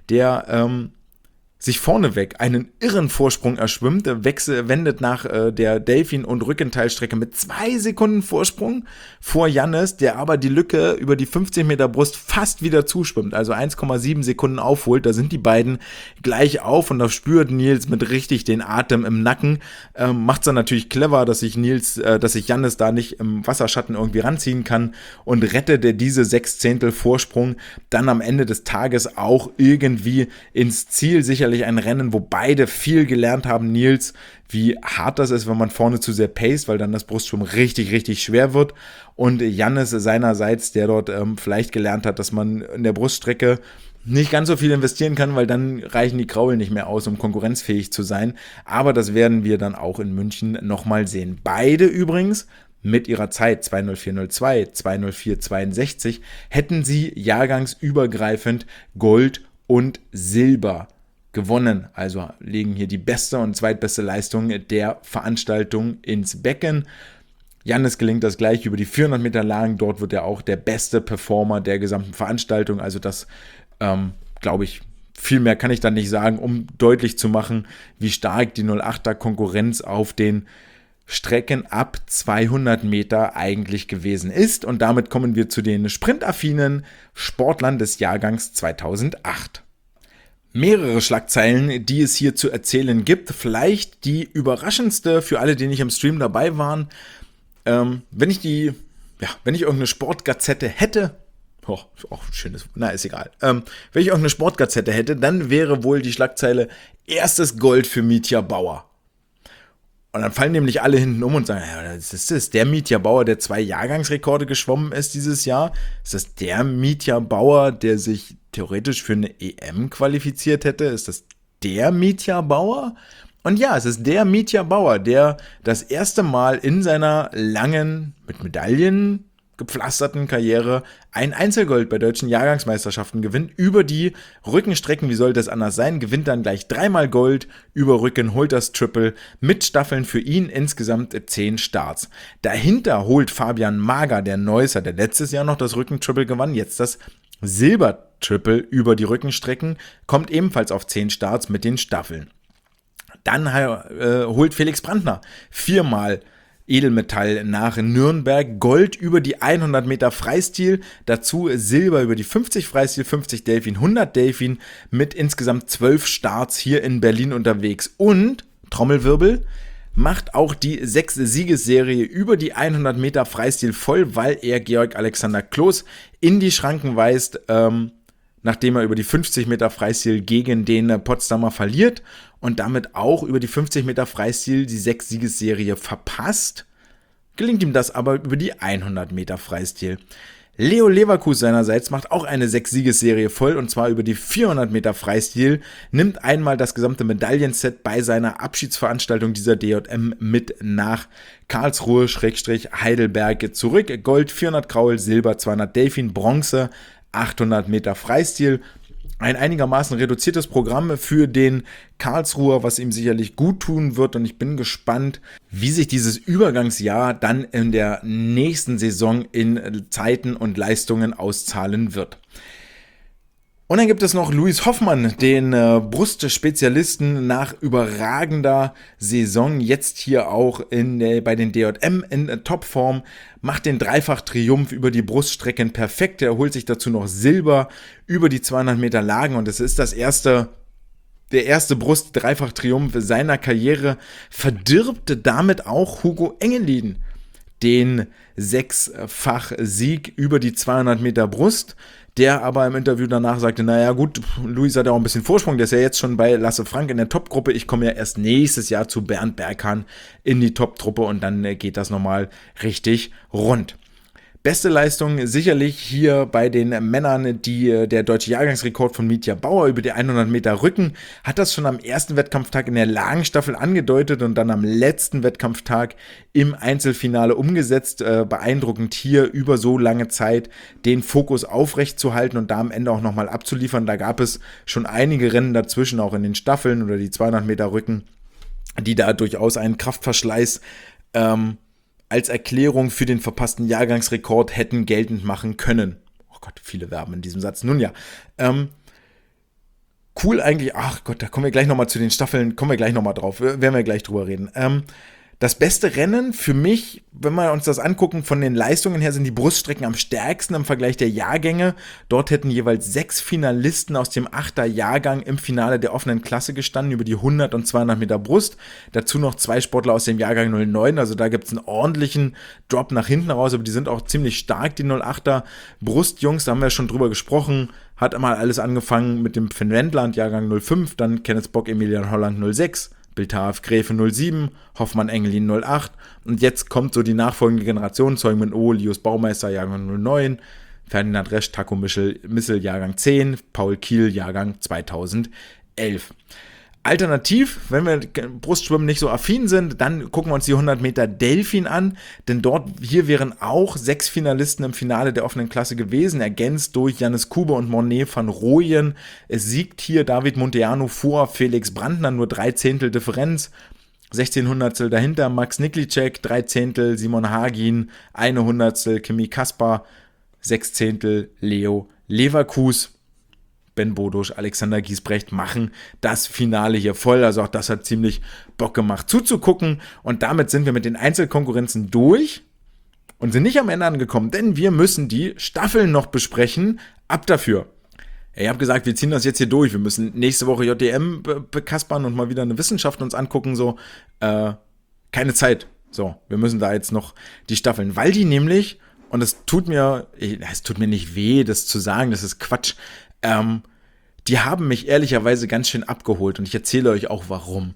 der sich vorneweg einen irren Vorsprung erschwimmt, wendet nach der Delfin- und Rückenteilstrecke mit 2 Sekunden Vorsprung vor Jannis, der aber die Lücke über die 15 Meter Brust fast wieder zuschwimmt, also 1,7 Sekunden aufholt. Da sind die beiden gleich auf und da spürt Nils mit richtig den Atem im Nacken. Macht's dann natürlich clever, dass sich Jannis da nicht im Wasserschatten irgendwie ranziehen kann und rettet diese 6 Zehntel Vorsprung dann am Ende des Tages auch irgendwie ins Ziel. Sicherlich ein Rennen, wo beide viel gelernt haben. Nils, wie hart das ist, wenn man vorne zu sehr paced, weil dann das Brustschwimmen richtig, richtig schwer wird. Und Jannis seinerseits, der dort vielleicht gelernt hat, dass man in der Bruststrecke nicht ganz so viel investieren kann, weil dann reichen die Kraulen nicht mehr aus, um konkurrenzfähig zu sein. Aber das werden wir dann auch in München nochmal sehen. Beide übrigens mit ihrer Zeit 2:04:02, 2:04:62 hätten sie jahrgangsübergreifend Gold und Silber gewonnen. Also legen hier die beste und zweitbeste Leistung der Veranstaltung ins Becken. Jannis gelingt das gleich über die 400 Meter Lagen. Dort wird er auch der beste Performer der gesamten Veranstaltung. Also das, glaube ich, viel mehr kann ich da nicht sagen, um deutlich zu machen, wie stark die 08er Konkurrenz auf den Strecken ab 200 Meter eigentlich gewesen ist. Und damit kommen wir zu den sprintaffinen Sportlern des Jahrgangs 2008. Mehrere Schlagzeilen, die es hier zu erzählen gibt. Vielleicht die überraschendste für alle, die nicht im Stream dabei waren. Wenn ich irgendeine Sportgazette hätte, schönes, ist egal. Wenn ich irgendeine Sportgazette hätte, dann wäre wohl die Schlagzeile erstes Gold für Mitja Bauer. Und dann fallen nämlich alle hinten um und sagen, ja, das ist der Mitja Bauer, der 2 Jahrgangsrekorde geschwommen ist dieses Jahr. Ist das der Mitja Bauer, der sich theoretisch für eine EM qualifiziert hätte? Ist das der Mitja Bauer? Und ja, es ist der Mitja Bauer, der das erste Mal in seiner langen, mit Medaillen gepflasterten Karriere ein Einzelgold bei deutschen Jahrgangsmeisterschaften gewinnt. Über die Rückenstrecken, wie soll das anders sein, gewinnt dann gleich 3-mal Gold, über Rücken holt das Triple, mit Staffeln für ihn insgesamt 10 Starts. Dahinter holt Fabian Mager, der Neusser, der letztes Jahr noch das Rückentriple gewann, jetzt das Silbertriple über die Rückenstrecken, kommt ebenfalls auf 10 Starts mit den Staffeln. Dann holt Felix Brandner 4-mal Edelmetall nach Nürnberg, Gold über die 100 Meter Freistil, dazu Silber über die 50 Freistil, 50 Delfin, 100 Delfin mit insgesamt 12 Starts hier in Berlin unterwegs. Und, Trommelwirbel, macht auch die 6-Siegesserie über die 100 Meter Freistil voll, weil er Georg Alexander Kloß in die Schranken weist, nachdem er über die 50 Meter Freistil gegen den Potsdamer verliert und damit auch über die 50 Meter Freistil die 6-Siegesserie verpasst, gelingt ihm das aber über die 100 Meter Freistil. Leo Leverkus seinerseits macht auch eine 6-Siegesserie voll, und zwar über die 400 Meter Freistil, nimmt einmal das gesamte Medaillenset bei seiner Abschiedsveranstaltung dieser DJM mit nach Karlsruhe-Heidelberg zurück. Gold 400 Kraul, Silber 200 Delfin, Bronze 800 Meter Freistil. Ein einigermaßen reduziertes Programm für den Karlsruher, was ihm sicherlich gut tun wird, und ich bin gespannt, wie sich dieses Übergangsjahr dann in der nächsten Saison in Zeiten und Leistungen auszahlen wird. Und dann gibt es noch Luis Hoffmann, den Brustspezialisten, nach überragender Saison, jetzt hier auch bei den DJM in Topform, macht den Dreifach-Triumph über die Bruststrecken perfekt. Er holt sich dazu noch Silber über die 200 Meter Lagen, und es ist der erste Brust-Dreifach-Triumph seiner Karriere, verdirbte damit auch Hugo Engelin den 6-fach-Sieg über die 200 Meter Brust, der aber im Interview danach sagte, naja gut, Luis hat ja auch ein bisschen Vorsprung, der ist ja jetzt schon bei Lasse Frank in der Topgruppe, ich komme ja erst nächstes Jahr zu Bernd Berghahn in die Top-Truppe, und dann geht das nochmal richtig rund. Beste Leistung sicherlich hier bei den Männern, der deutsche Jahrgangsrekord von Mitja Bauer über die 100 Meter Rücken, hat das schon am ersten Wettkampftag in der Lagenstaffel angedeutet und dann am letzten Wettkampftag im Einzelfinale umgesetzt. Beeindruckend hier über so lange Zeit den Fokus aufrecht zu halten und da am Ende auch nochmal abzuliefern. Da gab es schon einige Rennen dazwischen, auch in den Staffeln oder die 200 Meter Rücken, die da durchaus einen Kraftverschleiß als Erklärung für den verpassten Jahrgangsrekord hätten geltend machen können. Oh Gott, viele Verben in diesem Satz. Nun ja, cool eigentlich, ach Gott, da kommen wir gleich nochmal zu den Staffeln, kommen wir gleich nochmal drauf, werden wir gleich drüber reden. Das beste Rennen für mich, wenn wir uns das angucken, von den Leistungen her sind die Bruststrecken am stärksten im Vergleich der Jahrgänge. Dort hätten jeweils 6 Finalisten aus dem 8er Jahrgang im Finale der offenen Klasse gestanden, über die 100 und 200 Meter Brust. Dazu noch 2 Sportler aus dem Jahrgang 09, also da gibt es einen ordentlichen Drop nach hinten raus, aber die sind auch ziemlich stark, die 08er Brustjungs, da haben wir schon drüber gesprochen. Hat einmal alles angefangen mit dem Finn Wendland, Jahrgang 05, dann Kenneth Bock, Emilian Holland 06, Biltaf Gräfe 07, Hoffmann Engelin 08, und jetzt kommt so die nachfolgende Generation, Zeugmann O, Lius Baumeister Jahrgang 09, Ferdinand Resch, Taco Missel Jahrgang 10, Paul Kiel Jahrgang 2011. Alternativ, wenn wir Brustschwimmen nicht so affin sind, dann gucken wir uns die 100 Meter Delfin an, denn hier wären auch 6 Finalisten im Finale der offenen Klasse gewesen, ergänzt durch Jannis Kube und Monet van Rooyen. Es siegt hier David Munteanu vor Felix Brandner, nur 3 Zehntel Differenz. 16 Hundertstel dahinter Max Niklicek, 3 Zehntel Simon Hagin, 1 Hundertstel Kimi Kaspar, 6 Zehntel Leo Leverkus. Ben Bodusch, Alexander Giesbrecht machen das Finale hier voll. Also auch das hat ziemlich Bock gemacht zuzugucken. Und damit sind wir mit den Einzelkonkurrenzen durch und sind nicht am Ende angekommen, denn wir müssen die Staffeln noch besprechen. Ab dafür. Ich habe gesagt, wir ziehen das jetzt hier durch. Wir müssen nächste Woche JDM bekaspern und mal wieder eine Wissenschaft uns angucken. So, keine Zeit. So, wir müssen da jetzt noch die Staffeln, weil die nämlich, und es tut mir nicht weh, das zu sagen, das ist Quatsch, die haben mich ehrlicherweise ganz schön abgeholt, und ich erzähle euch auch warum.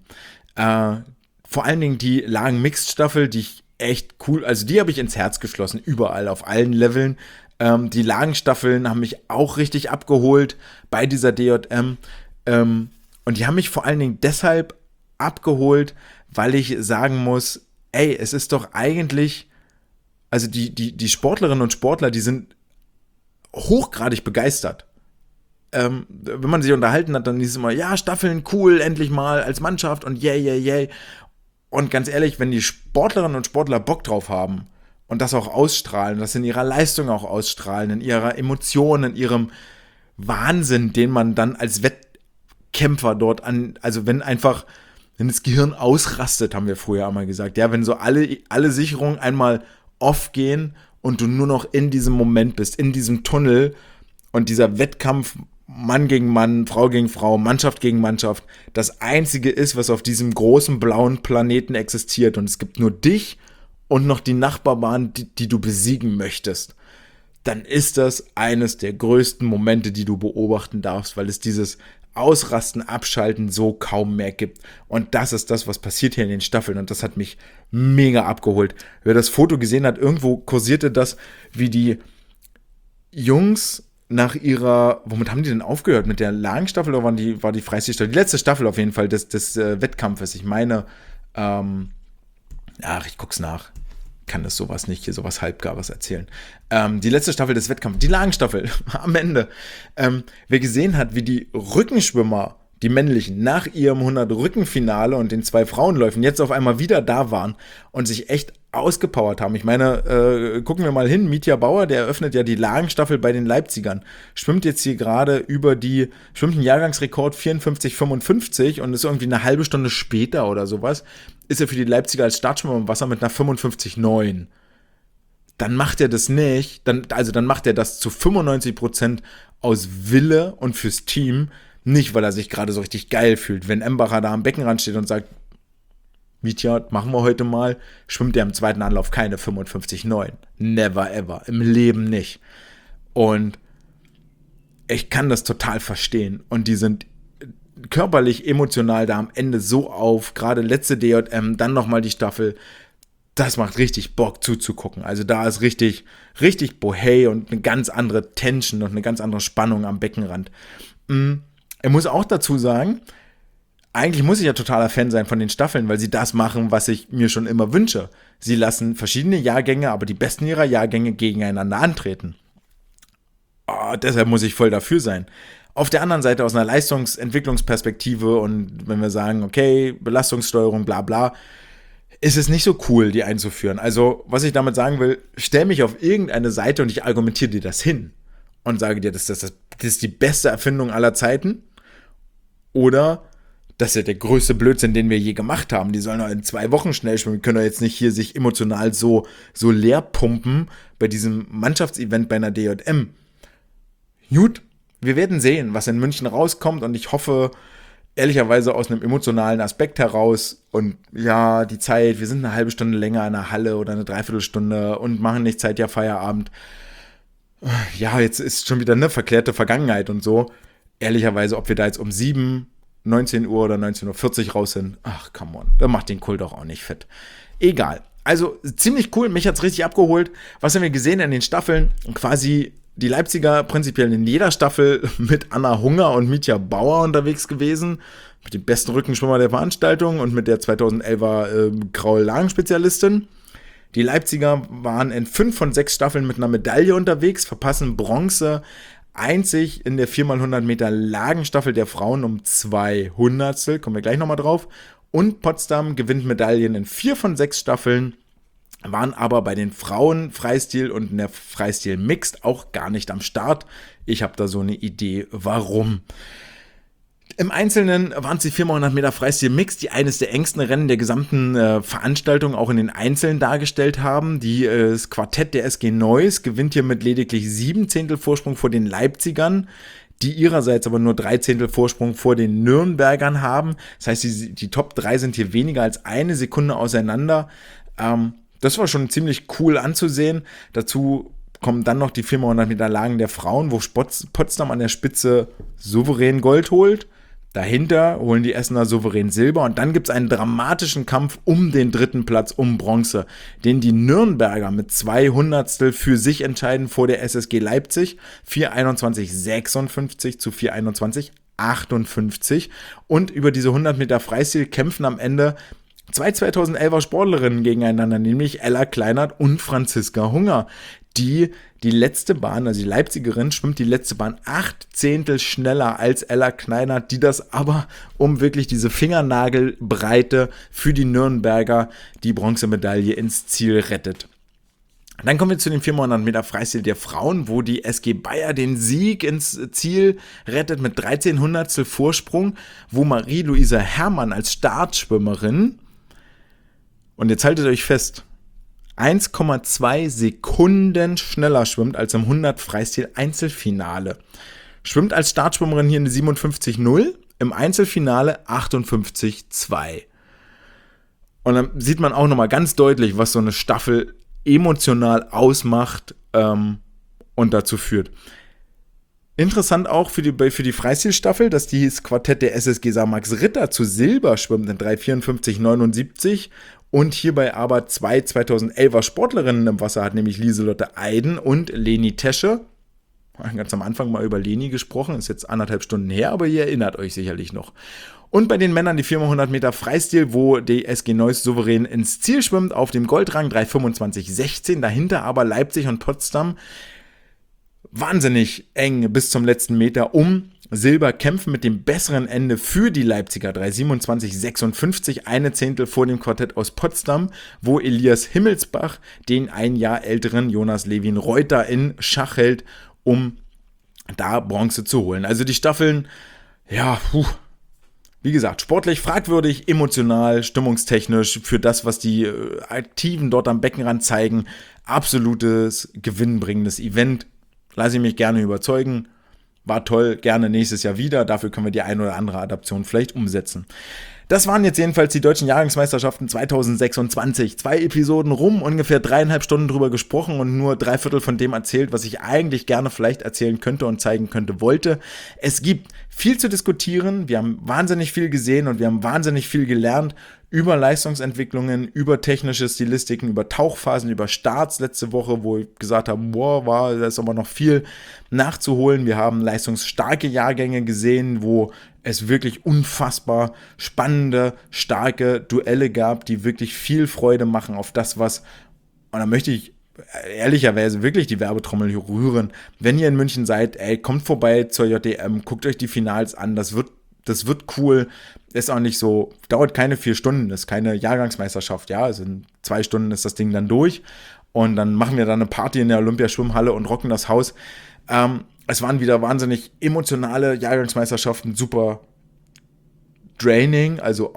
Vor allen Dingen die Lagen-Mixed-Staffel, die ich echt cool, also die habe ich ins Herz geschlossen, überall, auf allen Leveln. Die Lagenstaffeln haben mich auch richtig abgeholt bei dieser DJM. Und die haben mich vor allen Dingen deshalb abgeholt, weil ich sagen muss, ey, es ist doch eigentlich Also die Sportlerinnen und Sportler, die sind hochgradig begeistert. Wenn man sich unterhalten hat, dann hieß es immer, ja, Staffeln, cool, endlich mal als Mannschaft und yay, yay, yay. Und ganz ehrlich, wenn die Sportlerinnen und Sportler Bock drauf haben und das auch ausstrahlen, das in ihrer Leistung auch ausstrahlen, in ihrer Emotion, in ihrem Wahnsinn, den man dann als Wettkämpfer dort also wenn das Gehirn ausrastet, haben wir früher einmal gesagt, ja, wenn so alle Sicherungen einmal off gehen und du nur noch in diesem Moment bist, in diesem Tunnel und dieser Wettkampf Mann gegen Mann, Frau gegen Frau, Mannschaft gegen Mannschaft, das Einzige ist, was auf diesem großen blauen Planeten existiert und es gibt nur dich und noch die Nachbarbahn, die du besiegen möchtest, dann ist das eines der größten Momente, die du beobachten darfst, weil es dieses Ausrasten, Abschalten so kaum mehr gibt. Und das ist das, was passiert hier in den Staffeln. Und das hat mich mega abgeholt. Wer das Foto gesehen hat, irgendwo kursierte das, wie die Jungs nach womit haben die denn aufgehört? Mit der Lagenstaffel oder war die Freistilstaffel? Die letzte Staffel auf jeden Fall des Wettkampfes. Ich meine, ich guck's nach. Kann das sowas nicht, hier sowas Halbgares erzählen. Die letzte Staffel des Wettkampfs, die Lagenstaffel, am Ende. Wer gesehen hat, wie die Rückenschwimmer, die männlichen, nach ihrem 100-Rücken-Finale und den 2 Frauenläufen jetzt auf einmal wieder da waren und sich echt ausgepowert haben. Ich meine, gucken wir mal hin, Mitja Bauer, der eröffnet ja die Lagenstaffel bei den Leipzigern, schwimmt jetzt hier gerade schwimmt einen Jahrgangsrekord 54,55 und ist irgendwie eine halbe Stunde später oder sowas, ist er für die Leipziger als Startschwimmer im Wasser mit einer 55,9. Dann macht er das nicht, dann macht er das zu 95% aus Wille und fürs Team, nicht weil er sich gerade so richtig geil fühlt. Wenn Embacher da am Beckenrand steht und sagt, Mitja, machen wir heute mal, schwimmt er im zweiten Anlauf keine 55,9. Never ever. Im Leben nicht. Und ich kann das total verstehen. Und die sind körperlich, emotional da am Ende so auf. Gerade letzte DJM, dann nochmal die Staffel. Das macht richtig Bock zuzugucken. Also da ist richtig, richtig Bohey und eine ganz andere Tension und eine ganz andere Spannung am Beckenrand. Er muss auch dazu sagen, eigentlich muss ich ja totaler Fan sein von den Staffeln, weil sie das machen, was ich mir schon immer wünsche. Sie lassen verschiedene Jahrgänge, aber die besten ihrer Jahrgänge gegeneinander antreten. Deshalb muss ich voll dafür sein. Auf der anderen Seite aus einer Leistungsentwicklungsperspektive und wenn wir sagen, okay, Belastungssteuerung, bla bla, ist es nicht so cool, die einzuführen. Also, was ich damit sagen will, stell mich auf irgendeine Seite und ich argumentiere dir das hin und sage dir, das ist die beste Erfindung aller Zeiten oder das ist ja der größte Blödsinn, den wir je gemacht haben. Die sollen doch in 2 Wochen schnell schwimmen. Die können doch jetzt nicht hier sich emotional so leer pumpen bei diesem Mannschaftsevent bei einer DJM. Gut, wir werden sehen, was in München rauskommt und ich hoffe, ehrlicherweise aus einem emotionalen Aspekt heraus und ja, die Zeit, wir sind eine halbe Stunde länger in der Halle oder eine Dreiviertelstunde und machen nicht Zeit, Feierabend. Ja, jetzt ist schon wieder eine verklärte Vergangenheit und so. Ehrlicherweise, ob wir da jetzt um 19 Uhr oder 19:40 Uhr raus sind, ach, come on, das macht den Kult doch auch nicht fett. Egal. Also, ziemlich cool, mich hat's richtig abgeholt. Was haben wir gesehen in den Staffeln? Quasi die Leipziger prinzipiell in jeder Staffel mit Anna Hunger und Mitja Bauer unterwegs gewesen. Mit dem besten Rückenschwimmer der Veranstaltung und mit der 2011er Kraul-Lagen-Spezialistin. Die Leipziger waren in 5 von 6 Staffeln mit einer Medaille unterwegs, verpassen Bronze einzig in der 4x100 Meter Lagenstaffel der Frauen um 2 Hundertstel, kommen wir gleich nochmal drauf. Und Potsdam gewinnt Medaillen in 4 von 6 Staffeln, waren aber bei den Frauen Freistil und in der Freistil Mixed auch gar nicht am Start. Ich habe da so eine Idee, warum. Im Einzelnen waren es die 4x100 Meter Freistil Mixed, die eines der engsten Rennen der gesamten Veranstaltung auch in den Einzelnen dargestellt haben. Das Quartett der SG Neuss gewinnt hier mit lediglich 7 Zehntel Vorsprung vor den Leipzigern, die ihrerseits aber nur 3 Zehntel Vorsprung vor den Nürnbergern haben. Das heißt, die Top 3 sind hier weniger als eine Sekunde auseinander. Das war schon ziemlich cool anzusehen. Dazu kommen dann noch die 4x100 Meter Lagen der Frauen, wo Potsdam an der Spitze souverän Gold holt. Dahinter holen die Essener souverän Silber und dann gibt es einen dramatischen Kampf um den 3. Platz, um Bronze, den die Nürnberger mit 2 Hundertstel für sich entscheiden vor der SSG Leipzig, 4:21,56 zu 4:21,58 und über diese 100 Meter Freistil kämpfen am Ende Zwei 2011er Sportlerinnen gegeneinander, nämlich Ella Kleinert und Franziska Hunger, die letzte Bahn, also die Leipzigerin, schwimmt die letzte Bahn 8 Zehntel schneller als Ella Kleinert, die das aber um wirklich diese Fingernagelbreite für die Nürnberger die Bronzemedaille ins Ziel rettet. Dann kommen wir zu den 400 Meter Freistil der Frauen, wo die SG Bayer den Sieg ins Ziel rettet mit 13 Hundertstel Vorsprung, wo Marie-Louisa Herrmann als Startschwimmerin, und jetzt haltet euch fest, 1,2 Sekunden schneller schwimmt als im 100 Freistil Einzelfinale. Schwimmt als Startschwimmerin hier eine 57,0, im Einzelfinale 58,2. Und dann sieht man auch nochmal ganz deutlich, was so eine Staffel emotional ausmacht und dazu führt. Interessant auch für die Freistilstaffel, dass das Quartett der SSG St. Max Ritter zu Silber schwimmt in 3,54,79 und hierbei aber zwei 2011er Sportlerinnen im Wasser hat, nämlich Lieselotte Eiden und Leni Tesche. Ganz am Anfang mal über Leni gesprochen, ist jetzt 1,5 Stunden her, aber ihr erinnert euch sicherlich noch. Und bei den Männern die 400 Meter Freistil, wo die SG Neuss souverän ins Ziel schwimmt, auf dem Goldrang 3,25,16, dahinter aber Leipzig und Potsdam wahnsinnig eng bis zum letzten Meter um Silber kämpfen mit dem besseren Ende für die Leipziger 3,27,56, eine Zehntel vor dem Quartett aus Potsdam, wo Elias Himmelsbach den ein Jahr älteren Jonas Levin Reuter in Schach hält, um da Bronze zu holen. Also die Staffeln, ja, wie gesagt, sportlich fragwürdig, emotional, stimmungstechnisch, für das, was die Aktiven dort am Beckenrand zeigen, absolutes gewinnbringendes Event. Lasse ich mich gerne überzeugen. War toll, gerne nächstes Jahr wieder. Dafür können wir die ein oder andere Adaption vielleicht umsetzen. Das waren jetzt jedenfalls die deutschen Jahrgangsmeisterschaften 2026. 2 Episoden rum, ungefähr 3,5 Stunden drüber gesprochen und nur 3/4 von dem erzählt, was ich eigentlich gerne vielleicht erzählen könnte und zeigen könnte, wollte. Es gibt viel zu diskutieren. Wir haben wahnsinnig viel gesehen und wir haben wahnsinnig viel gelernt über Leistungsentwicklungen, über technische Stilistiken, über Tauchphasen, über Starts letzte Woche, wo ich gesagt habe, da ist aber noch viel nachzuholen. Wir haben leistungsstarke Jahrgänge gesehen, wo es wirklich unfassbar spannende, starke Duelle gab, die wirklich viel Freude machen auf das, was, und da möchte ich ehrlicherweise wirklich die Werbetrommel hier rühren. Wenn ihr in München seid, kommt vorbei zur JDM, guckt euch die Finals an, das wird cool, ist auch nicht so, dauert keine 4 Stunden, ist keine Jahrgangsmeisterschaft, ja, also in 2 Stunden ist das Ding dann durch und dann machen wir dann eine Party in der Olympiaschwimmhalle und rocken das Haus. Es waren wieder wahnsinnig emotionale Jahrgangsmeisterschaften, super draining, also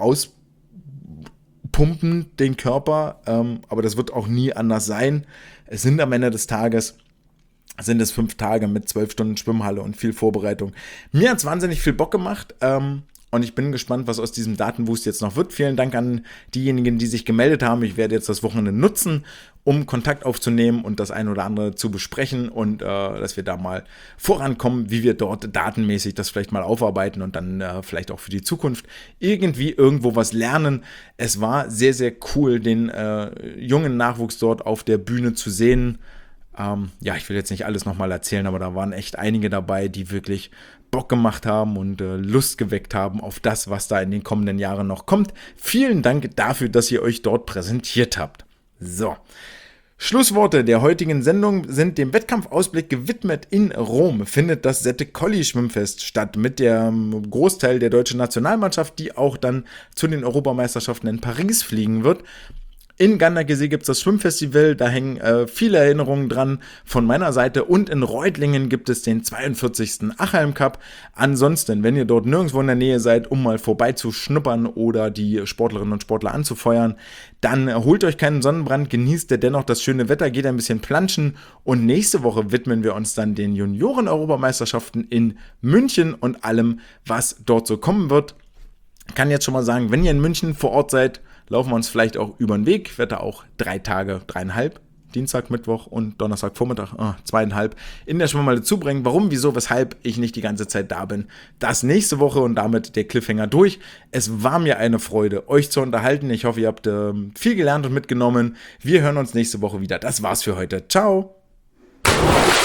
auspumpen den Körper, aber das wird auch nie anders sein. Es sind am Ende des Tages, sind es 5 Tage mit 12 Stunden Schwimmhalle und viel Vorbereitung. Mir hat es wahnsinnig viel Bock gemacht und ich bin gespannt, was aus diesem Datenboost jetzt noch wird. Vielen Dank an diejenigen, die sich gemeldet haben. Ich werde jetzt das Wochenende nutzen, um Kontakt aufzunehmen und das eine oder andere zu besprechen und dass wir da mal vorankommen, wie wir dort datenmäßig das vielleicht mal aufarbeiten und dann vielleicht auch für die Zukunft irgendwie irgendwo was lernen. Es war sehr, sehr cool, den jungen Nachwuchs dort auf der Bühne zu sehen. Ich will jetzt nicht alles nochmal erzählen, aber da waren echt einige dabei, die wirklich Bock gemacht haben und Lust geweckt haben auf das, was da in den kommenden Jahren noch kommt. Vielen Dank dafür, dass ihr euch dort präsentiert habt. So, Schlussworte der heutigen Sendung sind dem Wettkampfausblick gewidmet. In Rom findet das Sette-Colli-Schwimmfest statt mit dem Großteil der deutschen Nationalmannschaft, die auch dann zu den Europameisterschaften in Paris fliegen wird. In Ganderkesee gibt es das Schwimmfestival, da hängen viele Erinnerungen dran von meiner Seite und in Reutlingen gibt es den 42. Achalm Cup. Ansonsten, wenn ihr dort nirgendwo in der Nähe seid, um mal vorbeizuschnuppern oder die Sportlerinnen und Sportler anzufeuern, dann holt euch keinen Sonnenbrand, genießt dennoch das schöne Wetter, geht ein bisschen planschen und nächste Woche widmen wir uns dann den Junioren-Europameisterschaften in München und allem, was dort so kommen wird. Ich kann jetzt schon mal sagen, wenn ihr in München vor Ort seid, laufen wir uns vielleicht auch über den Weg. Ich werde da auch 3 Tage, 3,5, Dienstag, Mittwoch und Donnerstag, Vormittag, 2,5 in der Schwimmhalle zubringen. Warum, wieso, weshalb ich nicht die ganze Zeit da bin. Das nächste Woche und damit der Cliffhanger durch. Es war mir eine Freude, euch zu unterhalten. Ich hoffe, ihr habt viel gelernt und mitgenommen. Wir hören uns nächste Woche wieder. Das war's für heute. Ciao!